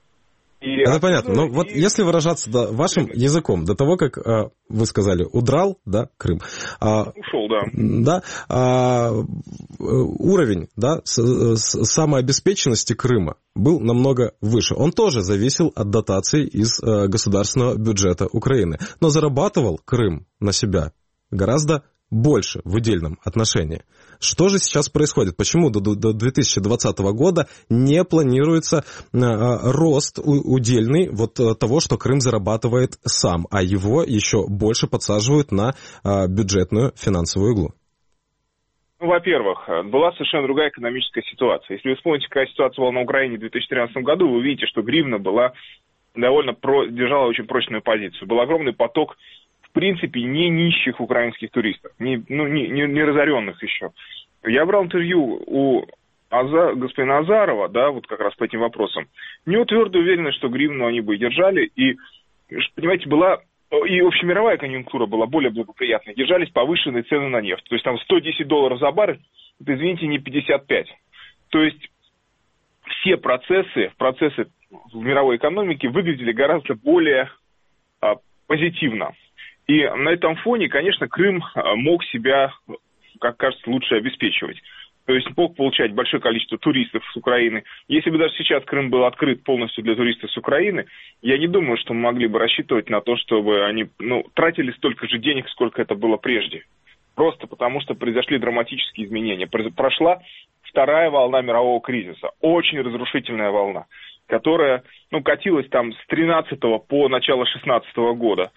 И это понятно. Но и... вот если выражаться да, вашим языком, до того, как а, вы сказали, удрал, да, Крым. А, Ушел, да. Да. А, уровень, да, с, с, самообеспеченности Крыма был намного выше. Он тоже зависел от дотаций из а, государственного бюджета Украины. Но зарабатывал Крым на себя гораздо больше в удельном отношении. Что же сейчас происходит? Почему до, до две тысячи двадцатого года не планируется э, рост удельный вот того, что Крым зарабатывает сам, а его еще больше подсаживают на э, бюджетную финансовую иглу? Ну, во-первых, была совершенно другая экономическая ситуация. Если вы вспомните, какая ситуация была на Украине в две тысячи тринадцатом году, вы увидите, что гривна была довольно про... держала очень прочную позицию. Был огромный поток, в принципе, не нищих украинских туристов, не, ну, не, не, не разоренных еще. Я брал интервью у Аза, господина Азарова, да, вот как раз по этим вопросам. У него твердо уверенность, что гривну они бы держали, и, понимаете, была, и общемировая конъюнктура была более благоприятной. Держались повышенные цены на нефть. То есть там сто десять долларов за баррель, это, извините, не пятьдесят пять. То есть все процессы, процессы в мировой экономике выглядели гораздо более а, позитивно. И на этом фоне, конечно, Крым мог себя, как кажется, лучше обеспечивать. То есть мог получать большое количество туристов с Украины. Если бы даже сейчас Крым был открыт полностью для туристов с Украины, я не думаю, что мы могли бы рассчитывать на то, чтобы они ну, тратили столько же денег, сколько это было прежде. Просто потому, что произошли драматические изменения. Прошла вторая волна мирового кризиса. Очень разрушительная волна, которая ну, катилась там с тринадцатого по начало шестнадцатого года.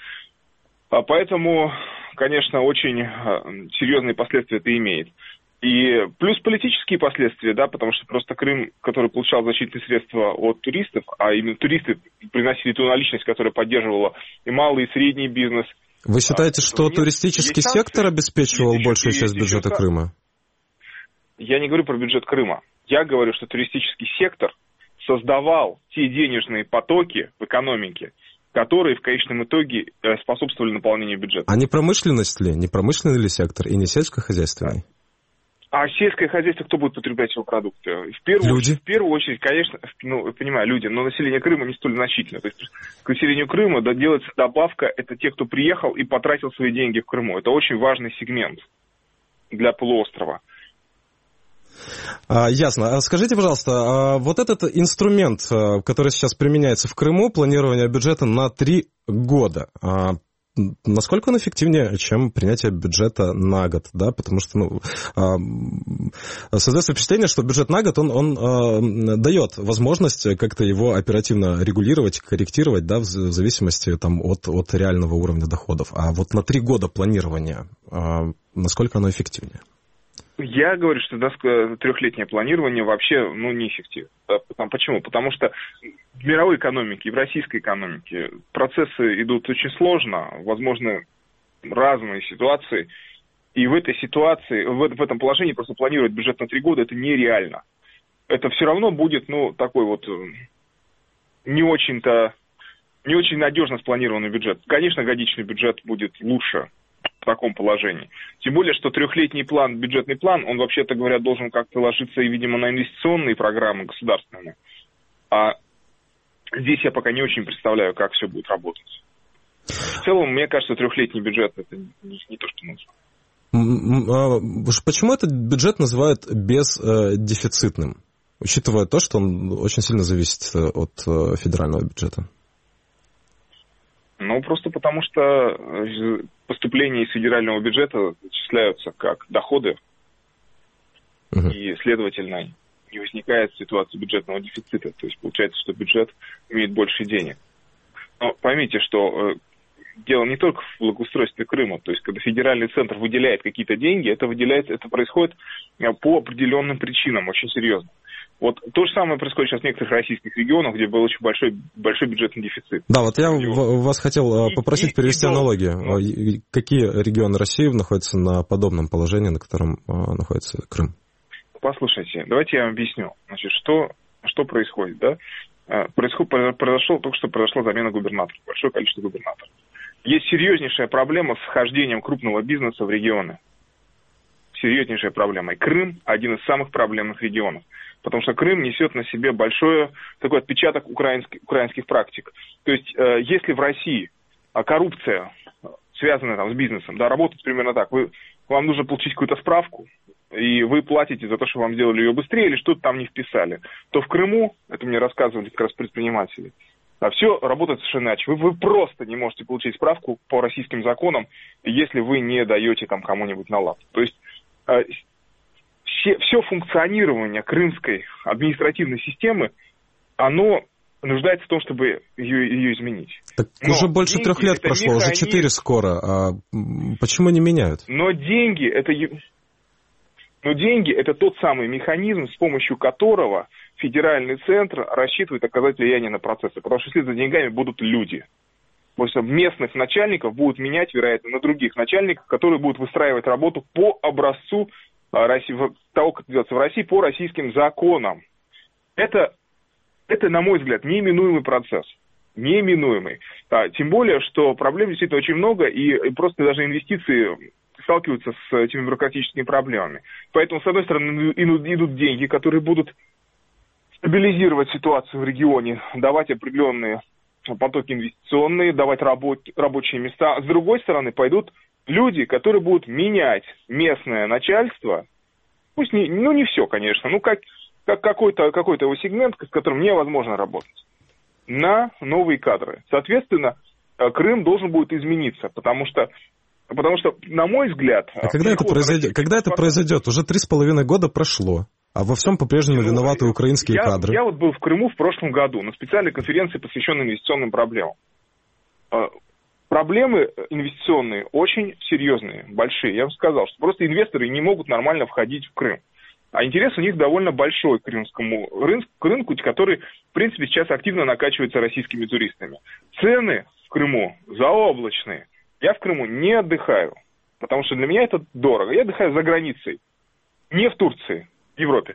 Поэтому, конечно, очень серьезные последствия это имеет. И плюс политические последствия, да, потому что просто Крым, который получал значительные средства от туристов, а именно туристы приносили ту наличность, которая поддерживала и малый, и средний бизнес. Вы считаете, а, что нет, туристический сектор обеспечивал есть большую еще, часть бюджета еще... Крыма? Я не говорю про бюджет Крыма. Я говорю, что туристический сектор создавал те денежные потоки в экономике, которые в конечном итоге способствовали наполнению бюджета. А не промышленность ли? Не промышленный ли сектор и не сельскохозяйственный? А сельское хозяйство кто будет потреблять его продукты? В первую, люди. В первую очередь, конечно, ну, я понимаю, люди, но население Крыма не столь значительно. То есть к населению Крыма да, делается добавка, это те, кто приехал и потратил свои деньги в Крыму. Это очень важный сегмент для полуострова. А, ясно. Скажите, пожалуйста, а вот этот инструмент, который сейчас применяется в Крыму, планирование бюджета на три года, а, насколько он эффективнее, чем принятие бюджета на год, да, потому что, ну, создается впечатление, что бюджет на год, он, он э, дает возможность как-то его оперативно регулировать, корректировать, да, в зависимости там, от, от реального уровня доходов. А вот на три года планирования, э, насколько оно эффективнее? Я говорю, что да, трехлетнее планирование вообще ну, неэффективно. Почему? Потому что в мировой экономике и в российской экономике процессы идут очень сложно, возможны разные ситуации. И в этой ситуации, в, в этом положении просто планировать бюджет на три года это нереально. Это все равно будет, ну, такой вот не очень-то, не очень надежно спланированный бюджет. Конечно, годичный бюджет будет лучше в таком положении. Тем более, что трехлетний план, бюджетный план, он, вообще-то говоря, должен как-то ложиться, и, видимо, на инвестиционные программы государственные. А здесь я пока не очень представляю, как все будет работать. В целом, мне кажется, трехлетний бюджет – это не, не то, что нужно. Почему этот бюджет называют бездефицитным, учитывая то, что он очень сильно зависит от федерального бюджета? Ну, просто потому что поступления из федерального бюджета зачисляются как доходы, uh-huh. и, следовательно, не возникает ситуации бюджетного дефицита. То есть получается, что бюджет имеет больше денег. Но поймите, что дело не только в благоустройстве Крыма. То есть, когда федеральный центр выделяет какие-то деньги, это выделяется, это происходит по определенным причинам, очень серьезно. Вот то же самое происходит сейчас в некоторых российских регионах, где был очень большой, большой бюджетный дефицит. Да, вот я в, вас хотел и, попросить и, перевести и аналогию. Но... Какие регионы России находятся на подобном положении, на котором а, находится Крым? Послушайте, давайте я вам объясню. Значит, что, что происходит, да? Происходит, произошло, только что произошла замена губернаторов, большое количество губернаторов. Есть серьезнейшая проблема с вхождением крупного бизнеса в регионы. Серьезнейшая проблема. И Крым один из самых проблемных регионов. Потому что Крым несет на себе большой такой отпечаток украинских, украинских практик. То есть, э, если в России коррупция, связанная там, с бизнесом, да, работает примерно так. Вы, вам нужно получить какую-то справку, и вы платите за то, что вам сделали ее быстрее или что-то там не вписали. То в Крыму, это мне рассказывали как раз предприниматели, а все работает совершенно иначе. Вы, вы просто не можете получить справку по российским законам, если вы не даете там кому-нибудь на лап. То есть э, все, все функционирование крымской административной системы, оно нуждается в том, чтобы ее, ее изменить. Так но уже больше трех лет прошло, механизм... уже четыре скоро. А почему не меняют? Но деньги это, но деньги это тот самый механизм, с помощью которого федеральный центр рассчитывает оказать влияние на процессы. Потому что если за деньгами будут люди. Потому что местных начальников будут менять, вероятно, на других начальников, которые будут выстраивать работу по образцу России, того, как это делается в России, по российским законам. Это Это, на мой взгляд, неименуемый процесс. Неименуемый. А, тем более, что проблем действительно очень много, и, и просто даже инвестиции сталкиваются с этими бюрократическими проблемами. Поэтому, с одной стороны, идут деньги, которые будут стабилизировать ситуацию в регионе, давать определенные потоки инвестиционные, давать рабо- рабочие места. А с другой стороны, пойдут люди, которые будут менять местное начальство. Пусть не, ну не все, конечно, ну как... как какой-то, какой-то его сегмент, с которым невозможно работать, на новые кадры. Соответственно, Крым должен будет измениться, потому что, потому что на мой взгляд... А когда это произойдет? Когда это произойдет? Уже три с половиной года прошло, а во всем по-прежнему ну, виноваты украинские я, кадры. Я вот был в Крыму в прошлом году на специальной конференции, посвященной инвестиционным проблемам. Проблемы инвестиционные очень серьезные, большие. Я вам сказал, что просто инвесторы не могут нормально входить в Крым. А интерес у них довольно большой к крымскому рынку, который, в принципе, сейчас активно накачивается российскими туристами. Цены в Крыму заоблачные. Я в Крыму не отдыхаю, потому что для меня это дорого. Я отдыхаю за границей, не в Турции, в Европе.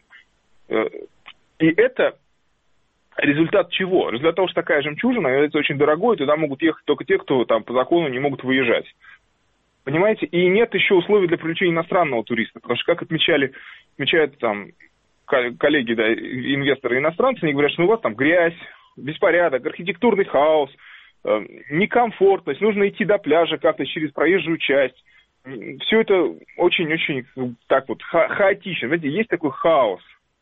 И это результат чего? Результат того, что такая жемчужина является очень дорогой, и туда могут ехать только те, кто там по закону не могут выезжать. Понимаете? И нет еще условий для привлечения иностранного туриста. Потому что, как отмечали, отмечают там коллеги, да, инвесторы иностранцы, они говорят, что у вас там грязь, беспорядок, архитектурный хаос, э, некомфортность, нужно идти до пляжа как-то через проезжую часть. Все это очень-очень так вот ха- хаотично. Знаете, есть такой хаос.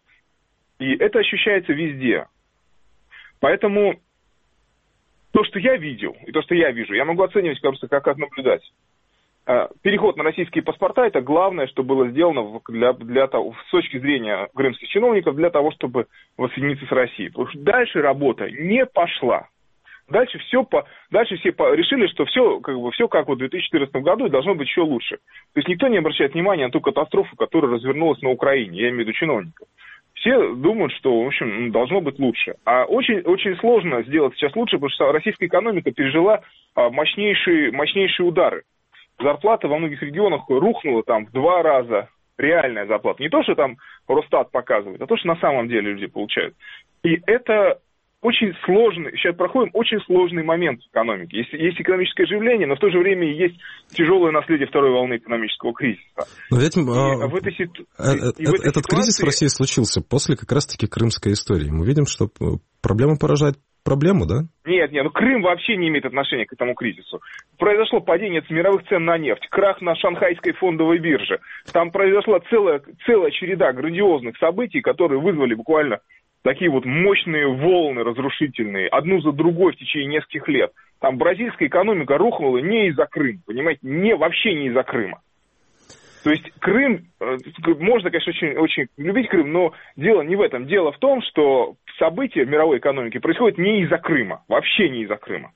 И это ощущается везде. Поэтому то, что я видел, и то, что я вижу, я могу оценивать просто как, как наблюдатель. Переход на российские паспорта – это главное, что было сделано для, для того, с точки зрения крымских чиновников, для того, чтобы воссоединиться с Россией. Потому что дальше работа не пошла. Дальше, все по, дальше все по, решили, что все как, бы, все как вот в две тысячи четырнадцатом году и должно быть еще лучше. То есть никто не обращает внимания на ту катастрофу, которая развернулась на Украине, я имею в виду чиновников. Все думают, что, в общем, должно быть лучше. А очень, очень сложно сделать сейчас лучше, потому что российская экономика пережила мощнейшие, мощнейшие удары. Зарплата во многих регионах рухнула там в два раза, реальная зарплата. Не то, что там Росстат показывает, а то, что на самом деле люди получают. И это очень сложный, сейчас проходим очень сложный момент в экономике. Есть, есть экономическое оживление, но в то же время есть тяжелое наследие второй волны экономического кризиса. Но ведь, и а, в этой, ситу... э, и в этой этот ситуации... кризис в России случился после как раз-таки крымской истории. Мы видим, что проблема поражает проблему, да? Нет, нет, ну Крым вообще не имеет отношения к этому кризису. Произошло падение мировых цен на нефть, крах на шанхайской фондовой бирже. Там произошла целая, целая череда грандиозных событий, которые вызвали буквально такие вот мощные волны разрушительные, одну за другой в течение нескольких лет. Там бразильская экономика рухнула не из-за Крыма, понимаете, не, вообще не из-за Крыма. То есть Крым, можно, конечно, очень, очень любить Крым, но дело не в этом. Дело в том, что события в мировой экономике происходят не из-за Крыма, вообще не из-за Крыма.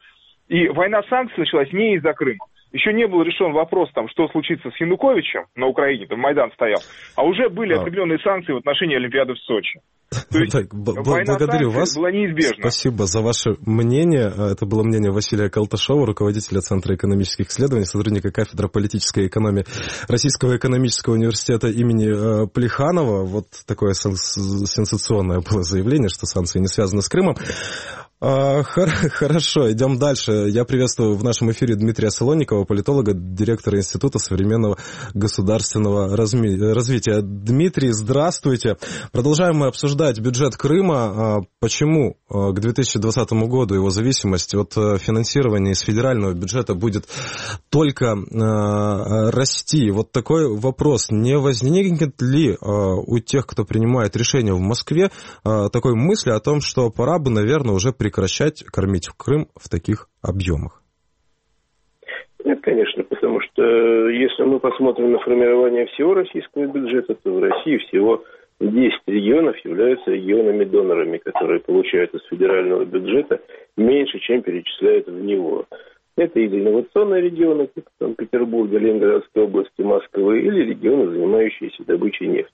И война санкций началась не из-за Крыма. Еще не был решен вопрос, там, что случится с Януковичем на Украине, там Майдан стоял, а уже были а. определенные санкции в отношении Олимпиады в Сочи. То есть так, война благодарю санкций вас. была неизбежна. Спасибо за ваше мнение. Это было мнение Василия Колташова, руководителя Центра экономических исследований, сотрудника кафедры политической экономии Российского экономического университета имени Плеханова. Вот такое сенсационное было заявление, что санкции не связаны с Крымом. Хорошо, идем дальше. Я приветствую в нашем эфире Дмитрия Солонникова, политолога, директора Института современного государственного развития. Дмитрий, здравствуйте. Продолжаем мы обсуждать бюджет Крыма. Почему к две тысячи двадцатому году его зависимость от финансирования из федерального бюджета будет только расти? Вот такой вопрос. Не возникнет ли у тех, кто принимает решения в Москве, такой мысли о том, что пора бы, наверное, уже прекращать кормить в Крым в таких объемах? Нет, конечно, потому что если мы посмотрим на формирование всего российского бюджета, то в России всего десять регионов являются регионами-донорами, которые получают из федерального бюджета меньше, чем перечисляют в него. Это или инновационные регионы, типа Санкт-Петербурга, Ленинградской области, Москвы, или регионы, занимающиеся добычей нефти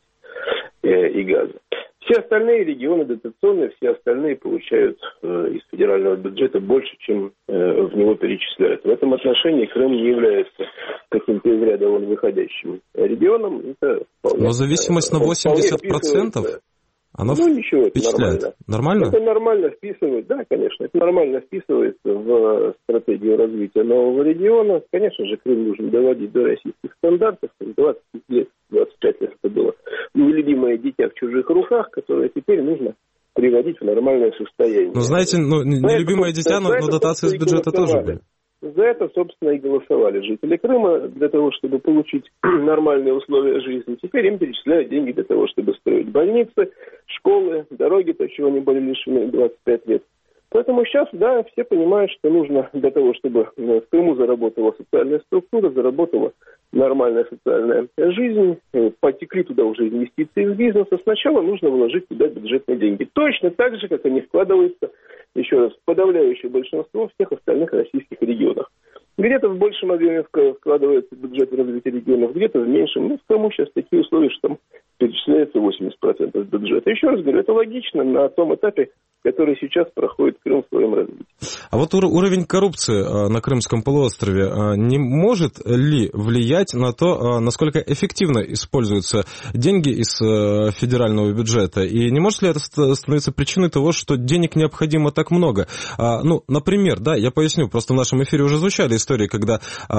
и газа. Все остальные регионы дотационные, все остальные получают э, из федерального бюджета больше, чем э, в него перечисляют. В этом отношении Крым не является каким-то из ряда вон выходящим регионом. Это вполне, но зависимость э, на восемьдесят процентов, она ну, ничего, это впечатляет. Нормально. Нормально? Это нормально вписывается, да, конечно, это нормально вписывается в стратегию развития нового региона. Конечно же, Крым нужно доводить до российских стандартов. двадцать лет, двадцать пять лет это было нелюбимое дитя в чужих руках, которое теперь нужно приводить в нормальное состояние. Ну, знаете, ну, нелюбимое дитя, но, но дотации из бюджета тоже были. За это, собственно, и голосовали жители Крыма, для того, чтобы получить нормальные условия жизни. Теперь им перечисляют деньги для того, чтобы строить больницы, школы, дороги, то, чего они были лишены двадцать пять лет. Поэтому сейчас, да, все понимают, что нужно для того, чтобы в Крыму заработала социальная структура, заработала нормальная социальная жизнь, потекли туда уже инвестиции из бизнеса. Сначала нужно вложить туда бюджетные деньги. Точно так же, как они вкладываются, еще раз, в подавляющее большинство всех остальных российских регионах. Где-то в большем объеме вкладывается бюджет в развитие регионов, где-то в меньшем. Ну, в Крыму сейчас такие условия, что там перечисляется восемьдесят процентов бюджета. Еще раз говорю, это логично на том этапе, который сейчас проходит Крым в своем развитии. А вот уровень коррупции на Крымском полуострове не может ли влиять на то, насколько эффективно используются деньги из федерального бюджета? И не может ли это становиться причиной того, что денег необходимо так много? Ну, например, да, я поясню, просто в нашем эфире уже звучали истории, когда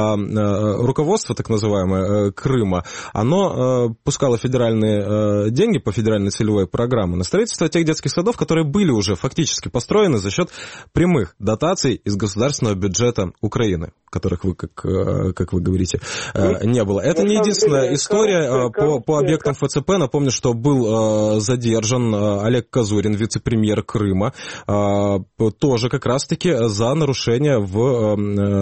руководство, так называемое, Крыма, оно пускало федеральные деньги по федеральной целевой программе на строительство тех детских садов, которые были уже фактически построены за счет прямых дотаций из государственного бюджета Украины, которых вы, как, как вы говорите, не было. Это не единственная история по, по объектам эф цэ пэ. Напомню, что был задержан Олег Козурин, вице-премьер Крыма, тоже как раз-таки за нарушение в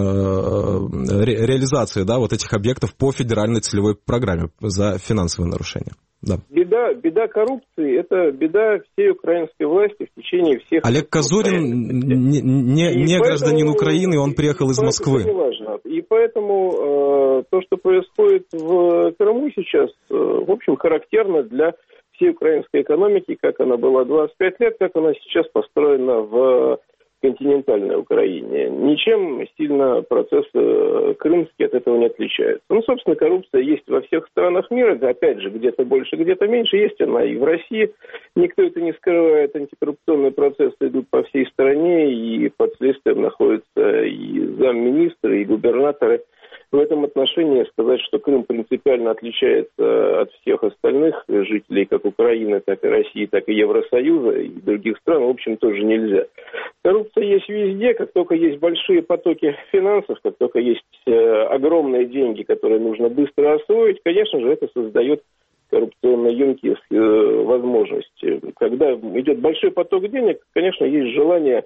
ре, реализации, да, вот этих объектов по федеральной целевой программе, за финансовые нарушения. Да. Беда, беда коррупции – это беда всей украинской власти в течение всех... Олег Козурин не, не, не гражданин Украины, он приехал из Москвы. Это не важно. И поэтому э, то, что происходит в Крыму сейчас, э, в общем, характерно для всей украинской экономики, как она была двадцать пять лет, как она сейчас построена в континентальной Украине. Ничем сильно процесс э, крымский от этого не отличается. Ну, собственно, коррупция есть во всех странах мира, опять же, где-то больше, где-то меньше, есть она и в России. Никто это не скрывает, антикоррупционные процессы идут по всей стране, и под следствием находятся и замминистры, и губернаторы. В этом отношении сказать, что Крым принципиально отличается от всех остальных жителей, как Украины, так и России, так и Евросоюза и других стран, в общем, тоже нельзя. Коррупция есть везде, как только есть большие потоки финансов, как только есть э, огромные деньги, которые нужно быстро освоить, конечно же, это создает коррупционно емкие э, возможности. Когда идет большой поток денег, конечно, есть желание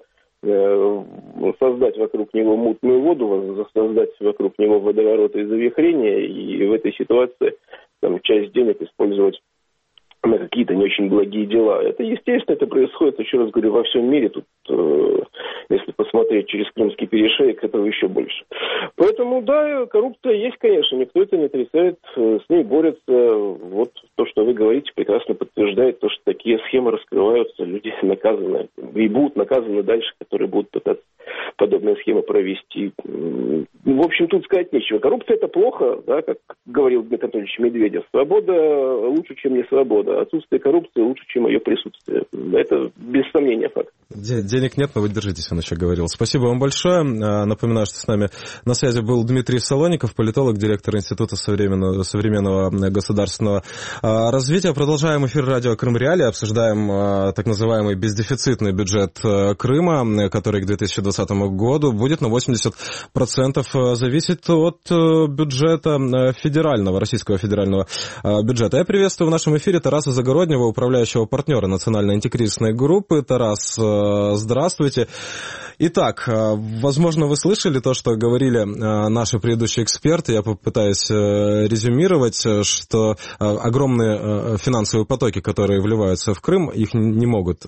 создать вокруг него мутную воду, создать вокруг него водовороты и завихрения, и в этой ситуации там, часть денег использовать на какие-то не очень благие дела. Это естественно, это происходит, еще раз говорю, во всем мире. Тут, э, если посмотреть через Крымский перешеек, этого еще больше. Поэтому, да, коррупция есть, конечно, никто это не отрицает, с ней борются. Вот то, что вы говорите, прекрасно подтверждает то, что такие схемы раскрываются, люди наказаны и будут наказаны дальше, которые будут пытаться подобные схемы провести. В общем, тут сказать нечего. Коррупция – это плохо, да, как говорил Дмитрий Анатольевич Медведев. Свобода лучше, чем не свобода. Отсутствие коррупции лучше, чем ее присутствие. Это без сомнения факт. Денег нет, но вы держитесь, он еще говорил. Спасибо вам большое. Напоминаю, что с нами на связи был Дмитрий Солоников, политолог, директор Института современного, современного государственного развития. Продолжаем эфир радио Крым Реалии. Обсуждаем так называемый бездефицитный бюджет Крыма, который к две тысячи двадцатому году будет на восемьдесят процентов зависеть от бюджета федерального, российского федерального бюджета. Я приветствую в нашем эфире Тараса Загороднего, управляющего партнера национальной антикризисной группы. Тарас, здравствуйте. Итак, возможно, вы слышали то, что говорили наши предыдущие эксперты. Я попытаюсь резюмировать, что огромные финансовые потоки, которые вливаются в Крым, их не могут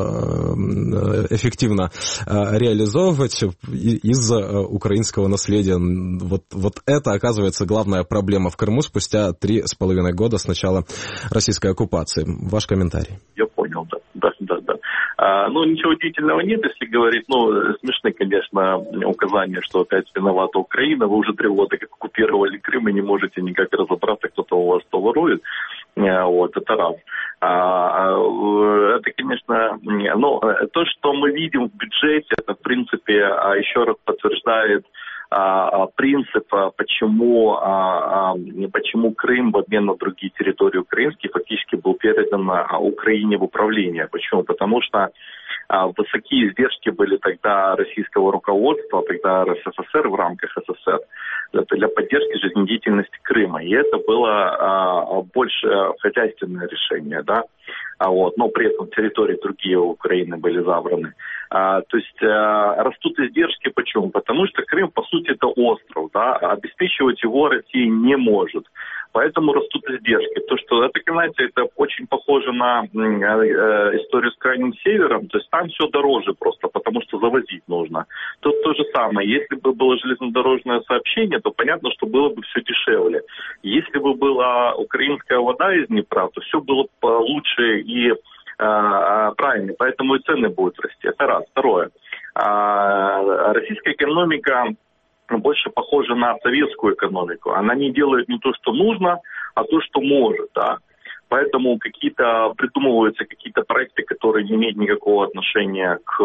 эффективно реализовывать из-за украинского наследия. Вот, вот это, оказывается, главная проблема в Крыму спустя три с половиной года с начала российской оккупации. Ваш комментарий. Я понял, да, да, да, да. А, ну, ничего удивительного нет, если говорить, ну, смешны, конечно, указания, что опять виновата Украина, вы уже три года как оккупировали Крым и не можете никак разобраться, кто-то у вас то ворует, вот, это раз. А, это, конечно, ну, то, что мы видим в бюджете, это, в принципе, еще раз подтверждает принцип, почему, почему Крым в обмен на другие территории украинские фактически был передан Украине в управление. Почему? Потому что высокие издержки были тогда российского руководства, тогда РСФСР в рамках СССР, для поддержки жизнедеятельности Крыма. И это было больше хозяйственное решение, да. А вот, но при этом территории другие Украины были забраны. А, то есть а, растут издержки. Почему? Потому что Крым, по сути, это остров, да, обеспечивать его Россия не может. Поэтому растут издержки. То, что это, знаете, это очень похоже на э, э, историю с Крайним Севером. То есть там все дороже просто, потому что завозить нужно. Тут то же самое. Если бы было железнодорожное сообщение, то понятно, что было бы все дешевле. Если бы была украинская вода из Днепра, то все было лучше и э, правильнее. Поэтому и цены будут расти. Это раз. Второе. А, российская экономика больше похожа на советскую экономику. Она не делает не то, что нужно, а то, что может, да. Поэтому какие-то придумываются какие-то проекты, которые не имеют никакого отношения к,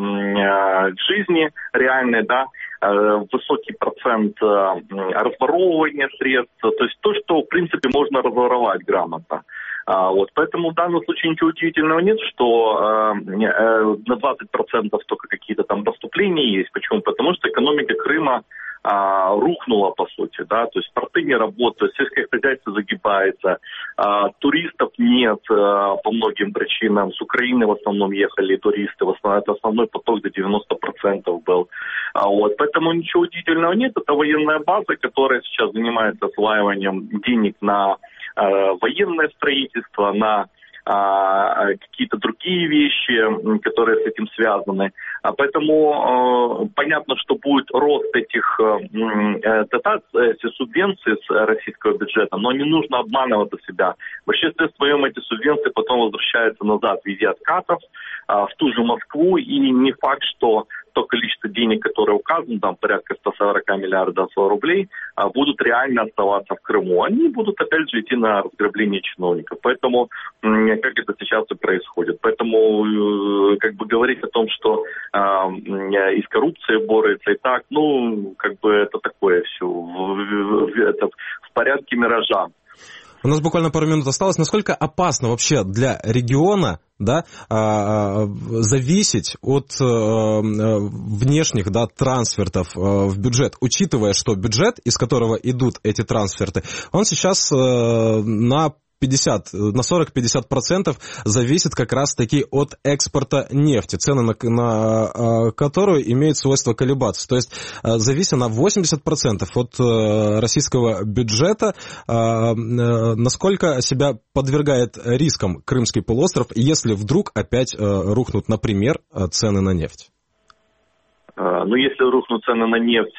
к жизни реальной, да. Высокий процент разворовывания средств, то есть то, что, в принципе, можно разворовать грамотно. А, вот, поэтому в данном случае ничего удивительного нет, что э, э, на двадцать процентов только какие-то там поступления есть. Почему? Потому что экономика Крыма э, рухнула, по сути, да, то есть порты не работают, сельское хозяйство загибается, э, туристов нет э, по многим причинам. С Украины в основном ехали туристы, в основном, это основной поток до девяносто процентов был. А, вот, поэтому ничего удивительного нет, это военная база, которая сейчас занимается осваиванием денег на военное строительство, на а, какие-то другие вещи, которые с этим связаны. А поэтому а, понятно, что будет рост этих а, дотаций, этих субвенций с российского бюджета, но не нужно обманывать себя. В большинстве своем эти субвенции потом возвращаются назад в виде откатов а, в ту же Москву, и не факт, что то количество денег, которое указано, там порядка сто сорок миллиардов рублей, будут реально оставаться в Крыму. Они будут, опять же, идти на разграбление чиновников. Поэтому, как это сейчас и происходит. Поэтому, как бы говорить о том, что э, из коррупции борется и так, ну, как бы это такое все, в, в, это в порядке миража. У нас буквально пару минут осталось. Насколько опасно вообще для региона, да, зависеть от внешних, да, трансфертов в бюджет, учитывая, что бюджет, из которого идут эти трансферты, он сейчас на пятьдесят, на сорок-пятьдесят процентов зависит как раз-таки от экспорта нефти, цены на, на которую имеют свойство колебаться. То есть зависит на восемьдесят процентов от российского бюджета, насколько себя подвергает рискам Крымский полуостров, если вдруг опять рухнут, например, цены на нефть. Ну, если рухнут цены на нефть,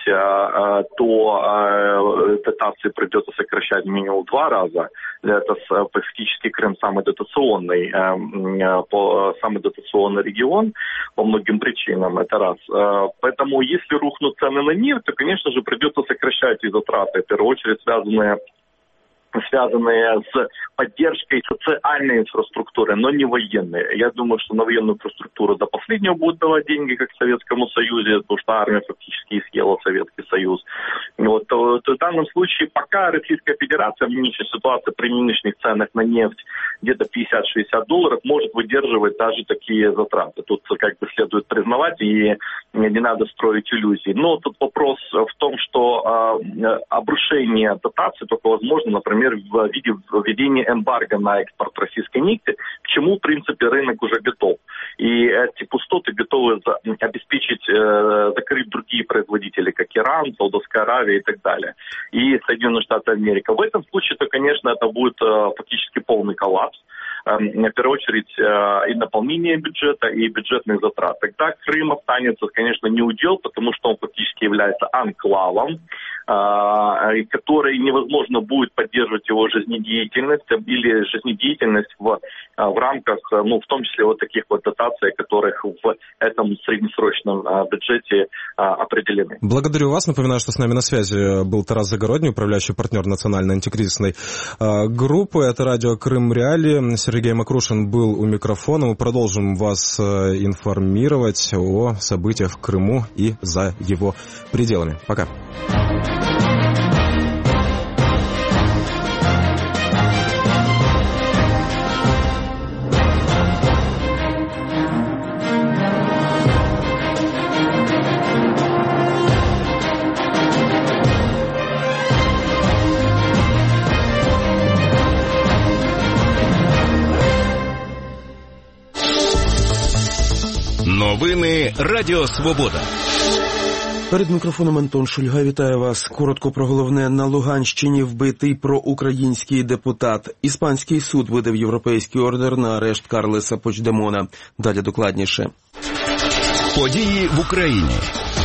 то дотации придется сокращать минимум в два раза. Это фактически Крым самый дотационный, самый дотационный регион по многим причинам, это раз. Поэтому, если рухнут цены на нефть, то, конечно же, придется сокращать и затраты, в первую очередь связанные связанные с поддержкой социальной инфраструктуры, но не военной. Я думаю, что на военную инфраструктуру до последнего будут давать деньги, как в Советском Союзе, потому что армия фактически съела Советский Союз. Вот, то, то в данном случае, пока Российская Федерация в нынешней ситуации при нынешних ценах на нефть где-то пятьдесят-шестьдесят долларов может выдерживать даже такие затраты. Тут как бы следует признавать, и не надо строить иллюзии. Но тут вопрос в том, что э, обрушение дотаций только возможно, например, в виде введения эмбарго на экспорт российской нефти, к чему, в принципе, рынок уже готов. И эти пустоты готовы за, обеспечить, э, закрыть другие производители, как Иран, Саудовская Аравия и так далее, и Соединенные Штаты Америки. В этом случае, то, конечно, это будет э, фактически полный коллапс. В первую очередь и наполнение бюджета, и бюджетных затрат. Тогда Крым останется, конечно, не удел, потому что он фактически является анклавом, который невозможно будет поддерживать его жизнедеятельность или жизнедеятельность в, в рамках, ну, в том числе вот таких вот дотаций, которых в этом среднесрочном бюджете определены. Благодарю вас. Напоминаю, что с нами на связи был Тарас Загородний, управляющий партнер национальной антикризисной группы. Это радио Крым Реалии. Сергей Макрушин был у микрофона. Мы продолжим вас информировать о событиях в Крыму и за его пределами. Пока. Новини Радіо Свобода. Перед мікрофоном Антон Шульга. Вітаю вас. Коротко про головне. На Луганщині вбитий проукраїнський депутат. Іспанський суд видав європейський ордер на арешт Карлеса Почдемона. Далі докладніше. Події в Україні.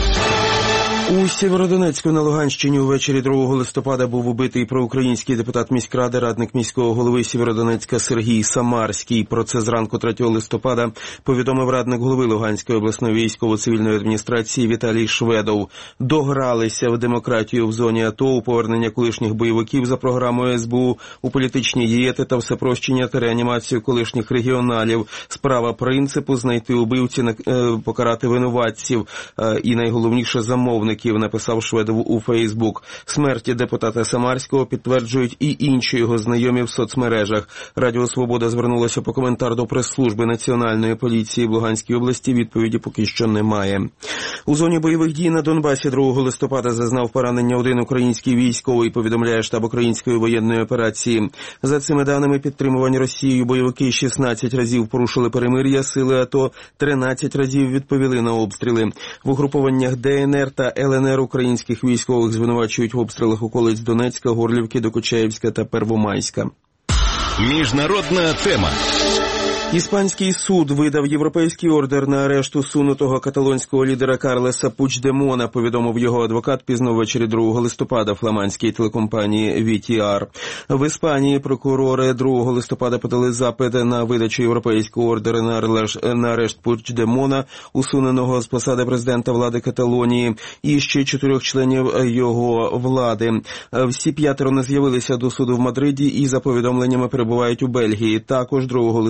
У Сєвєродонецьку на Луганщині увечері другого листопада був убитий проукраїнський депутат міськради, радник міського голови Сєвєродонецька Сергій Самарський. Про це зранку третього листопада повідомив радник голови Луганської обласної військово-цивільної адміністрації Віталій Шведов. Догралися в демократію в зоні АТО, у повернення колишніх бойовиків за програмою ес бе у, у політичні дієти та всепрощення та реанімацію колишніх регіоналів. Справа принципу знайти убивці, покарати винуватців і найголовніше замовників, написав Шведов у Фейсбук. Смерті депутата Самарського підтверджують і інші його знайомі в соцмережах. Радіо Свобода звернулося по коментар до прес-служби Національної поліції в Луганській області. Відповіді поки що немає. У зоні бойових дій на Донбасі другого листопада зазнав поранення один український військовий, повідомляє штаб української воєнної операції. За цими даними, підтримувані Росією бойовики шістнадцять разів порушили перемир'я, сили АТО тринадцять разів відповіли на обстріли. В угрупованнях де ен ер та ел ен ер українських військових звинувачують в обстрілах околиць Донецька, Горлівки, Докучаєвська та Первомайська. Міжнародна тема. Іспанський суд видав європейський ордер на арешт усунутого каталонського лідера Карлеса Пучдемона, повідомив його адвокат пізно ввечері другого листопада фламандській телекомпанії ві ті ар. В Іспанії прокурори другого листопада подали запит на видачу європейського ордера на арешт Пучдемона, усуненого з посади президента влади Каталонії, і ще чотирьох членів його влади. Всі п'ятеро не з'явилися до суду в Мадриді і, за повідомленнями, перебувають у Бельгії. Також другого листопада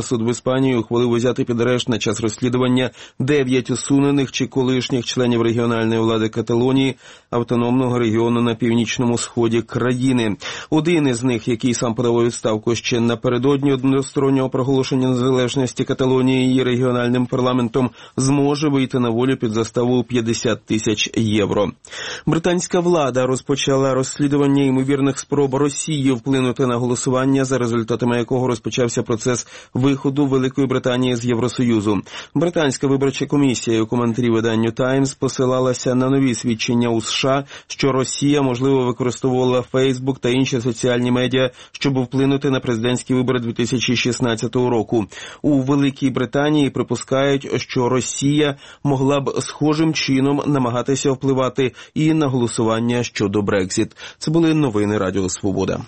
суд в Іспанії ухвалив взяти під арешт на час розслідування дев'ять усунених чи колишніх членів регіональної влади Каталонії, автономного регіону на північному сході країни. Один із них, який сам подав у відставку ще напередодні одностороннього проголошення незалежності Каталонії її регіональним парламентом, зможе вийти на волю під заставу у п'ятдесят тисяч євро. Британська влада розпочала розслідування ймовірних спроб Росії вплинути на голосування, за результатами якого розпочався процес виходу Великої Британії з Євросоюзу. Британська виборча комісія у коментарі виданню «Таймс» посилалася на нові свідчення у США, що Росія, можливо, використовувала Фейсбук та інші соціальні медіа, щоб вплинути на президентські вибори дві тисячі шістнадцятого року. У Великій Британії припускають, що Росія могла б схожим чином намагатися впливати і на голосування щодо Брекзит. Це були новини Радіо Свобода.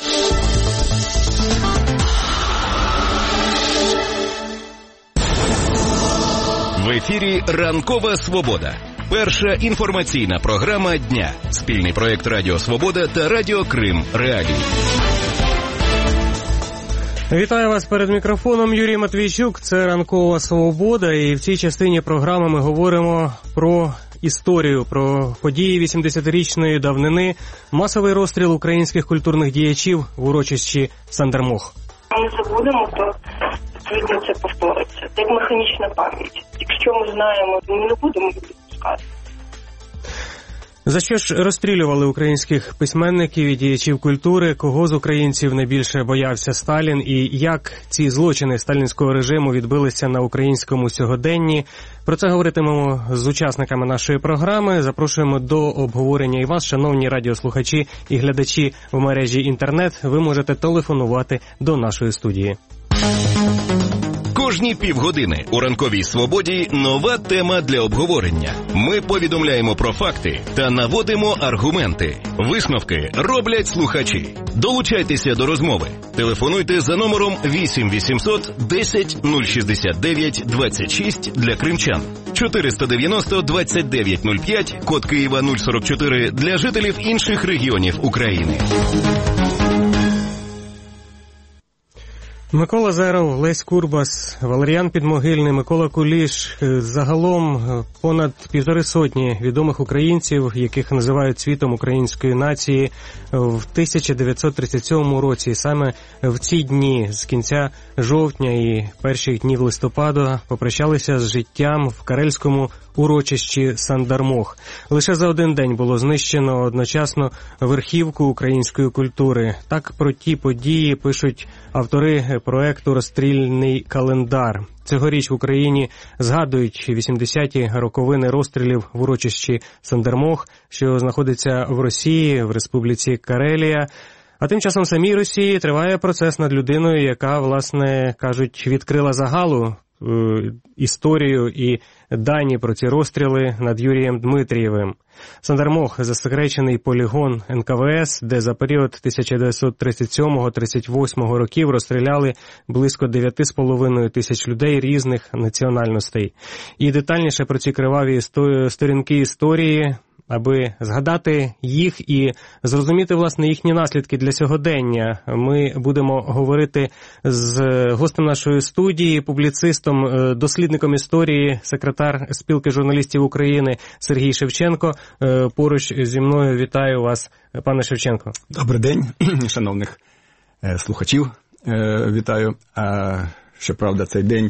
В ефірі «Ранкова Свобода». Перша інформаційна програма дня. Спільний проєкт Радіо Свобода та Радіо Крим Реалії. Вітаю вас перед мікрофоном. Юрій Матвійчук. Це «Ранкова Свобода». І в цій частині програми ми говоримо про історію, про події вісімдесятирічної давнини, масовий розстріл українських культурних діячів в урочищі Сандермох. Ми забудемо, то відповідно це повториться. Як механічна пам'ять. Якщо ми знаємо, то ми не будемо їх допускати. За що ж розстрілювали українських письменників і діячів культури? Кого з українців найбільше боявся Сталін? І як ці злочини сталінського режиму відбилися на українському сьогоденні? Про це говоритимемо з учасниками нашої програми. Запрошуємо до обговорення і вас, шановні радіослухачі і глядачі в мережі інтернет. Ви можете телефонувати до нашої студії. Кожні півгодини у «Ранковій Свободі» нова тема для обговорення. Ми повідомляємо про факти та наводимо аргументи. Висновки роблять слухачі. Долучайтеся до розмови. Телефонуйте за номером вісім вісімсот десять нуль шістдесят дев'ять двадцять шість для кримчан, чотириста дев'яносто двадцять дев'ять нуль п'ять, код Києва нуль сорок чотири для жителів інших регіонів України. Микола Зеров, Лесь Курбас, Валеріан Підмогильний, Микола Куліш. Загалом понад півтори сотні відомих українців, яких називають світом української нації, в тисяча дев'ятсот тридцять сьомому році, саме в ці дні з кінця жовтня і перших днів листопада, попрощалися з життям в карельському урочищі Сандермох. Лише за один день було знищено одночасно верхівку української культури. Так про ті події пишуть автори проекту «Розстрільний календар». Цьогоріч в Україні згадують вісімдесяті роковини розстрілів в урочищі Сандермох, що знаходиться в Росії, в Республіці Карелія. А тим часом в самій Росії триває процес над людиною, яка, власне, кажуть, відкрила загалу е, історію і дані про ці розстріли над Юрієм Дмитрієвим. Сандермох – засекречений полігон ен ка ве ес, де за період тисяча дев'ятсот тридцять сьомого - тридцять восьмого років розстріляли близько дев'ять з половиною тисяч людей різних національностей. І детальніше про ці криваві сторінки історії, аби згадати їх і зрозуміти, власне, їхні наслідки для сьогодення, ми будемо говорити з гостем нашої студії, публіцистом, дослідником історії, секретар Спілки журналістів України Сергій Шевченко. Поруч зі мною вітаю вас, пане Шевченко. Добрий день, шановних слухачів. Вітаю. Щоправда, цей день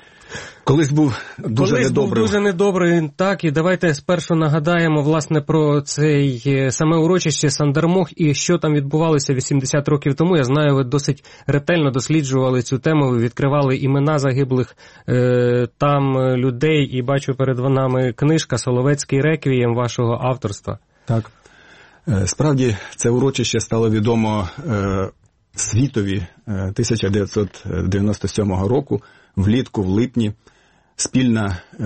колись був дуже Колись недобрий. був дуже недобрий, так, і давайте спершу нагадаємо, власне, про цей саме урочище Сандермох і що там відбувалося вісімдесят років тому. Я знаю, ви досить ретельно досліджували цю тему, ви відкривали імена загиблих е, там людей, і бачу перед нами книжка «Соловецький реквієм» вашого авторства. Так. Справді, це урочище стало відомо е, світові е, тисяча дев'ятсот дев'яносто сьомого року, влітку, в липні. Спільна е,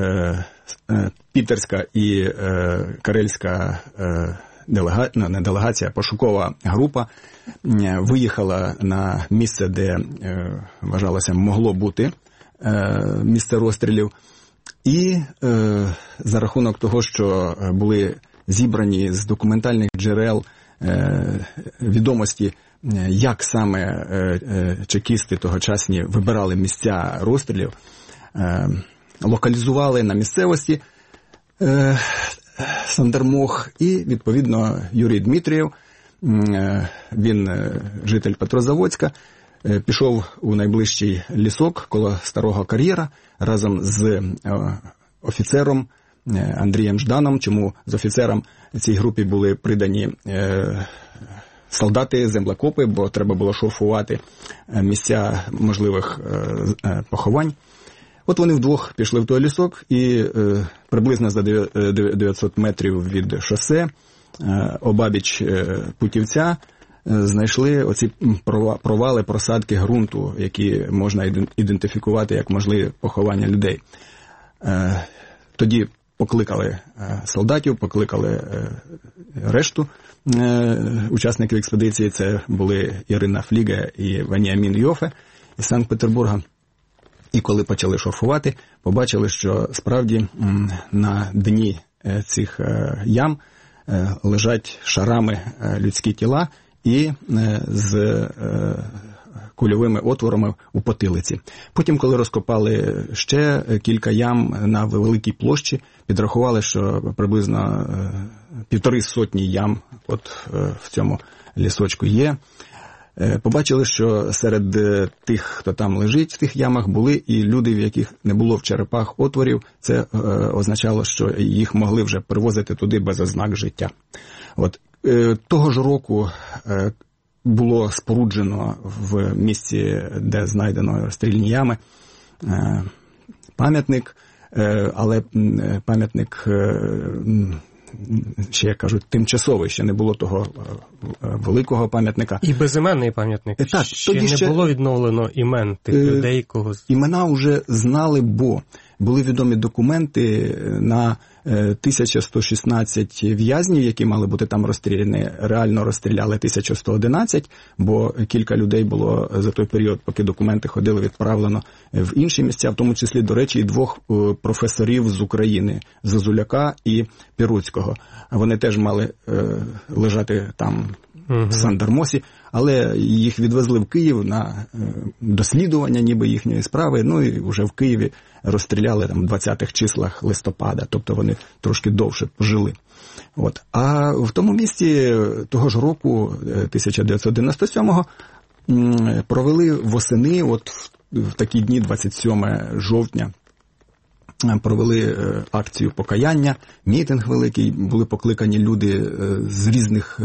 е, пітерська і е, карельська е, делега... не делегація, пошукова група е, виїхала на місце, де е, вважалося могло бути е, місце розстрілів. І е, за рахунок того, що були зібрані з документальних джерел е, відомості як саме чекісти тогочасні вибирали місця розстрілів, локалізували на місцевості Сандермох і, відповідно, Юрій Дмитрієв, він житель Петрозаводська, пішов у найближчий лісок коло Старого кар'єра разом з офіцером Андрієм Жданом. Чому з офіцером цій групі були придані солдати, землекопи, бо треба було шурфувати місця можливих поховань. От вони вдвох пішли в той лісок і е, приблизно за дев'ятсот метрів від шосе е, обабіч е, Путівця е, знайшли оці провали, просадки ґрунту, які можна ідентифікувати як можливі поховання людей. Е, тоді покликали е, солдатів, покликали е, решту е, учасників експедиції. Це були Ірина Фліга і Веніамін Йофе із Санкт-Петербурга. І коли почали шурфувати, побачили, що справді на дні цих ям лежать шарами людські тіла і з кульовими отворами у потилиці. Потім, коли розкопали ще кілька ям на великій площі, підрахували, що приблизно півтори сотні ям от в цьому лісочку є. Побачили, що серед тих, хто там лежить в тих ямах, були і люди, в яких не було в черепах отворів. Це е, означало, що їх могли вже привозити туди без ознак життя. От е, того ж року е, було споруджено в місці, де знайдено розстрільні ями, е, пам'ятник, е, але е, пам'ятник е, ще, як кажуть, тимчасовий, ще не було того великого пам'ятника. І безіменний пам'ятник. Так, ще тоді не ще... було відновлено імен тих е... людей, кого... Імена вже знали, бо були відомі документи на тисяча сто шістнадцять в'язнів, які мали бути там розстріляні. Реально розстріляли тисяча сто одинадцять, бо кілька людей було за той період, поки документи ходили, відправлено в інші місця, в тому числі, до речі, і двох професорів з України, Зозуляка і Піруцького. Вони теж мали лежати там в Сандермосі, але їх відвезли в Київ на дослідування ніби їхньої справи, ну і вже в Києві розстріляли там в двадцятих числах листопада, тобто вони трошки довше пожили. От. А в тому місці того ж року, тисяча дев'ятсот дев'яносто сьомого, провели восени, от в такі дні, двадцять сьомого жовтня, провели акцію покаяння, мітинг великий, були покликані люди з різних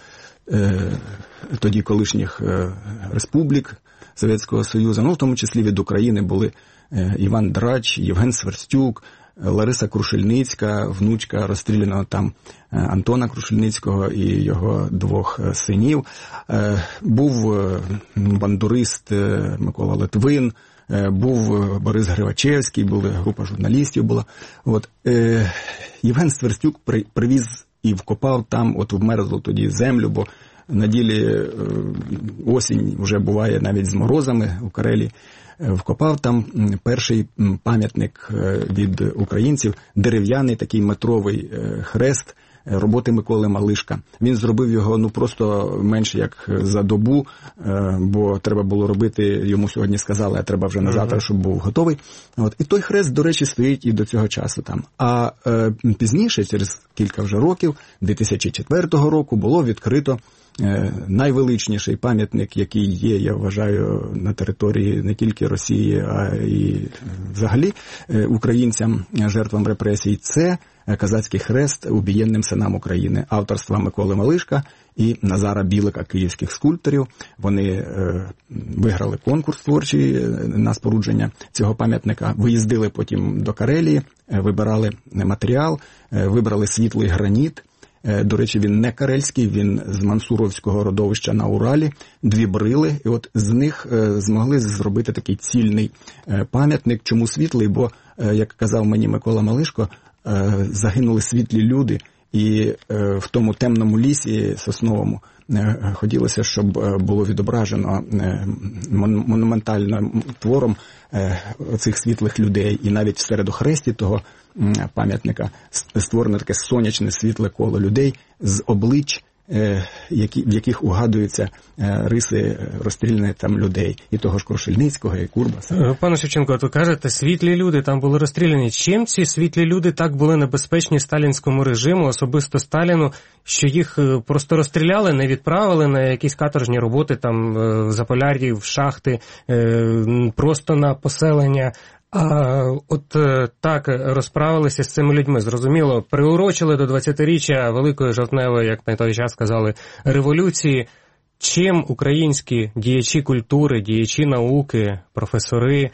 тоді колишніх республік Совєтського Союзу, ну в тому числі від України були Іван Драч, Євген Сверстюк, Лариса Крушельницька, внучка розстріляного там Антона Крушельницького і його двох синів. Був бандурист Микола Литвин, був Борис Гривачевський, була група журналістів була. От Євген Сверстюк привіз і вкопав там, от вмерзло тоді землю, бо на ділі осінь вже буває навіть з морозами у Карелії. Вкопав там перший пам'ятник від українців, дерев'яний такий метровий хрест роботи Миколи Малишка. Він зробив його ну просто менше як за добу, бо треба було робити, йому сьогодні сказали, а треба вже на завтра, щоб був готовий. От. І той хрест, до речі, стоїть і до цього часу там. А е, пізніше, через кілька вже років, дві тисячі четвертого року, було відкрито е, найвеличніший пам'ятник, який є, я вважаю, на території не тільки Росії, а й взагалі е, українцям, жертвам репресій. Це Козацький хрест убієнним синам України, авторства Миколи Малишка і Назара Білика, київських скульпторів. Вони е, виграли конкурс творчий на спорудження цього пам'ятника, виїздили потім до Карелії, е, вибирали матеріал, е, вибрали світлий граніт. Е, до речі, він не карельський, він з мансуровського родовища на Уралі, дві брили, і от з них е, змогли зробити такий цільний е, пам'ятник. Чому світлий? Бо, е, як казав мені Микола Малишко, загинули світлі люди, і в тому темному лісі сосновому хотілося, щоб було відображено монументальним твором цих світлих людей. І навіть в середохресті того пам'ятника створено таке сонячне світле коло людей з облич які, в яких угадуються риси розстріляних там людей, і того ж Крушельницького, і Курбаса. Пане Шевченко, ви кажете, світлі люди там були розстріляні. Чим ці світлі люди так були небезпечні сталінському режиму, особисто Сталіну, що їх просто розстріляли, не відправили на якісь каторжні роботи, там, в Заполяр'ї, в шахти, просто на поселення? А от так розправилися з цими людьми, зрозуміло, приурочили до двадцятиріччя Великої жовтневої, як на той час сказали, революції. Чим українські діячі культури, діячі науки, професори,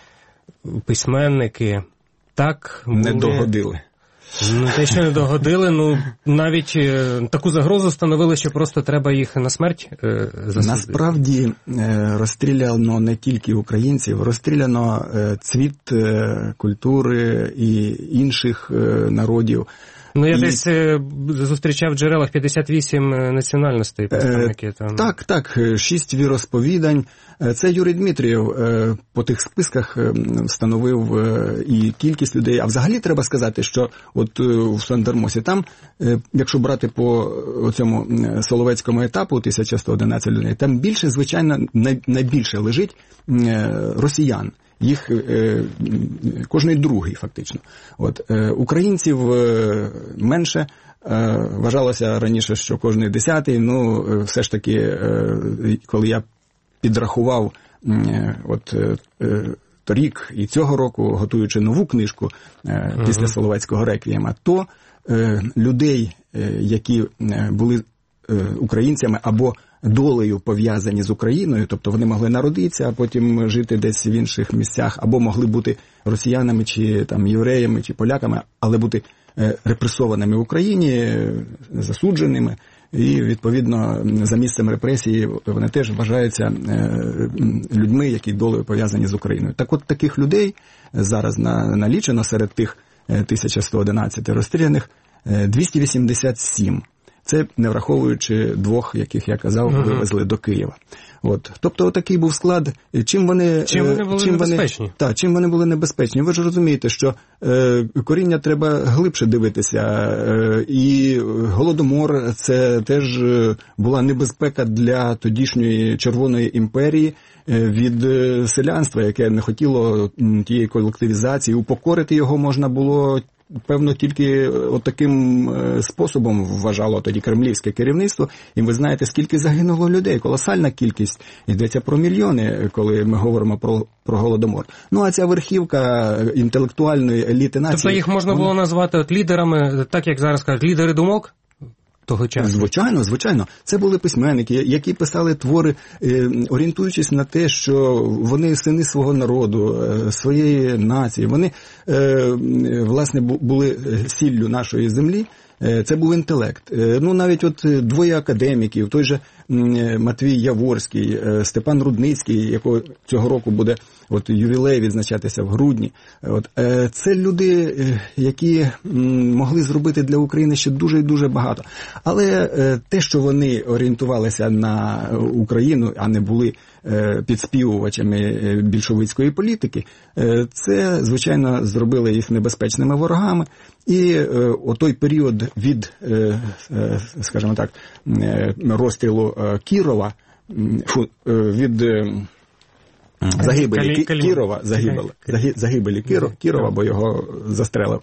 письменники так були... не догодили? Ну, те, що не догодили, ну, навіть е, таку загрозу становили, що просто треба їх на смерть е, засудити. Насправді е, розстріляно не тільки українців, розстріляно е, цвіт е, культури і інших е, народів. Ну, я і... десь е, зустрічав в джерелах п'ятдесят вісім національностей представники. Там. Е, так, так, шість віросповідань. Це Юрій Дмитрієв е, по тих списках е, встановив е, і кількість людей. А взагалі треба сказати, що от е, в Сандермосі там, е, якщо брати по цьому Соловецькому етапу, тисяча сто одинадцять людей, там більше, звичайно, най, найбільше лежить е, росіян. Їх е, кожний другий, фактично. От, е, українців е, менше, е, вважалося раніше, що кожний десятий, ну, е, все ж таки, е, коли я підрахував е, от, е, торік і цього року, готуючи нову книжку е, uh-huh. після Соловецького реквієма, то е, людей, е, які е, були е, українцями або долею пов'язані з Україною, тобто вони могли народитися, а потім жити десь в інших місцях, або могли бути росіянами, чи там євреями, чи поляками, але бути е, репресованими в Україні, засудженими, і, відповідно, за місцем репресії вони теж вважаються е, людьми, які долею пов'язані з Україною. Так от таких людей зараз на, налічено серед тих тисяча сто одинадцять розстріляних е, двісті вісімдесят сім. Це не враховуючи двох, яких я казав, uh-huh. вивезли до Києва. От. Тобто такий був склад. Чим вони, чим вони були чим небезпечні? Вони, та, чим вони були небезпечні? Ви ж розумієте, що е, коріння треба глибше дивитися. Е, і Голодомор – це теж була небезпека для тодішньої Червоної імперії е, від селянства, яке не хотіло тієї колективізації. Упокорити його можна було певно, тільки отаким способом вважало тоді кремлівське керівництво. І ви знаєте, скільки загинуло людей. Колосальна кількість. Йдеться про мільйони, коли ми говоримо про, про Голодомор. Ну, а ця верхівка інтелектуальної еліти нації... Тобто їх можна вона... було назвати от лідерами, так як зараз кажуть, лідери думок? Того часу. Звичайно, звичайно. Це були письменники, які писали твори, орієнтуючись на те, що вони сини свого народу, своєї нації. Вони, власне, були сіллю нашої землі. Це був інтелект. Ну, навіть от двоє академіків, той же Матвій Яворський, Степан Рудницький, якого цього року буде от ювілей відзначатися в грудні. От, це люди, які могли зробити для України ще дуже і дуже багато. Але те, що вони орієнтувалися на Україну, а не були підспівувачами більшовицької політики, це, звичайно, зробило їх небезпечними ворогами. І отой період від, скажімо так, розстрілу Кірова, від загибелі Кі, Кірова, загибелі, загибелі Кіро, Кірова, бо його застрелив,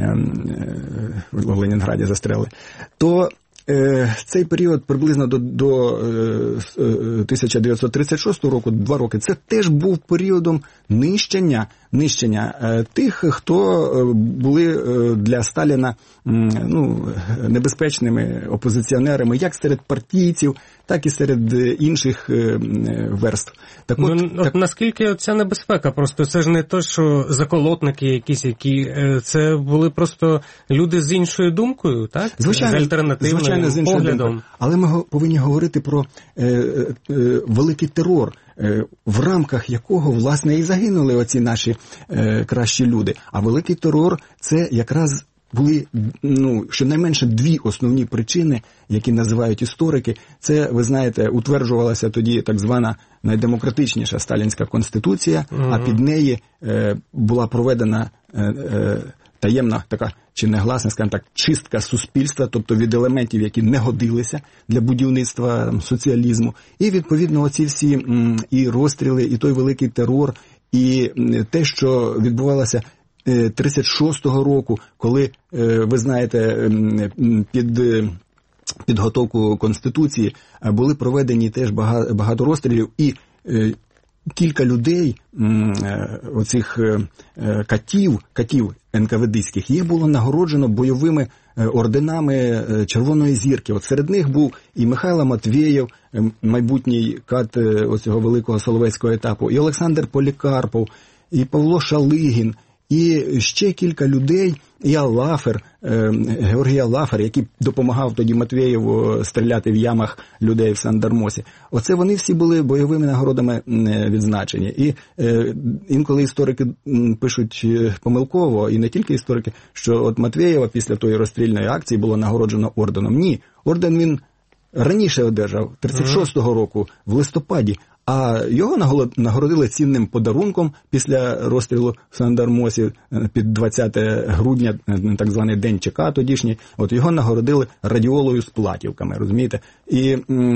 в Ленінграді застрелили, то цей період приблизно до, до тисяча дев'ятсот тридцять шостого року, два роки, це теж був періодом нищення, нищення тих, хто були для Сталіна ну, небезпечними опозиціонерами, як серед партійців, так і серед інших верств. Так от, ну, от так... наскільки ця небезпека? Просто це ж не то, що заколотники якісь, які це були просто люди з іншою думкою, так? Звичайно, з альтернативним звичайно, з іншою поглядом. думкою. Але ми повинні говорити про е, е, великий терор, е, в рамках якого, власне, і загинули оці наші е, кращі люди. А великий терор – це якраз були, ну, щонайменше дві основні причини, які називають історики. Це, ви знаєте, утверджувалася тоді так звана найдемократичніша сталінська конституція, mm-hmm. а під неї е, була проведена е, е, таємна така, чи негласна, скажімо так, чистка суспільства, тобто від елементів, які не годилися для будівництва там, соціалізму. І, відповідно, оці всі м, і розстріли, і той великий терор, і те, що відбувалося тридцять шостого року, коли, ви знаєте, під підготовку Конституції були проведені теж багато розстрілів, і кілька людей, оцих катів, катів ен ка ве деських, їх було нагороджено бойовими орденами Червоної зірки. От серед них був і Михайло Матвєєв, майбутній кат оцього великого Соловецького етапу, і Олександр Полікарпов, і Павло Шалигін, і ще кілька людей, і Аллафер, Георгій Аллафер, який допомагав тоді Матвєєву стріляти в ямах людей в Сандармосі. Оце вони всі були бойовими нагородами відзначені. І інколи історики пишуть помилково, і не тільки історики, що от Матвєєва після тої розстрільної акції було нагороджено орденом. Ні, орден він раніше одержав, тридцять шостого року, в листопаді. А його нагородили цінним подарунком після розстрілу в Сандармосі під двадцяте грудня, так званий День ЧК тодішній. От його нагородили радіолою з платівками, розумієте? І м-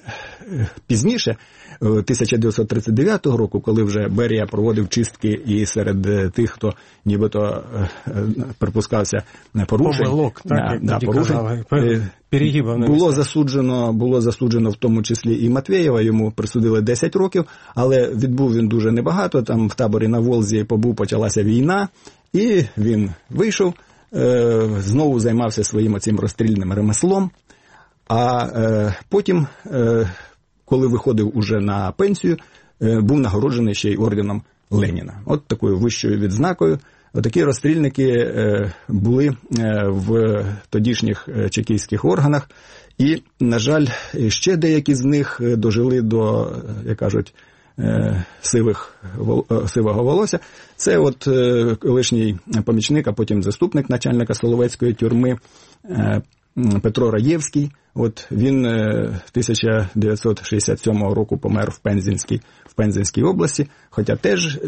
пізніше, тисяча дев'ятсот тридцять дев'ятого року, коли вже Берія проводив чистки і серед тих, хто нібито припускався порушень, Помилок, так, да, порушень, перегибав на було засуджено, було засуджено в тому числі і Матвєєва, йому присудили десять років, але відбув він дуже небагато, там в таборі на Волзі побув, почалася війна, і він вийшов, знову займався своїм оцим розстрільним ремеслом, а потім, коли виходив уже на пенсію, був нагороджений ще й орденом Леніна. От такою вищою відзнакою. Такі розстрільники були в тодішніх чекійських органах, і, на жаль, ще деякі з них дожили до, як кажуть, сивих, сивого волосся. Це от колишній помічник, а потім заступник начальника Соловецької тюрми Петро Раєвський. От він тисяча дев'ятсот шістдесят сьомого року помер в Пензенській, в Пензенській області, хоча теж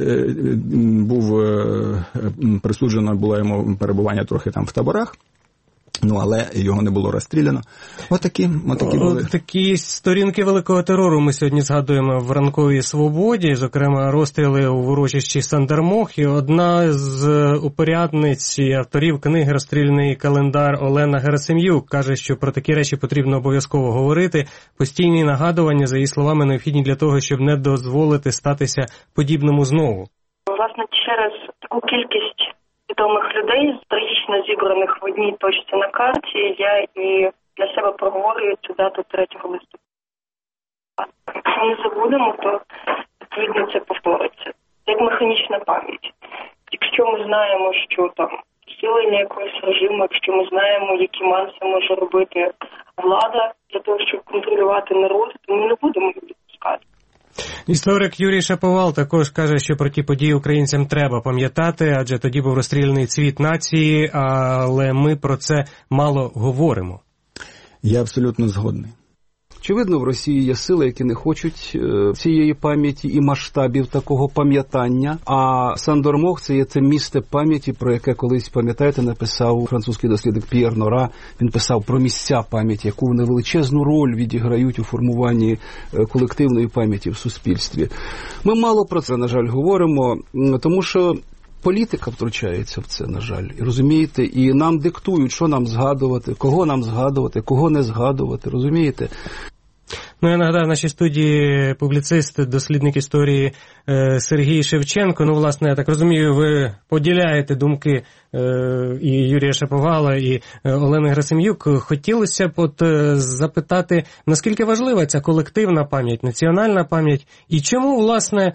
був присуджено було йому перебування трохи там в таборах. Ну, але його не було розстріляно. Отакі, отакі були. Такі сторінки великого терору ми сьогодні згадуємо в ранковій свободі, зокрема розстріли у урочищі Сандармох. І одна з упорядниць і авторів книги «Розстрільний календар» Олена Герасим'юк каже, що про такі речі потрібно обов'язково говорити. Постійні нагадування, за її словами, необхідні для того, щоб не дозволити статися подібному знову. Власне, через таку кількість відомих людей, трагічно зібраних в одній точці на карті, я і для себе проговорюю цю дату третього листопада. Якщо не забудемо, то відповідно це повториться. Як механічна пам'ять. Якщо ми знаємо, що там втілення якогось режиму, якщо ми знаємо, які манси може робити влада для того, щоб контролювати народ, то ми не будемо їх допускати. Історик Юрій Шаповал також каже, що про ті події українцям треба пам'ятати, адже тоді був розстріляний цвіт нації, але ми про це мало говоримо. Я абсолютно згодний. Очевидно, в Росії є сили, які не хочуть е, цієї пам'яті і масштабів такого пам'ятання. А Сандармох – це є це місце пам'яті, про яке колись, пам'ятаєте, написав французький дослідник П'єр Нора. Він писав про місця пам'яті, яку вони величезну роль відіграють у формуванні е, колективної пам'яті в суспільстві. Ми мало про це, на жаль, говоримо, тому що політика втручається в це, на жаль, і розумієте, і нам диктують, що нам згадувати, кого нам згадувати, кого не згадувати, розумієте? Ну, я нагадаю, в нашій студії публіцист, дослідник історії е, Сергій Шевченко. Ну, власне, я так розумію, ви поділяєте думки е, і Юрія Шаповала, і е, Олени Герасим'юк. Хотілося б от е, запитати, наскільки важлива ця колективна пам'ять, національна пам'ять, і чому, власне,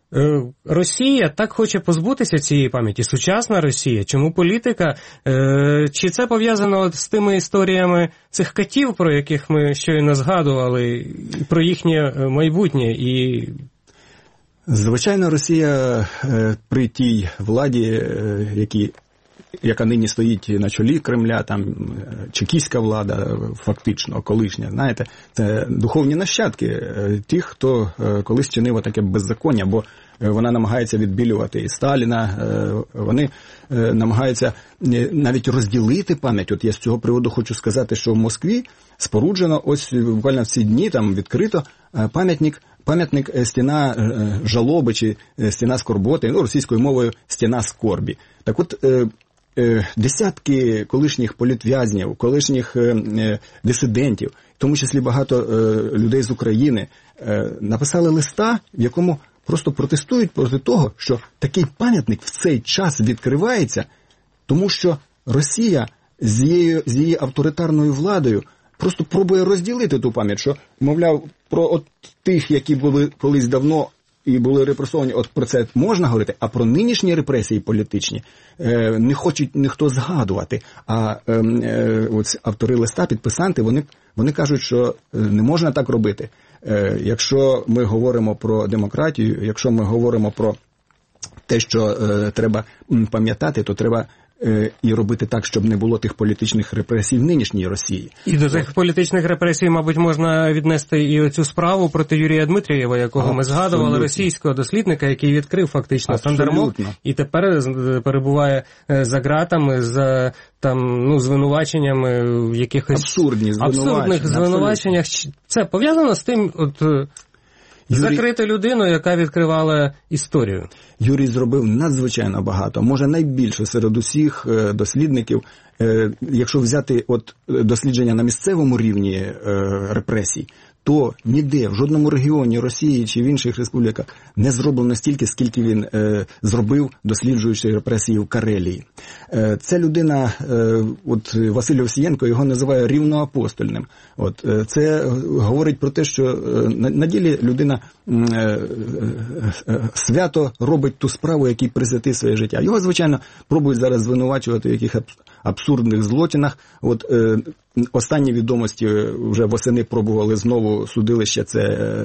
Росія так хоче позбутися цієї пам'яті, сучасна Росія, чому політика, чи це пов'язано з тими історіями цих катів, про яких ми щойно згадували, про їхнє майбутнє? І звичайно, Росія при тій владі, які яка нині стоїть на чолі Кремля, там чекістська влада, фактично, колишня, знаєте, це духовні нащадки тих, хто колись чинив таке беззаконня, бо вона намагається відбілювати і Сталіна, вони намагаються навіть розділити пам'ять. От я з цього приводу хочу сказати, що в Москві споруджено, ось буквально в ці дні там відкрито пам'ятник, пам'ятник стіна жалоби чи стіна скорботи, ну, російською мовою стіна скорбі. Так от, десятки колишніх політв'язнів, колишніх дисидентів, в тому числі багато людей з України, написали листа, в якому просто протестують проти того, що такий пам'ятник в цей час відкривається, тому що Росія з її, з її авторитарною владою просто пробує розділити ту пам'ять, що, мовляв, про от тих, які були колись давно і були репресовані, от про це можна говорити, а про нинішні репресії політичні е, не хочуть ніхто згадувати. А е, е, ось автори листа, підписанти, вони, вони кажуть, що не можна так робити. Е, якщо ми говоримо про демократію, якщо ми говоримо про те, що е, треба пам'ятати, то треба і робити так, щоб не було тих політичних репресій в нинішній Росії. І до цих політичних репресій, мабуть, можна віднести і оцю справу проти Юрія Дмитрієва, якого Абсолютно. ми згадували, російського дослідника, який відкрив фактично Сандермох, і тепер перебуває за ґратами з там, ну, звинуваченнями в якихось Абсурдні звинувачення. абсурдних звинуваченнях. Абсолютно. Це пов'язано з тим, от Юрій... закрити людину, яка відкривала історію. Юрій зробив надзвичайно багато, може найбільше серед усіх дослідників. Якщо взяти от дослідження на місцевому рівні репресій, то ніде, в жодному регіоні Росії чи в інших республіках не зроблено стільки, скільки він е, зробив, досліджуючи репресії в Карелії. Е, це людина, е, от Василь Овсієнко його називає рівноапостольним. От, е, це говорить про те, що е, на, на ділі людина е, е, е, свято робить ту справу, якій присвятив своє життя. Його, звичайно, пробують зараз звинувачувати в яких абсурдних злочинах. От, е, останні відомості вже восени пробували знову судилище, це,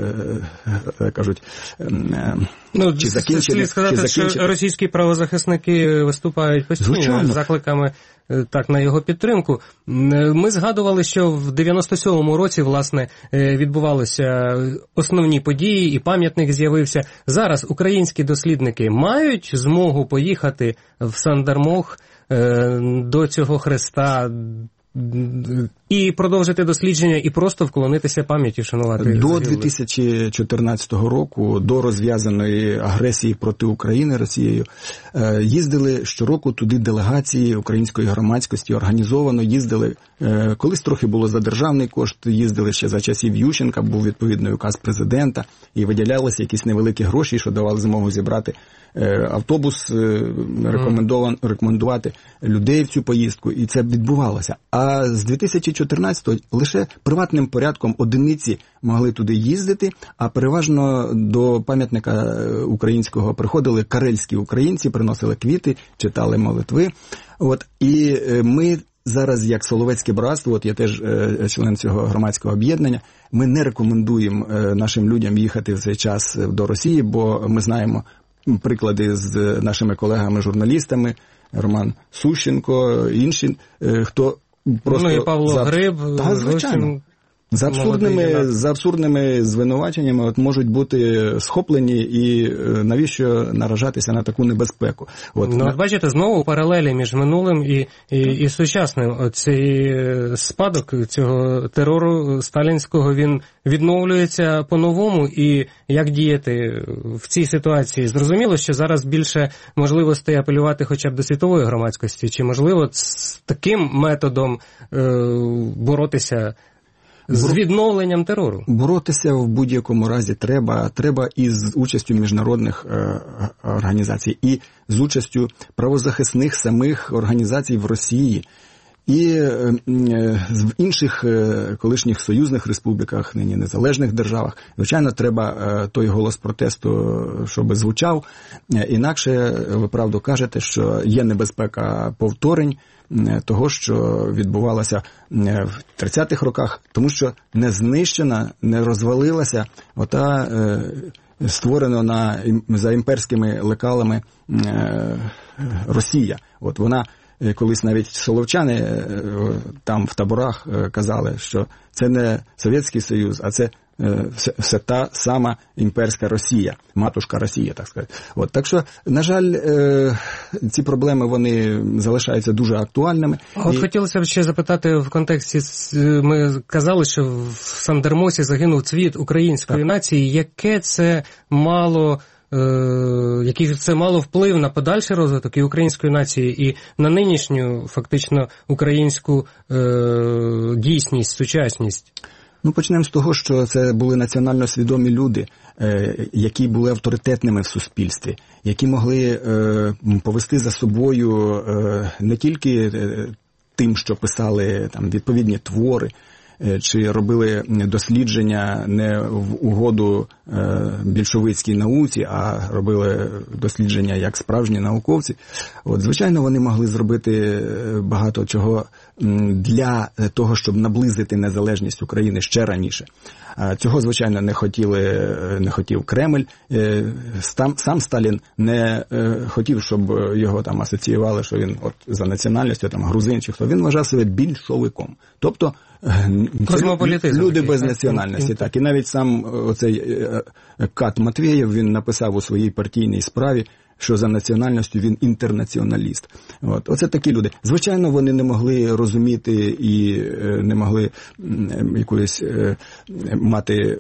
е, кажуть, е, ну, чи закінчили. Слід сказати, чи закінчили. Що російські правозахисники виступають постійно з закликами так, на його підтримку. Ми згадували, що в дев'яносто сьомому році, власне, відбувалися основні події і пам'ятник з'явився. Зараз українські дослідники мають змогу поїхати в Сандермох до цього хреста і продовжити дослідження, і просто вклонитися пам'яті, вшанувати. До дві тисячі чотирнадцятого року, до розв'язаної агресії проти України Росією, їздили щороку туди делегації української громадськості, організовано їздили, колись трохи було за державний кошт, їздили ще за часів Ющенка, був відповідний указ президента, і виділялися якісь невеликі гроші, що давали змогу зібрати автобус, рекомендован, рекомендувати людей в цю поїздку, і це відбувалося. А з дві тисячі чотирнадцятого лише приватним порядком одиниці могли туди їздити, а переважно до пам'ятника українського приходили карельські українці, приносили квіти, читали молитви. От, і ми зараз, як Соловецьке братство, от я теж член цього громадського об'єднання, ми не рекомендуємо нашим людям їхати в цей час до Росії, бо ми знаємо приклади з нашими колегами-журналістами, Роман Сущенко, інші, хто просто... Ну і Павло за... Гриб. Та, звичайно. За абсурдними, за абсурдними звинуваченнями от можуть бути схоплені, і навіщо наражатися на таку небезпеку? От, ну, от бачите, знову паралелі між минулим і, і, і сучасним. Оцей спадок цього терору сталінського, він відновлюється по-новому, і як діяти в цій ситуації? Зрозуміло, що зараз більше можливостей апелювати хоча б до світової громадськості, чи можливо з таким методом е, боротися з відновленням терору? Боротися в будь-якому разі треба. Треба і з участю міжнародних е, організацій, і з участю правозахисних самих організацій в Росії, і е, в інших е, колишніх союзних республіках, нині незалежних державах. Звичайно, треба е, той голос протесту, щоб звучав. Е, інакше, ви правду кажете, що є небезпека повторень того, що відбувалося в тридцятих роках, тому що не знищена, не розвалилася ота е, створена на, за імперськими лекалами е, Росія. От вона, колись навіть соловчани е, там в таборах е, казали, що це не Совєтський Союз, а це все, все та сама імперська Росія, матушка Росія, так сказати. От, так що, на жаль, ці проблеми, вони залишаються дуже актуальними. От і... хотілося б ще запитати в контексті, ми казали, що в Сандермосі загинув цвіт української так. нації. Яке це мало... який це мало вплив на подальший розвиток і української нації, і на нинішню, фактично, українську е- дійсність, сучасність? Ну, почнемо з того, що це були національно свідомі люди, е- які були авторитетними в суспільстві, які могли е- повести за собою е- не тільки тим, що писали там відповідні твори, чи робили дослідження не в угоду більшовицькій науці, а робили дослідження як справжні науковці. От, звичайно, вони могли зробити багато чого для того, щоб наблизити незалежність України ще раніше. Цього, звичайно, не хотіли, не хотів Кремль. Сам, сам Сталін не хотів, щоб його там асоціювали, що він от за національністю, там грузин чи хто. Він вважав себе більшовиком. Тобто люди без національності. Так. І навіть сам оцей Кат Матвєєв, він написав у своїй партійній справі, що за національністю він інтернаціоналіст. От. Оце такі люди. Звичайно, вони не могли розуміти і не могли якоїсь мати,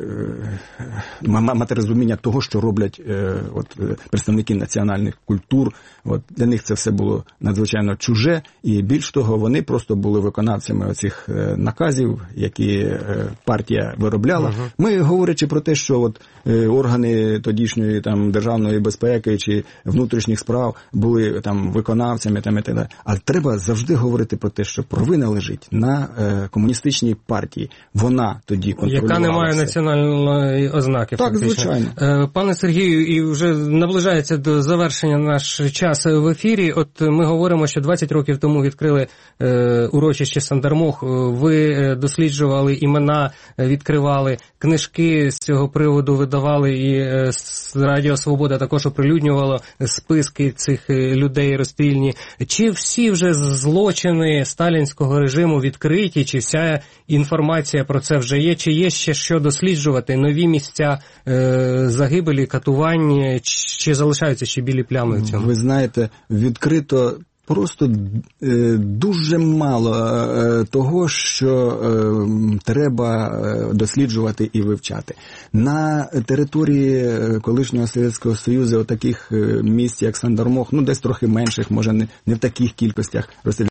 мати розуміння того, що роблять от, представники національних культур. От. Для них це все було надзвичайно чуже, і більш того, вони просто були виконавцями оцих наказів, які партія виробляла. Uh-huh. Ми, говорячи про те, що от органи тодішньої там державної безпеки чи внутрішніх справ були там виконавцями, там і так далі. Але треба завжди говорити про те, що провина лежить на е, комуністичній партії. Вона тоді контролювала. Яка не має все. Національної ознаки. Так, фактично. Звичайно. Е, пане Сергію, і вже наближається до завершення наш час в ефірі. От ми говоримо, що двадцять років тому відкрили е, урочище Сандермох. Ви досліджували імена, відкривали книжки з цього приводу, видавали, і е, Радіо Свобода також оприлюднювало списки цих людей розстрільні. Чи всі вже злочини сталінського режиму відкриті, чи вся інформація про це вже є, чи є ще що досліджувати, нові місця е, загибелі, катувань, чи залишаються ще білі плями в цьому? Ви знаєте, відкрито просто е, дуже мало е, того, що е, треба досліджувати і вивчати. На території колишнього Совєтського Союзу отаких місць, як Сандермох, ну десь трохи менших, може не, не в таких кількостях розстріляння,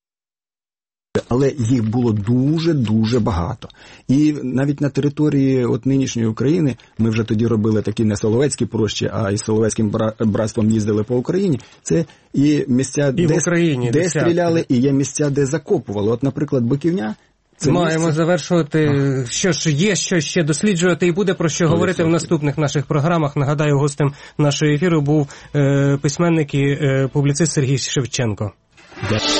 але їх було дуже-дуже багато. І навіть на території от нинішньої України, ми вже тоді робили такі не соловецькі прощі, а із Соловецьким братством їздили по Україні, це і місця, і де, Україні, де стріляли, і є місця, де закопували. От, наприклад, Биківня. Це маємо місце... завершувати. А. Що ж, є що ще досліджувати і буде про що Ой, говорити в наступних наших програмах. Нагадаю, гостем нашого ефіру був е, письменник і е, публіцист Сергій Шевченко. Дякую.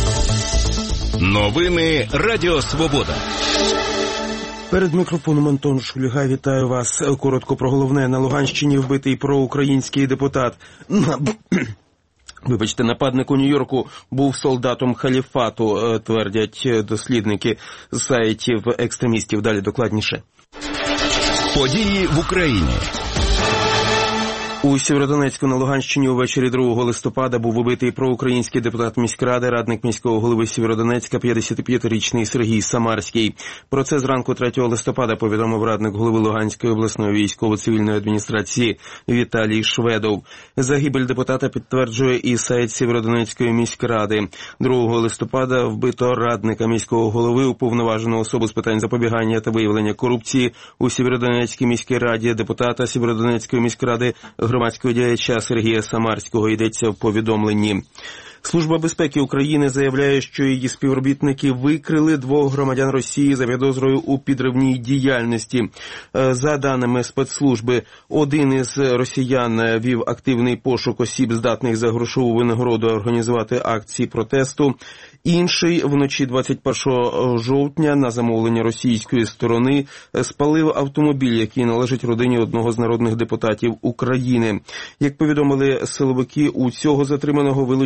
Новини Радіо Свобода. Перед мікрофоном Антон Шульга. Вітаю вас. Коротко про головне. На Луганщині вбитий проукраїнський депутат. Вибачте, нападник у Нью-Йорку був солдатом халіфату, твердять дослідники з сайтів екстремістів. Далі докладніше. Події в Україні. У Сєвєродонецьку на Луганщині увечері другого листопада був убитий проукраїнський депутат міськради, радник міського голови Сєвєродонецька, п'ятдесятип'ятирічний Сергій Самарський. Про це зранку третього листопада повідомив радник голови Луганської обласної військово-цивільної адміністрації Віталій Шведов. Загибель депутата підтверджує і сайт Сєвєродонецької міськради. другого листопада вбито радника міського голови, уповноважену особу з питань запобігання та виявлення корупції у Сєвєродонецькій міській раді, депутата Сєвєродонецької міськради громадського діяча Сергія Самарського, йдеться в повідомленні. Служба безпеки України заявляє, що її співробітники викрили двох громадян Росії за підозрою у підривній діяльності. За даними спецслужби, один із росіян вів активний пошук осіб, здатних за грошову винагороду організувати акції протесту. Інший вночі двадцять першого жовтня на замовлення російської сторони спалив автомобіль, який належить родині одного з народних депутатів України. Як повідомили силовики, у цього затриманого вилучили бойову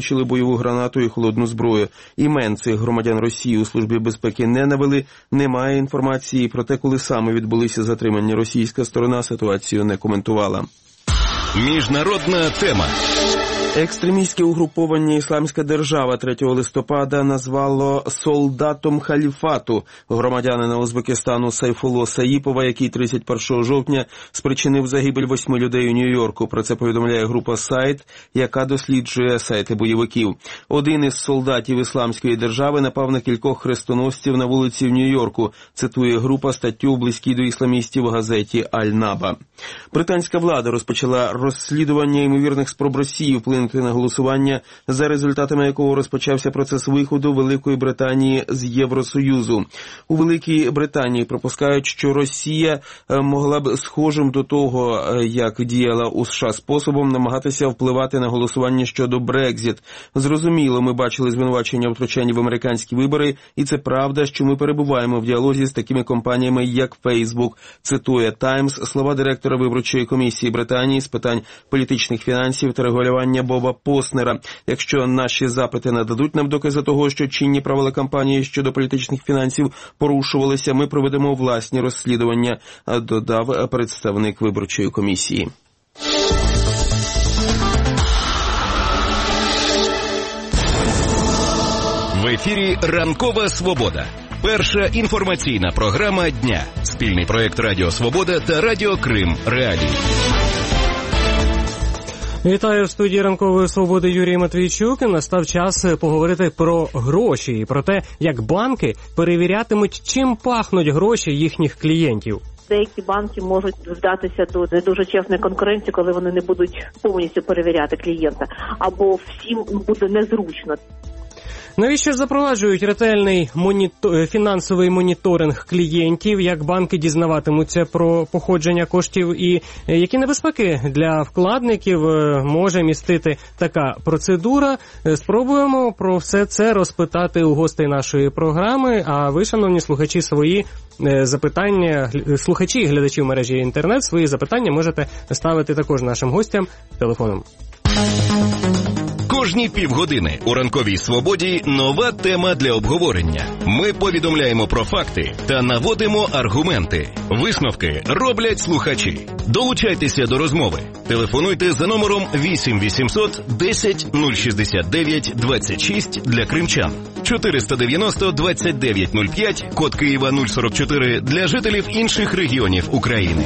ядерну гранату і холодну зброю. Імен цих громадян Росії у Службі безпеки не навели, немає інформації про те, коли саме відбулися затримання. Російська сторона ситуацію не коментувала. Міжнародна тема. Екстремістське угруповання «Ісламська держава» третього листопада назвало солдатом халіфату громадянина Узбекистану Сайфулло Саїпова, який тридцять першого жовтня спричинив загибель восьми людей у Нью-Йорку. Про це повідомляє група «Сайт», яка досліджує сайти бойовиків. Один із солдатів «Ісламської держави» напав на кількох хрестоносців на вулиці в Нью-Йорку, цитує група статтю близькій до ісламістів у газеті «Аль-Наба». Британська влада розпочала розслідування ймовірних спроб Росії вплинути на голосування, за результатами якого розпочався процес виходу Великої Британії з Євросоюзу. У Великій Британії припускають, що Росія могла б схожим до того, як діяла у США способом, намагатися впливати на голосування щодо Брекзіт. Зрозуміло, ми бачили звинувачення у втручанні в американські вибори, і це правда, що ми перебуваємо в діалозі з такими компаніями, як Facebook, цитує Таймс слова директора виборчої комісії Британії з питань політичних фінансів та регулювання Боба Поснера. Якщо наші запити нададуть нам докази того, що чинні правила кампанії щодо політичних фінансів порушувалися, ми проведемо власні розслідування, додав представник виборчої комісії. В ефірі «Ранкова свобода». Перша інформаційна програма дня. Спільний проєкт Радіо Свобода та Радіо Крим Реалії. Вітаю в студії «Ранкової свободи» Юрій Матвійчук. Настав час поговорити про гроші і про те, як банки перевірятимуть, чим пахнуть гроші їхніх клієнтів. Деякі банки можуть вдатися до не дуже чесної конкуренції, коли вони не будуть повністю перевіряти клієнта, або всім буде незручно. Навіщо запроваджують ретельний моніто... фінансовий моніторинг клієнтів, як банки дізнаватимуться про походження коштів і які небезпеки для вкладників може містити така процедура? Спробуємо про все це розпитати у гостей нашої програми, а ви, шановні слухачі, свої запитання, слухачі і глядачі в мережі інтернет, свої запитання можете ставити також нашим гостям телефоном. Кожні півгодини у «Ранковій свободі» нова тема для обговорення. Ми повідомляємо про факти та наводимо аргументи. Висновки роблять слухачі. Долучайтеся до розмови. Телефонуйте за номером вісім вісімсот десять нуль шістдесят дев'ять двадцять шість для кримчан, чотириста дев'яносто двадцять дев'ять нуль п'ять, код Києва нуль сорок чотири для жителів інших регіонів України.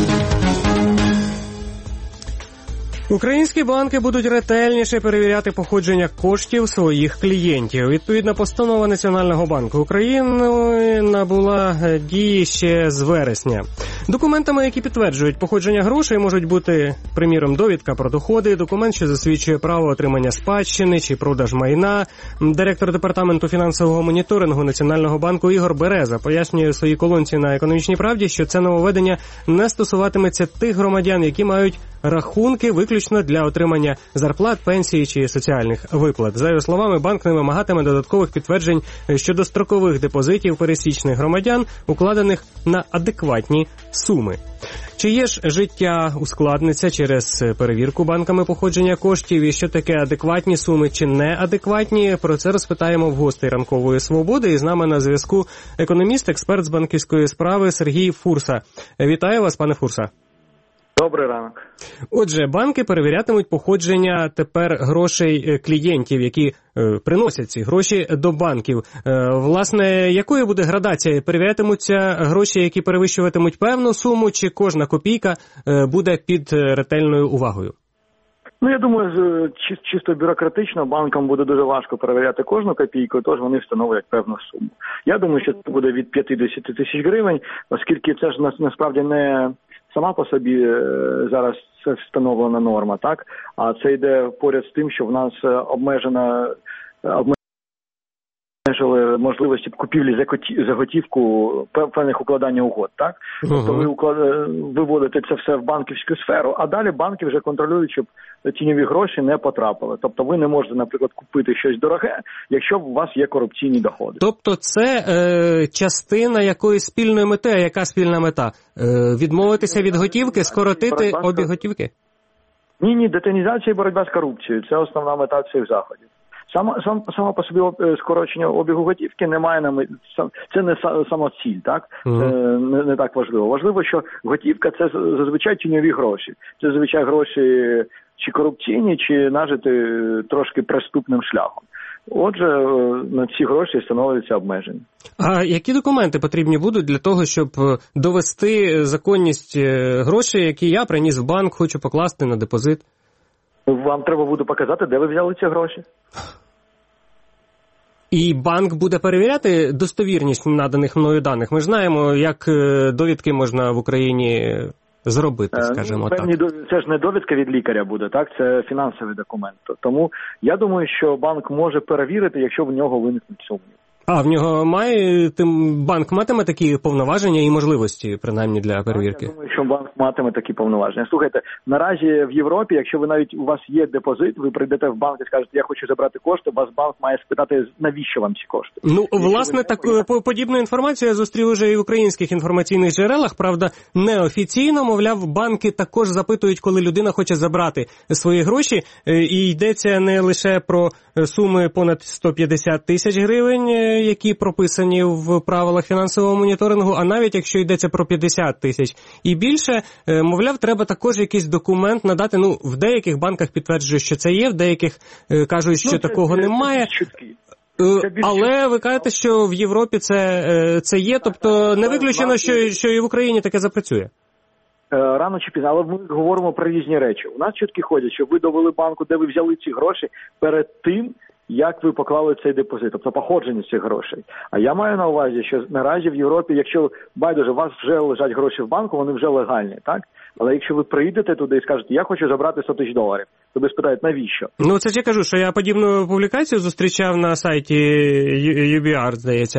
Українські банки будуть ретельніше перевіряти походження коштів своїх клієнтів. Відповідна постанова Національного банку України набула дії ще з вересня. Документами, які підтверджують походження грошей, можуть бути, приміром, довідка про доходи, документ, що засвідчує право отримання спадщини чи продаж майна. Директор департаменту фінансового моніторингу Національного банку Ігор Береза пояснює у своїй колонці на «Економічній правді», що це нововведення не стосуватиметься тих громадян, які мають рахунки виключно для отримання зарплат, пенсії чи соціальних виплат. За його словами, банк не вимагатиме додаткових підтверджень щодо строкових депозитів пересічних громадян, укладених на адекватні суми. Чиє ж життя ускладниться через перевірку банками походження коштів і що таке адекватні суми чи неадекватні? Про це розпитаємо в гостей «Ранкової свободи». І з нами на зв'язку економіст, експерт з банківської справи Сергій Фурса. Вітаю вас, пане Фурса. Добрий ранок. Отже, банки перевірятимуть походження тепер грошей клієнтів, які е, приносять ці гроші до банків. Е, власне, якою буде градація? Перевірятимуться гроші, які перевищуватимуть певну суму, чи кожна копійка е, буде під ретельною увагою? Ну, я думаю, чисто бюрократично банкам буде дуже важко перевіряти кожну копійку, тож вони встановлять певну суму. Я думаю, що це буде від п'ятдесят тисяч гривень, оскільки це ж насправді не сама по собі зараз це встановлена норма, так? А це йде поряд з тим, що в нас обмежена обмежили можливості купівлі за готівку певних укладання угод, так? Uh-huh. Тобто ви уклад... виводите це все в банківську сферу, а далі банки вже контролюють, щоб тіньові гроші не потрапили. Тобто ви не можете, наприклад, купити щось дороге, якщо у вас є корупційні доходи. Тобто це е, частина якоїсь спільної мети, а яка спільна мета? Е, відмовитися від готівки, скоротити обіг готівки? Ні, ні, детінізація і боротьба з корупцією – це основна мета цих заходів. Сама, сам, сама по собі скорочення обігу готівки немає на це не самоціль, так? Mm-hmm. Це не, не так важливо. Важливо, що готівка – це зазвичай тіньові гроші. Це зазвичай гроші чи корупційні, чи нажити трошки преступним шляхом. Отже, на ці гроші встановлюються обмеження. А які документи потрібні будуть для того, щоб довести законність грошей, які я приніс в банк, хочу покласти на депозит? Вам треба буде показати, де ви взяли ці гроші. І банк буде перевіряти достовірність наданих мною даних? Ми ж знаємо, як довідки можна в Україні зробити, скажімо так. Це ж не довідка від лікаря буде, так? Це фінансовий документ. Тому я думаю, що банк може перевірити, якщо в нього виникнуть сумніви. А, в нього має, тим, банк матиме такі повноваження і можливості, принаймні, для перевірки? Я думаю, що банк матиме такі повноваження. Слухайте, наразі в Європі, якщо ви навіть, у вас є депозит, ви прийдете в банк і скажете, я хочу забрати кошти, вас банк має спитати, навіщо вам ці кошти. Ну, якщо власне, так, не... подібну інформацію я зустрів уже і в українських інформаційних джерелах, правда, неофіційно, мовляв, банки також запитують, коли людина хоче забрати свої гроші, і йдеться не лише про суми понад сто п'ятдесят тисяч гривень, які прописані в правилах фінансового моніторингу, а навіть якщо йдеться про п'ятдесят тисяч і більше, мовляв, треба також якийсь документ надати. Ну, в деяких банках підтверджують, що це є, в деяких кажуть, що ну, це, такого це, немає. Це Але ви кажете, що в Європі це, це є, тобто не виключено, що, що і в Україні таке запрацює. Рано чи пізно, але ми говоримо про різні речі. У нас чутки ходять, що ви довели банку, де ви взяли ці гроші перед тим, як ви поклали цей депозит, тобто походження цих грошей. А я маю на увазі, що наразі в Європі, якщо, байдуже, у вас вже лежать гроші в банку, вони вже легальні, так? Але якщо ви прийдете туди і скажете, я хочу забрати сто тисяч доларів, тобі спитають, навіщо? Ну, це ж я кажу, що я подібну публікацію зустрічав на сайті ю бі ар, здається,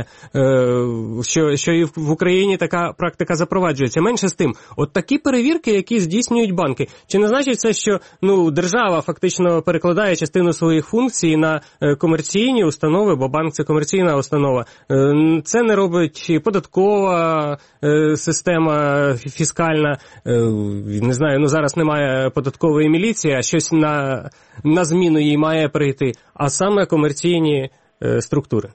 що, що і в Україні така практика запроваджується. Менше з тим, от такі перевірки, які здійснюють банки, чи не значить це, що ну, держава фактично перекладає частину своїх функцій на комерційні установи, бо банк – це комерційна установа. Це не робить податкова система, фіскальна. Не знаю, ну зараз немає податкової міліції, а щось на, на зміну їй має прийти, а саме комерційні е, структури.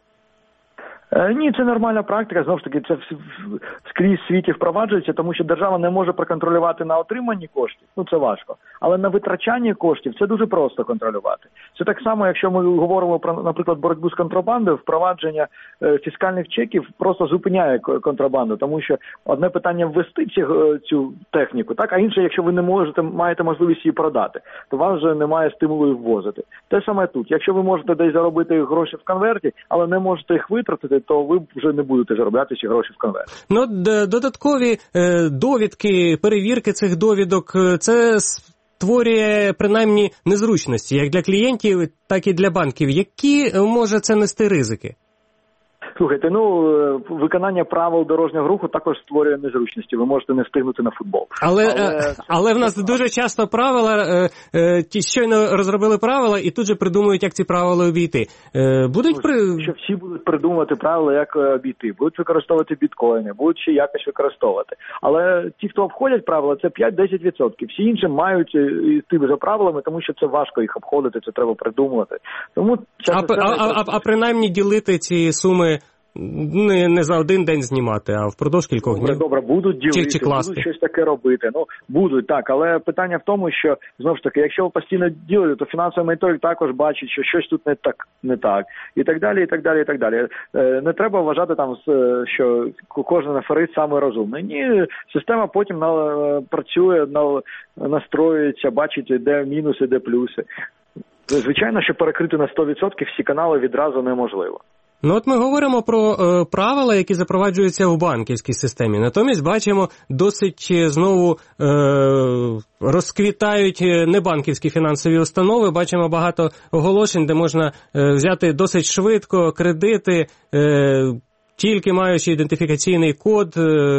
Ні, це нормальна практика, знову ж таки, це скрізь в світі впроваджується, тому що держава не може проконтролювати на отриманні коштів, ну це важко, але на витрачанні коштів це дуже просто контролювати. Це так само, якщо ми говоримо про, наприклад, боротьбу з контрабандою, впровадження е, фіскальних чеків просто зупиняє контрабанду, тому що одне питання ввести цю, цю техніку, так, а інше, якщо ви не можете, маєте можливість її продати, то вам вже немає стимулу їх ввозити. Те саме тут, якщо ви можете десь заробити гроші в конверті, але не можете їх витратити, то ви вже не будете заробляти ці гроші в конверті. Ну, додаткові е, довідки, перевірки цих довідок, це створює принаймні незручності, як для клієнтів, так і для банків. Які може це нести ризики? Слухайте, ну, виконання правил дорожнього руху також створює незручності. Ви можете не встигнути на футбол. Але, але, але в нас дуже часто правила, ті щойно розробили правила і тут же придумують, як ці правила обійти. Будуть при... Що всі будуть придумувати правила, як обійти. Будуть використовувати біткоїни, будуть ще якось використовувати. Але ті, хто обходять правила, це п'ять-десять відсотків. Всі інші мають йти за правилами, тому що це важко їх обходити, це треба придумувати. Тому а, а, а, а принаймні ділити ці суми Не, не за один день знімати, а впродовж кількох днів. Добре, будуть ділити, чи, чи будуть щось таке робити. Ну, будуть, так, але питання в тому, що, знову ж таки, якщо ви постійно ділите, то фінансовий моніторинг також бачить, що щось тут не так, не так. І так далі, і так далі, і так далі. Не треба вважати там, що кожен аферист саме розумний. Ні, система потім на, працює, на, настроюється, бачить, де мінуси, де плюси. Звичайно, що перекрити на сто відсотків всі канали відразу неможливо. Ну от ми говоримо про е, правила, які запроваджуються в банківській системі. Натомість бачимо, досить знову е, розквітають небанківські фінансові установи. Бачимо багато оголошень, де можна е, взяти досить швидко кредити, е, тільки маючи ідентифікаційний код,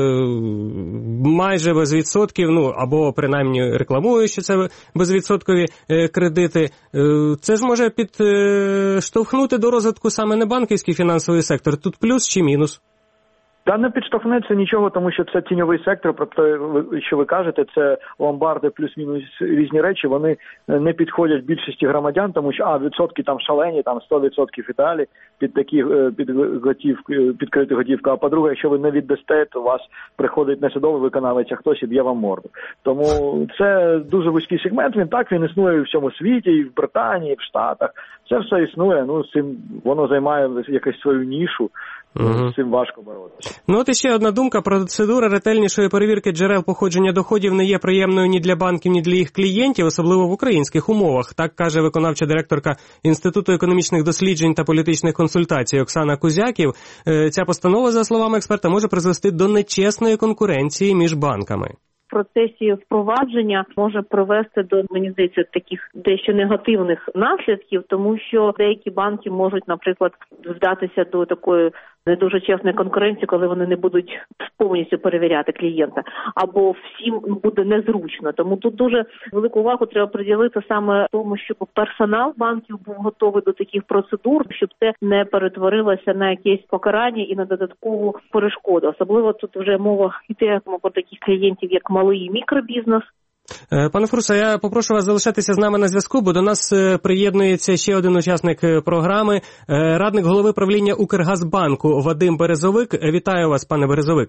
майже без відсотків, ну, або принаймні рекламують, що це безвідсоткові кредити. Це ж може підштовхнути до розвитку саме небанківський фінансовий сектор. Тут плюс чи мінус? Та не підштовхнеться нічого, тому що це тіньовий сектор, про те, що ви кажете, це ломбарди плюс-мінус різні речі, вони не підходять більшості громадян, тому що, а, відсотки там шалені, там сто відсотків і далі під такі, під готівки, підкрити готівку, а по-друге, якщо ви не віддасте, то у вас приходить не судовий виконавець, а хтось і б'є вам морду. Тому це дуже вузький сегмент, він так, він існує у всьому світі, і в Британії, і в Штатах, це все існує, ну, цим воно займає якусь свою нішу. Угу. З цим важко боротися. Ну от іще одна думка. Процедура ретельнішої перевірки джерел походження доходів не є приємною ні для банків, ні для їх клієнтів, особливо в українських умовах. Так каже виконавча директорка Інституту економічних досліджень та політичних консультацій Оксана Кузяків. Ця постанова, за словами експерта, може призвести до нечесної конкуренції між банками. В процесі впровадження може привести до, мені здається, таких дещо негативних наслідків, тому що деякі банки можуть, наприклад, вдатися до такої не дуже чесної конкуренції, коли вони не будуть повністю перевіряти клієнта, або всім буде незручно. Тому тут дуже велику увагу треба приділити саме тому, щоб персонал банків був готовий до таких процедур, щоб це не перетворилося на якесь покарання і на додаткову перешкоду. Особливо тут вже мова йде про таких клієнтів, як малий і мікробізнес. Пане Фурса, я попрошу вас залишатися з нами на зв'язку, бо до нас приєднується ще один учасник програми, радник голови правління Укргазбанку Вадим Березовик. Вітаю вас, пане Березовик.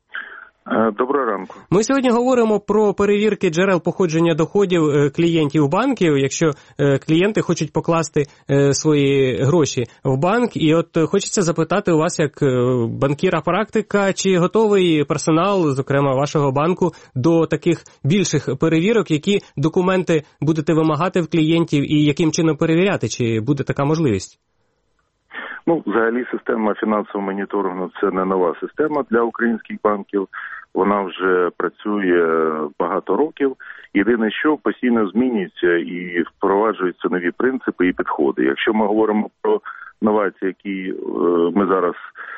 Доброго ранку. Ми сьогодні говоримо про перевірки джерел походження доходів клієнтів банків, якщо клієнти хочуть покласти свої гроші в банк. І от хочеться запитати у вас, як банкіра-практика, чи готовий персонал, зокрема вашого банку, до таких більших перевірок, які документи будете вимагати в клієнтів і яким чином перевіряти, чи буде така можливість? Ну, взагалі, система фінансового моніторингу – це не нова система для українських банків. Вона вже працює багато років. Єдине, що постійно змінюється і впроваджуються нові принципи і підходи. Якщо ми говоримо про новації, які е, ми зараз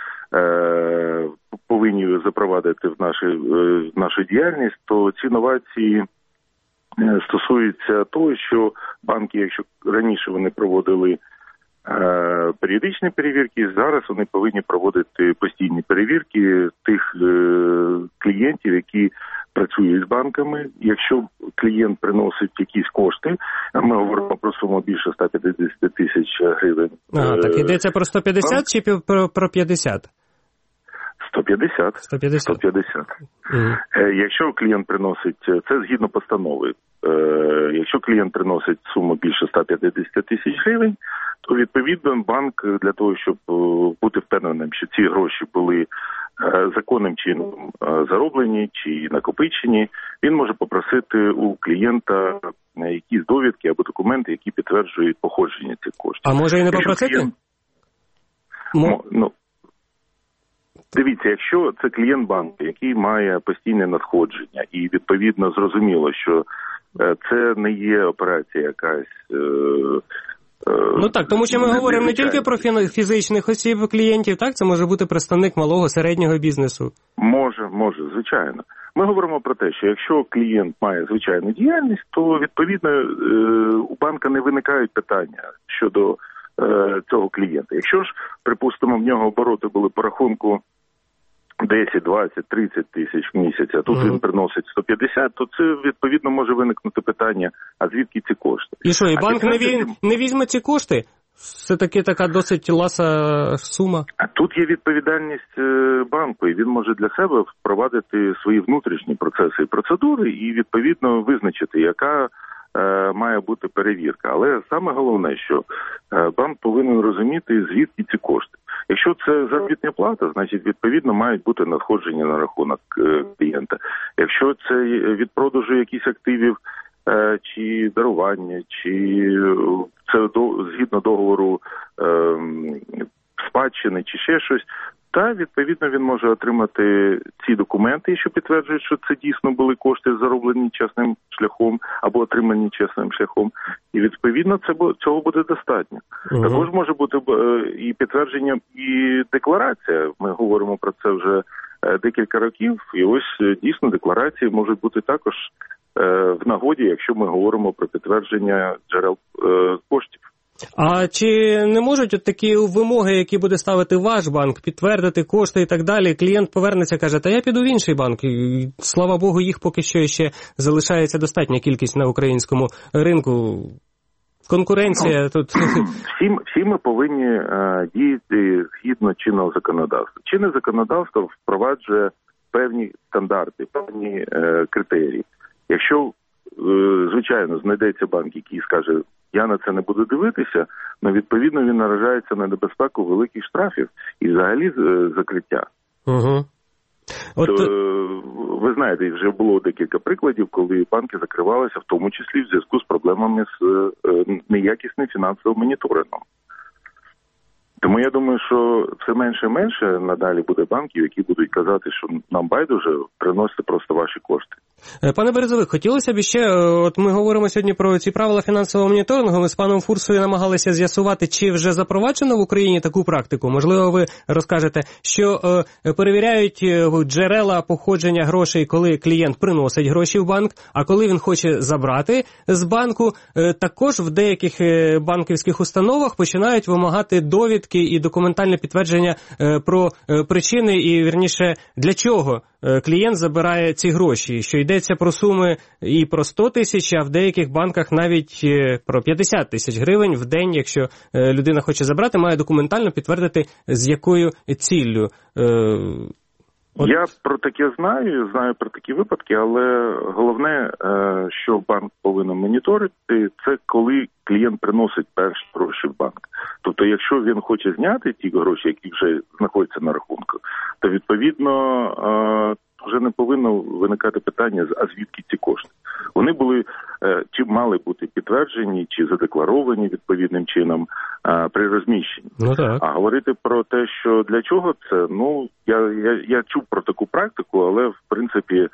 е, повинні запровадити в, наші, е, в нашу діяльність, то ці новації е, стосуються того, що банки, якщо раніше вони проводили періодичні перевірки, зараз вони повинні проводити постійні перевірки тих е, клієнтів, які працюють з банками. Якщо клієнт приносить якісь кошти, а ми говоримо про суму більше сто п'ятдесят тисяч гривень. А, так йдеться про сто п'ятдесят банк? Чи про, про п'ятдесят? сто п'ятдесят. сто п'ятдесят. сто п'ятдесят. Mm. Е, якщо клієнт приносить, це згідно постанови, е, якщо клієнт приносить суму більше сто п'ятдесят тисяч гривень, то відповідно банк для того, щоб бути впевненим, що ці гроші були законним чином зароблені чи накопичені, він може попросити у клієнта якісь довідки або документи, які підтверджують походження цих коштів. А може і не попросити? Клієнт... М... Ну, дивіться, якщо це клієнт банку, який має постійне надходження, і відповідно зрозуміло, що це не є операція якась. Ну так, тому що ми говоримо не тільки про фізичних осіб клієнтів, так? Це може бути представник малого, середнього бізнесу. Може, може, звичайно. Ми говоримо про те, що якщо клієнт має звичайну діяльність, то відповідно у банка не виникають питання щодо цього клієнта. Якщо ж, припустимо, в нього обороти були по рахунку десять, двадцять, тридцять тисяч в місяць, а тут uh-huh. він приносить сто п'ятдесят, то це, відповідно, може виникнути питання, а звідки ці кошти? І що, і банк не, ві... не візьме ці кошти? Це таки така досить ласа сума. А тут є відповідальність банку, і він може для себе впровадити свої внутрішні процеси і процедури, і, відповідно, визначити, яка має бути перевірка. Але саме головне, що банк повинен розуміти, звідки ці кошти. Якщо це заробітна плата, значить, відповідно, мають бути надходження на рахунок клієнта. Якщо це від продажу якихось активів, чи дарування, чи це згідно договору спадщини, чи ще щось, та, відповідно, він може отримати ці документи, що підтверджують, що це дійсно були кошти, зароблені чесним шляхом або отримані чесним шляхом. І, відповідно, це, цього буде достатньо. Uh-huh. Також може бути і підтвердження, і декларація. Ми говоримо про це вже декілька років. І ось, дійсно, декларації можуть бути також в нагоді, якщо ми говоримо про підтвердження джерел коштів. А чи не можуть от такі вимоги, які буде ставити ваш банк, підтвердити кошти і так далі, клієнт повернеться, каже, та я піду в інший банк. І, слава Богу, їх поки що ще залишається достатня кількість на українському ринку. Конкуренція ну, тут... Всі, всі ми повинні е, діяти згідно чинного законодавства. Чинне законодавство впроваджує певні стандарти, певні е, критерії. Якщо, е, звичайно, знайдеться банк, який скаже, я на це не буду дивитися, але відповідно він наражається на небезпеку великих штрафів і взагалі е, закриття. Угу. От... То, ви знаєте, вже було декілька прикладів, коли банки закривалися, в тому числі в зв'язку з проблемами з е, неякісним фінансовим моніторингом. Тому я думаю, що все менше і менше надалі буде банків, які будуть казати, що нам байдуже, приносите просто ваші кошти. Пане Березовик, хотілося б ще, от ми говоримо сьогодні про ці правила фінансового моніторингу, ми з паном Фурсою намагалися з'ясувати, чи вже запроваджено в Україні таку практику. Можливо, ви розкажете, що е, перевіряють джерела походження грошей, коли клієнт приносить гроші в банк, а коли він хоче забрати з банку, е, також в деяких банківських установах починають вимагати довідки і документальне підтвердження е, про е, причини і, вірніше, для чого клієнт забирає ці гроші, що йдеться про суми і про сто тисяч, а в деяких банках навіть про п'ятдесят тисяч гривень в день, якщо людина хоче забрати, має документально підтвердити, з якою ціллю. От... Я про таке знаю, знаю про такі випадки, але головне, що банк повинен моніторити, це коли клієнт приносить перші гроші в банк. Тобто, якщо він хоче зняти ті гроші, які вже знаходяться на рахунку, то відповідно вже не повинно виникати питання, а звідки ці кошти. Вони були, чи мали бути підтверджені, чи задекларовані відповідним чином при розміщенні. Ну, так. А говорити про те, що для чого це, ну, я, я, я чув про таку практику, але, в принципі...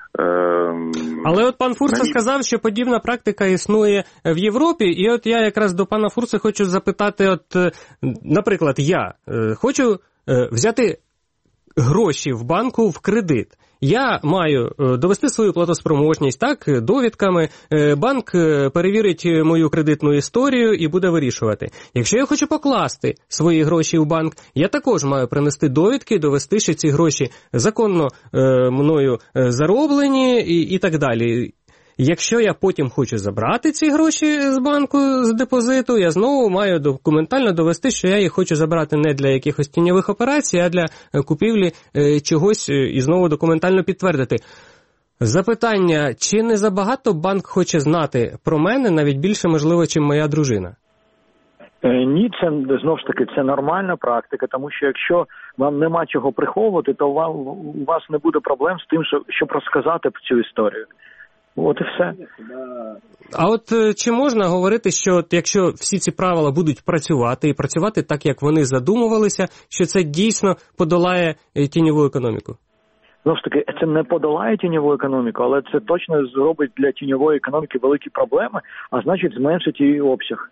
Але от пан Фурса сказав, що подібна практика існує в Європі, і от я якраз до пана Фурси хочу запитати, от, наприклад, я хочу взяти гроші в банку в кредит. Я маю довести свою платоспроможність, так, довідками, банк перевірить мою кредитну історію і буде вирішувати. Якщо я хочу покласти свої гроші в банк, я також маю принести довідки, довести, що ці гроші законно мною зароблені і, і так далі. Якщо я потім хочу забрати ці гроші з банку, з депозиту, я знову маю документально довести, що я їх хочу забрати не для якихось тіньових операцій, а для купівлі чогось і знову документально підтвердити. Запитання, чи не забагато банк хоче знати про мене, навіть більше, можливо, чим моя дружина? Ні, це, знову ж таки, це нормальна практика, тому що якщо вам нема чого приховувати, то вам, у вас не буде проблем з тим, щоб розказати цю історію. От і все. А от чи можна говорити, що от якщо всі ці правила будуть працювати і працювати так, як вони задумувалися, що це дійсно подолає тіньову економіку? Знову ж таки, це не подолає тіньову економіку, але це точно зробить для тіньової економіки великі проблеми, а значить зменшить її обсяг.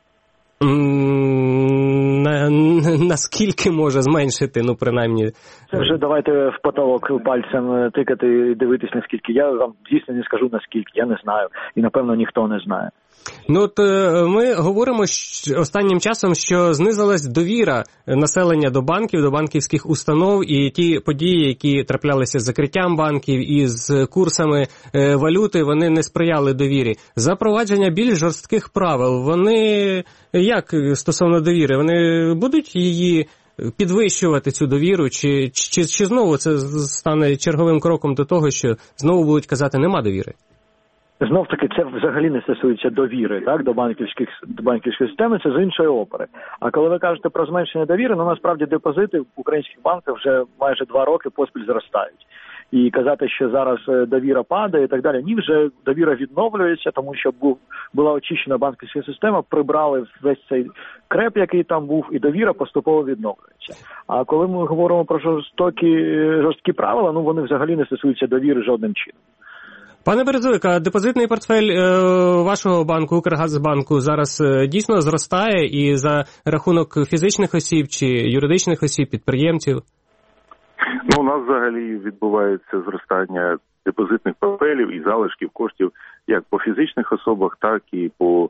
На, наскільки може зменшити, ну, принаймні... Це вже давайте в потолок пальцем тикати і дивитись, наскільки. Я вам дійсно не скажу, наскільки. Я не знаю. І, напевно, ніхто не знає. Ну, от ми говоримо останнім часом, що знизилась довіра населення до банків, до банківських установ, і ті події, які траплялися з закриттям банків і з курсами валюти, вони не сприяли довірі. Запровадження більш жорстких правил, вони як стосовно довіри? Вони будуть її підвищувати, цю довіру, чи, чи, чи знову це стане черговим кроком до того, що знову будуть казати, нема довіри? Знов таки, це взагалі не стосується довіри, так, до банківських до банківської системи, це з іншої опери. А коли ви кажете про зменшення довіри, ну насправді депозити в українських банках вже майже два роки поспіль зростають. І казати, що зараз довіра падає і так далі, ні, вже довіра відновлюється, тому що був була очищена банківська система, прибрали весь цей креп, який там був, і довіра поступово відновлюється. А коли ми говоримо про жорстокі, жорсткі правила, ну вони взагалі не стосуються довіри жодним чином. Пане Березовик, а депозитний портфель е, вашого банку, Укргазбанку, зараз е, дійсно зростає і за рахунок фізичних осіб чи юридичних осіб, підприємців? Ну, у нас взагалі відбувається зростання депозитних портфелів і залишків коштів як по фізичних особах, так і по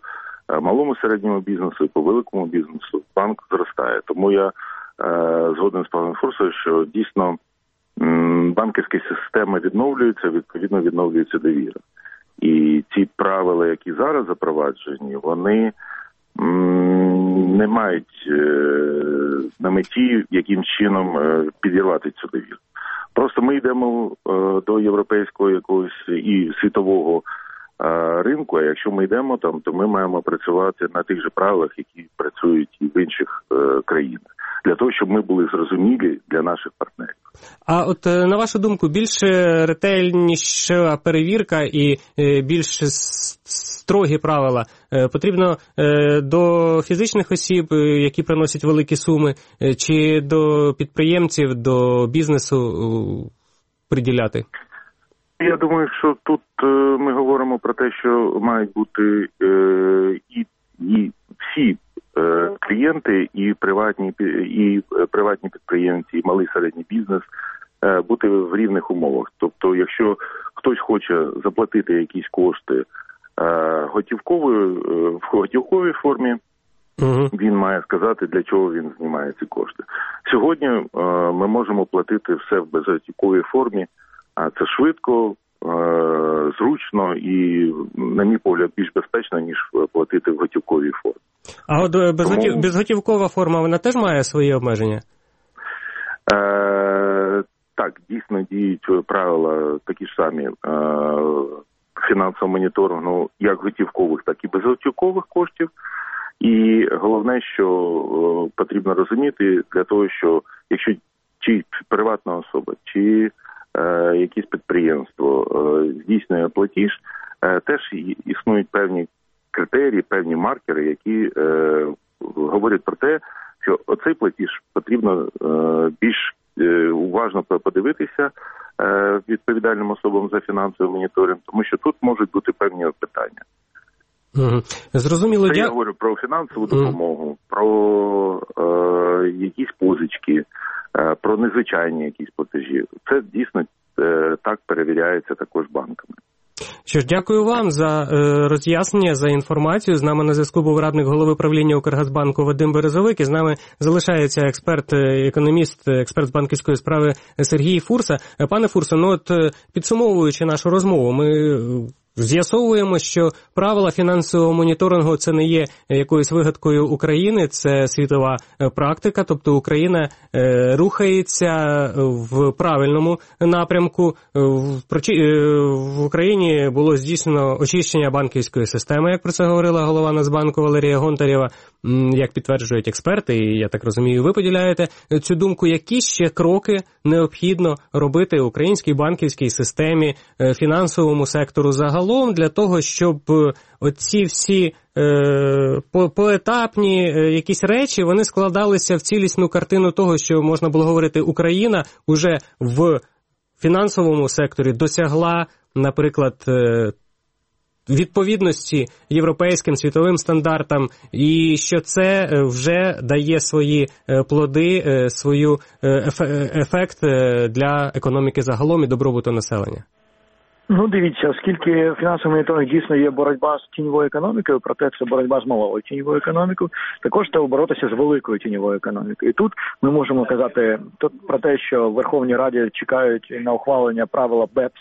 малому середньому бізнесу і по великому бізнесу банк зростає. Тому я е, згоден з паном Фурсою, що дійсно м, банківська система відновлюється, відповідно відновлюється довіра. І ці правила, які зараз запроваджені, вони м, не мають е, на меті яким чином е, підірвати цю довіру. Просто ми йдемо е, до європейського якогось і світового е, ринку, а якщо ми йдемо там, то ми маємо працювати на тих же правилах, які працюють і в інших е, країнах, для того, щоб ми були зрозумілі для наших партнерів. А от, на вашу думку, більш ретельніша перевірка і більш строгі правила потрібно до фізичних осіб, які приносять великі суми, чи до підприємців, до бізнесу приділяти? Я думаю, що тут ми говоримо про те, що мають бути і, і всі клієнти, і приватні, і приватні підприємці, і малий середній бізнес бути в рівних умовах. Тобто, якщо хтось хоче заплатити якісь кошти готівковою, в готівковій формі, угу. він має сказати, для чого він знімає ці кошти. Сьогодні ми можемо платити все в безготівковій формі, а це швидко, зручно і, на мій погляд, більш безпечно, ніж платити в готівковій формі. А от безготів... Тому... безготівкова форма, вона теж має свої обмеження? Е, так, дійсно діють правила такі ж самі е, фінансового моніторингу, як готівкових, так і безготівкових коштів. І головне, що е, потрібно розуміти для того, що якщо чи приватна особа, чи е, якесь підприємство е, здійснює платіж, е, теж існують певні критерії, певні маркери, які е, говорять про те, що оцей платіж потрібно е, більш е, уважно подивитися е, відповідальним особам за фінансовий моніторинг, тому що тут можуть бути певні питання. Угу. Зрозуміло. Це я говорю про фінансову допомогу, угу. про е, якісь позички, е, про незвичайні якісь платежі. Це дійсно е, так перевіряється також банками. Що ж, дякую вам за е, роз'яснення, за інформацію. З нами на зв'язку був радник голови правління Укргазбанку Вадим Березовик, і з нами залишається експерт, економіст, експерт з банківської справи Сергій Фурса. Пане Фурсо, ну от підсумовуючи нашу розмову, ми з'ясовуємо, що правила фінансового моніторингу – це не є якоюсь вигадкою України, це світова практика, тобто Україна е, рухається в правильному напрямку. В, в Україні було здійснено очищення банківської системи, як про це говорила голова Нацбанку Валерія Гонтарєва, як підтверджують експерти, і я так розумію, ви поділяєте цю думку. Які ще кроки необхідно робити українській банківській системі, фінансовому сектору загалом, для того, щоб оці всі е, по, поетапні е, якісь речі, вони складалися в цілісну картину того, що можна було говорити, Україна уже в фінансовому секторі досягла, наприклад, е, відповідності європейським світовим стандартам, і що це вже дає свої плоди, свою ефект для економіки загалом і добробуту населення? Ну, дивіться, оскільки фінансовий моніторинг дійсно є боротьба з тіньовою економікою, проте це боротьба з малою тіньовою економікою, також треба боротися з великою тіньовою економікою. І тут ми можемо казати про те, що в Верховній Раді чекають на ухвалення правила бепс,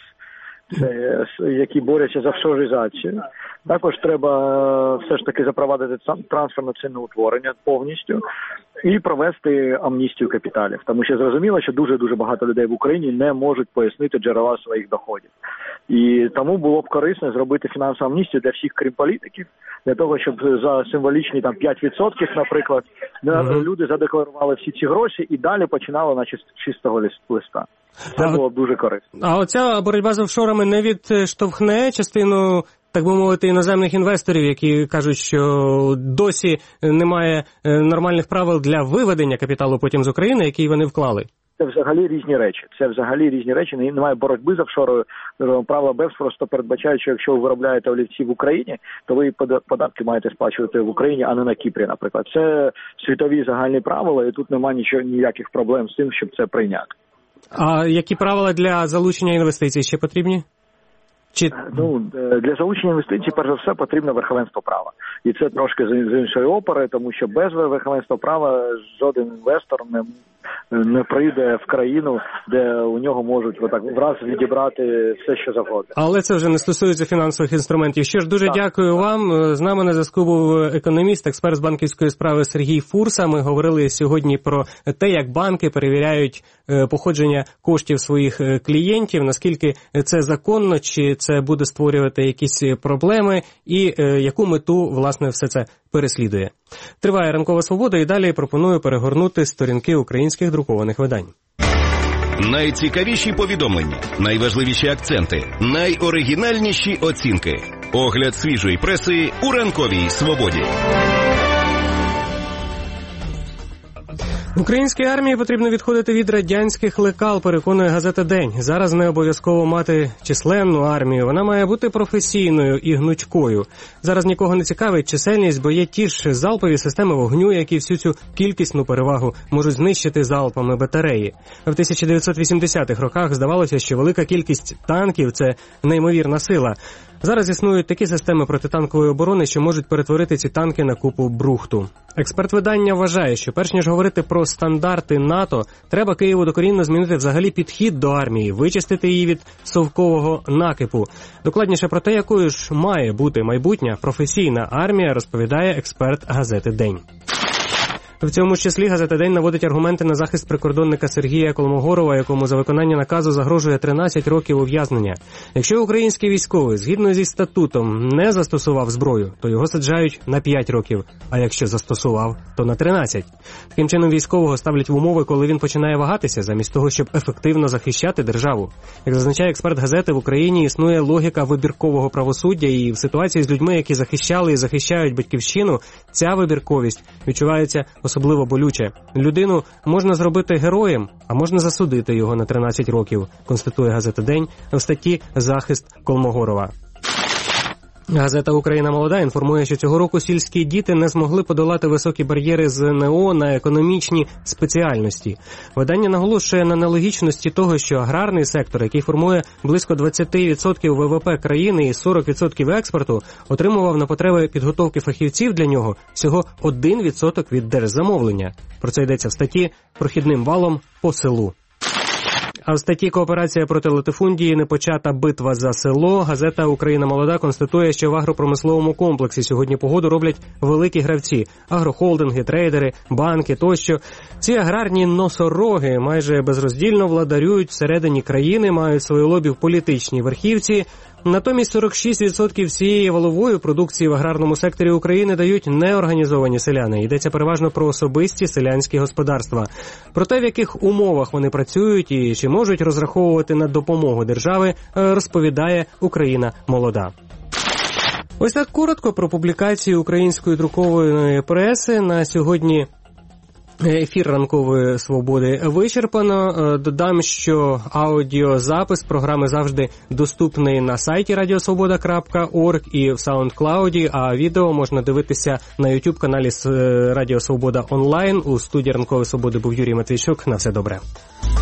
це, які борються з офшоризацією. Також треба все ж таки запровадити трансферне ціноутворення повністю і провести амністію капіталів. Тому що зрозуміло, що дуже-дуже багато людей в Україні не можуть пояснити джерела своїх доходів. І тому було б корисно зробити фінансову амністію для всіх, крім політиків, для того, щоб за символічні там п'ять відсотків, наприклад, mm-hmm. люди задекларували всі ці гроші і далі починали на чистого листа. Це було б дуже корисно. А оця боротьба з офшорами не відштовхне частину, так би мовити, іноземних інвесторів, які кажуть, що досі немає нормальних правил для виведення капіталу потім з України, який вони вклали? Це взагалі різні речі. Це взагалі різні речі. Немає боротьби з офшорою. Правила бепс просто передбачають, що якщо ви виробляєте олівці в Україні, то ви податки маєте сплачувати в Україні, а не на Кіпрі, наприклад. Це світові загальні правила, і тут немає нічого, ніяких проблем з тим, щоб це прийняти. А які правила для залучення інвестицій ще потрібні? Чи... Ну, для залучення інвестицій, перш за все, потрібно верховенство права. І це трошки з іншої опери, тому що без верховенства права жоден інвестор не, не прийде в країну, де у нього можуть отак враз відібрати все, що завгодно. Але це вже не стосується фінансових інструментів. Що ж, дуже так. Дякую вам. З нами на зв'язку був економіст, експерт з банківської справи Сергій Фурса. Ми говорили сьогодні про те, як банки перевіряють походження коштів своїх клієнтів, наскільки це законно, чи це буде створювати якісь проблеми, і яку мету, власне, все це переслідує. Триває ранкова свобода, і далі пропоную перегорнути сторінки українських друкованих видань. Найцікавіші повідомлення, найважливіші акценти, найоригінальніші оцінки. Огляд свіжої преси у ранковій свободі. Українській армії потрібно відходити від радянських лекал, переконує газета «День». Зараз не обов'язково мати численну армію, вона має бути професійною і гнучкою. Зараз нікого не цікавить чисельність, бо є ті ж залпові системи вогню, які всю цю кількісну перевагу можуть знищити залпами батареї. В тисяча дев'ятсот вісімдесятих роках здавалося, що велика кількість танків – це неймовірна сила. Зараз існують такі системи протитанкової оборони, що можуть перетворити ці танки на купу брухту. Експерт видання вважає, що перш ніж говорити про стандарти НАТО, треба Києву докорінно змінити взагалі підхід до армії, вичистити її від совкового накипу. Докладніше про те, якою ж має бути майбутня професійна армія, розповідає експерт газети «День». В цьому ж числі газета «День» наводить аргументи на захист прикордонника Сергія Колмогорова, якому за виконання наказу загрожує тринадцять років ув'язнення. Якщо український військовий, згідно зі статутом, не застосував зброю, то його саджають на п'ять років, а якщо застосував, то на тринадцять. Таким чином військового ставлять в умови, коли він починає вагатися, замість того, щоб ефективно захищати державу. Як зазначає експерт газети, в Україні існує логіка вибіркового правосуддя, і в ситуації з людьми, які захищали і захищають батьківщину, ця вибірковість відчувається особливо болюче. Людину можна зробити героєм, а можна засудити його на тринадцять років, констатує газета «День» в статті «Захист Колмогорова». Газета «Україна молода» інформує, що цього року сільські діти не змогли подолати високі бар'єри з ен о на економічні спеціальності. Видання наголошує на нелогічності того, що аграрний сектор, який формує близько двадцять відсотків ве ве пе країни і сорок відсотків експорту, отримував на потреби підготовки фахівців для нього всього один відсоток від держзамовлення. Про це йдеться в статті «Прохідним валом по селу». А в статті «Кооперація проти латифундії. Непочата битва за село» газета «Україна молода» констатує, що в агропромисловому комплексі сьогодні погоду роблять великі гравці – агрохолдинги, трейдери, банки тощо. Ці аграрні носороги майже безроздільно владарюють всередині країни, мають свою лобі в політичній верхівці. Натомість сорок шість відсотків всієї валової продукції в аграрному секторі України дають неорганізовані селяни. Йдеться переважно про особисті селянські господарства. Про те, в яких умовах вони працюють і чи можуть розраховувати на допомогу держави, розповідає «Україна молода». Ось так коротко про публікацію української друкованої преси. На сьогодні ефір ранкової свободи вичерпано. Додам, що аудіозапис програми завжди доступний на сайті радіосвобода крапка орг і в SoundCloud, а відео можна дивитися на YouTube-каналі Радіо Свобода онлайн. У студії ранкової свободи був Юрій Матвійчук. На все добре.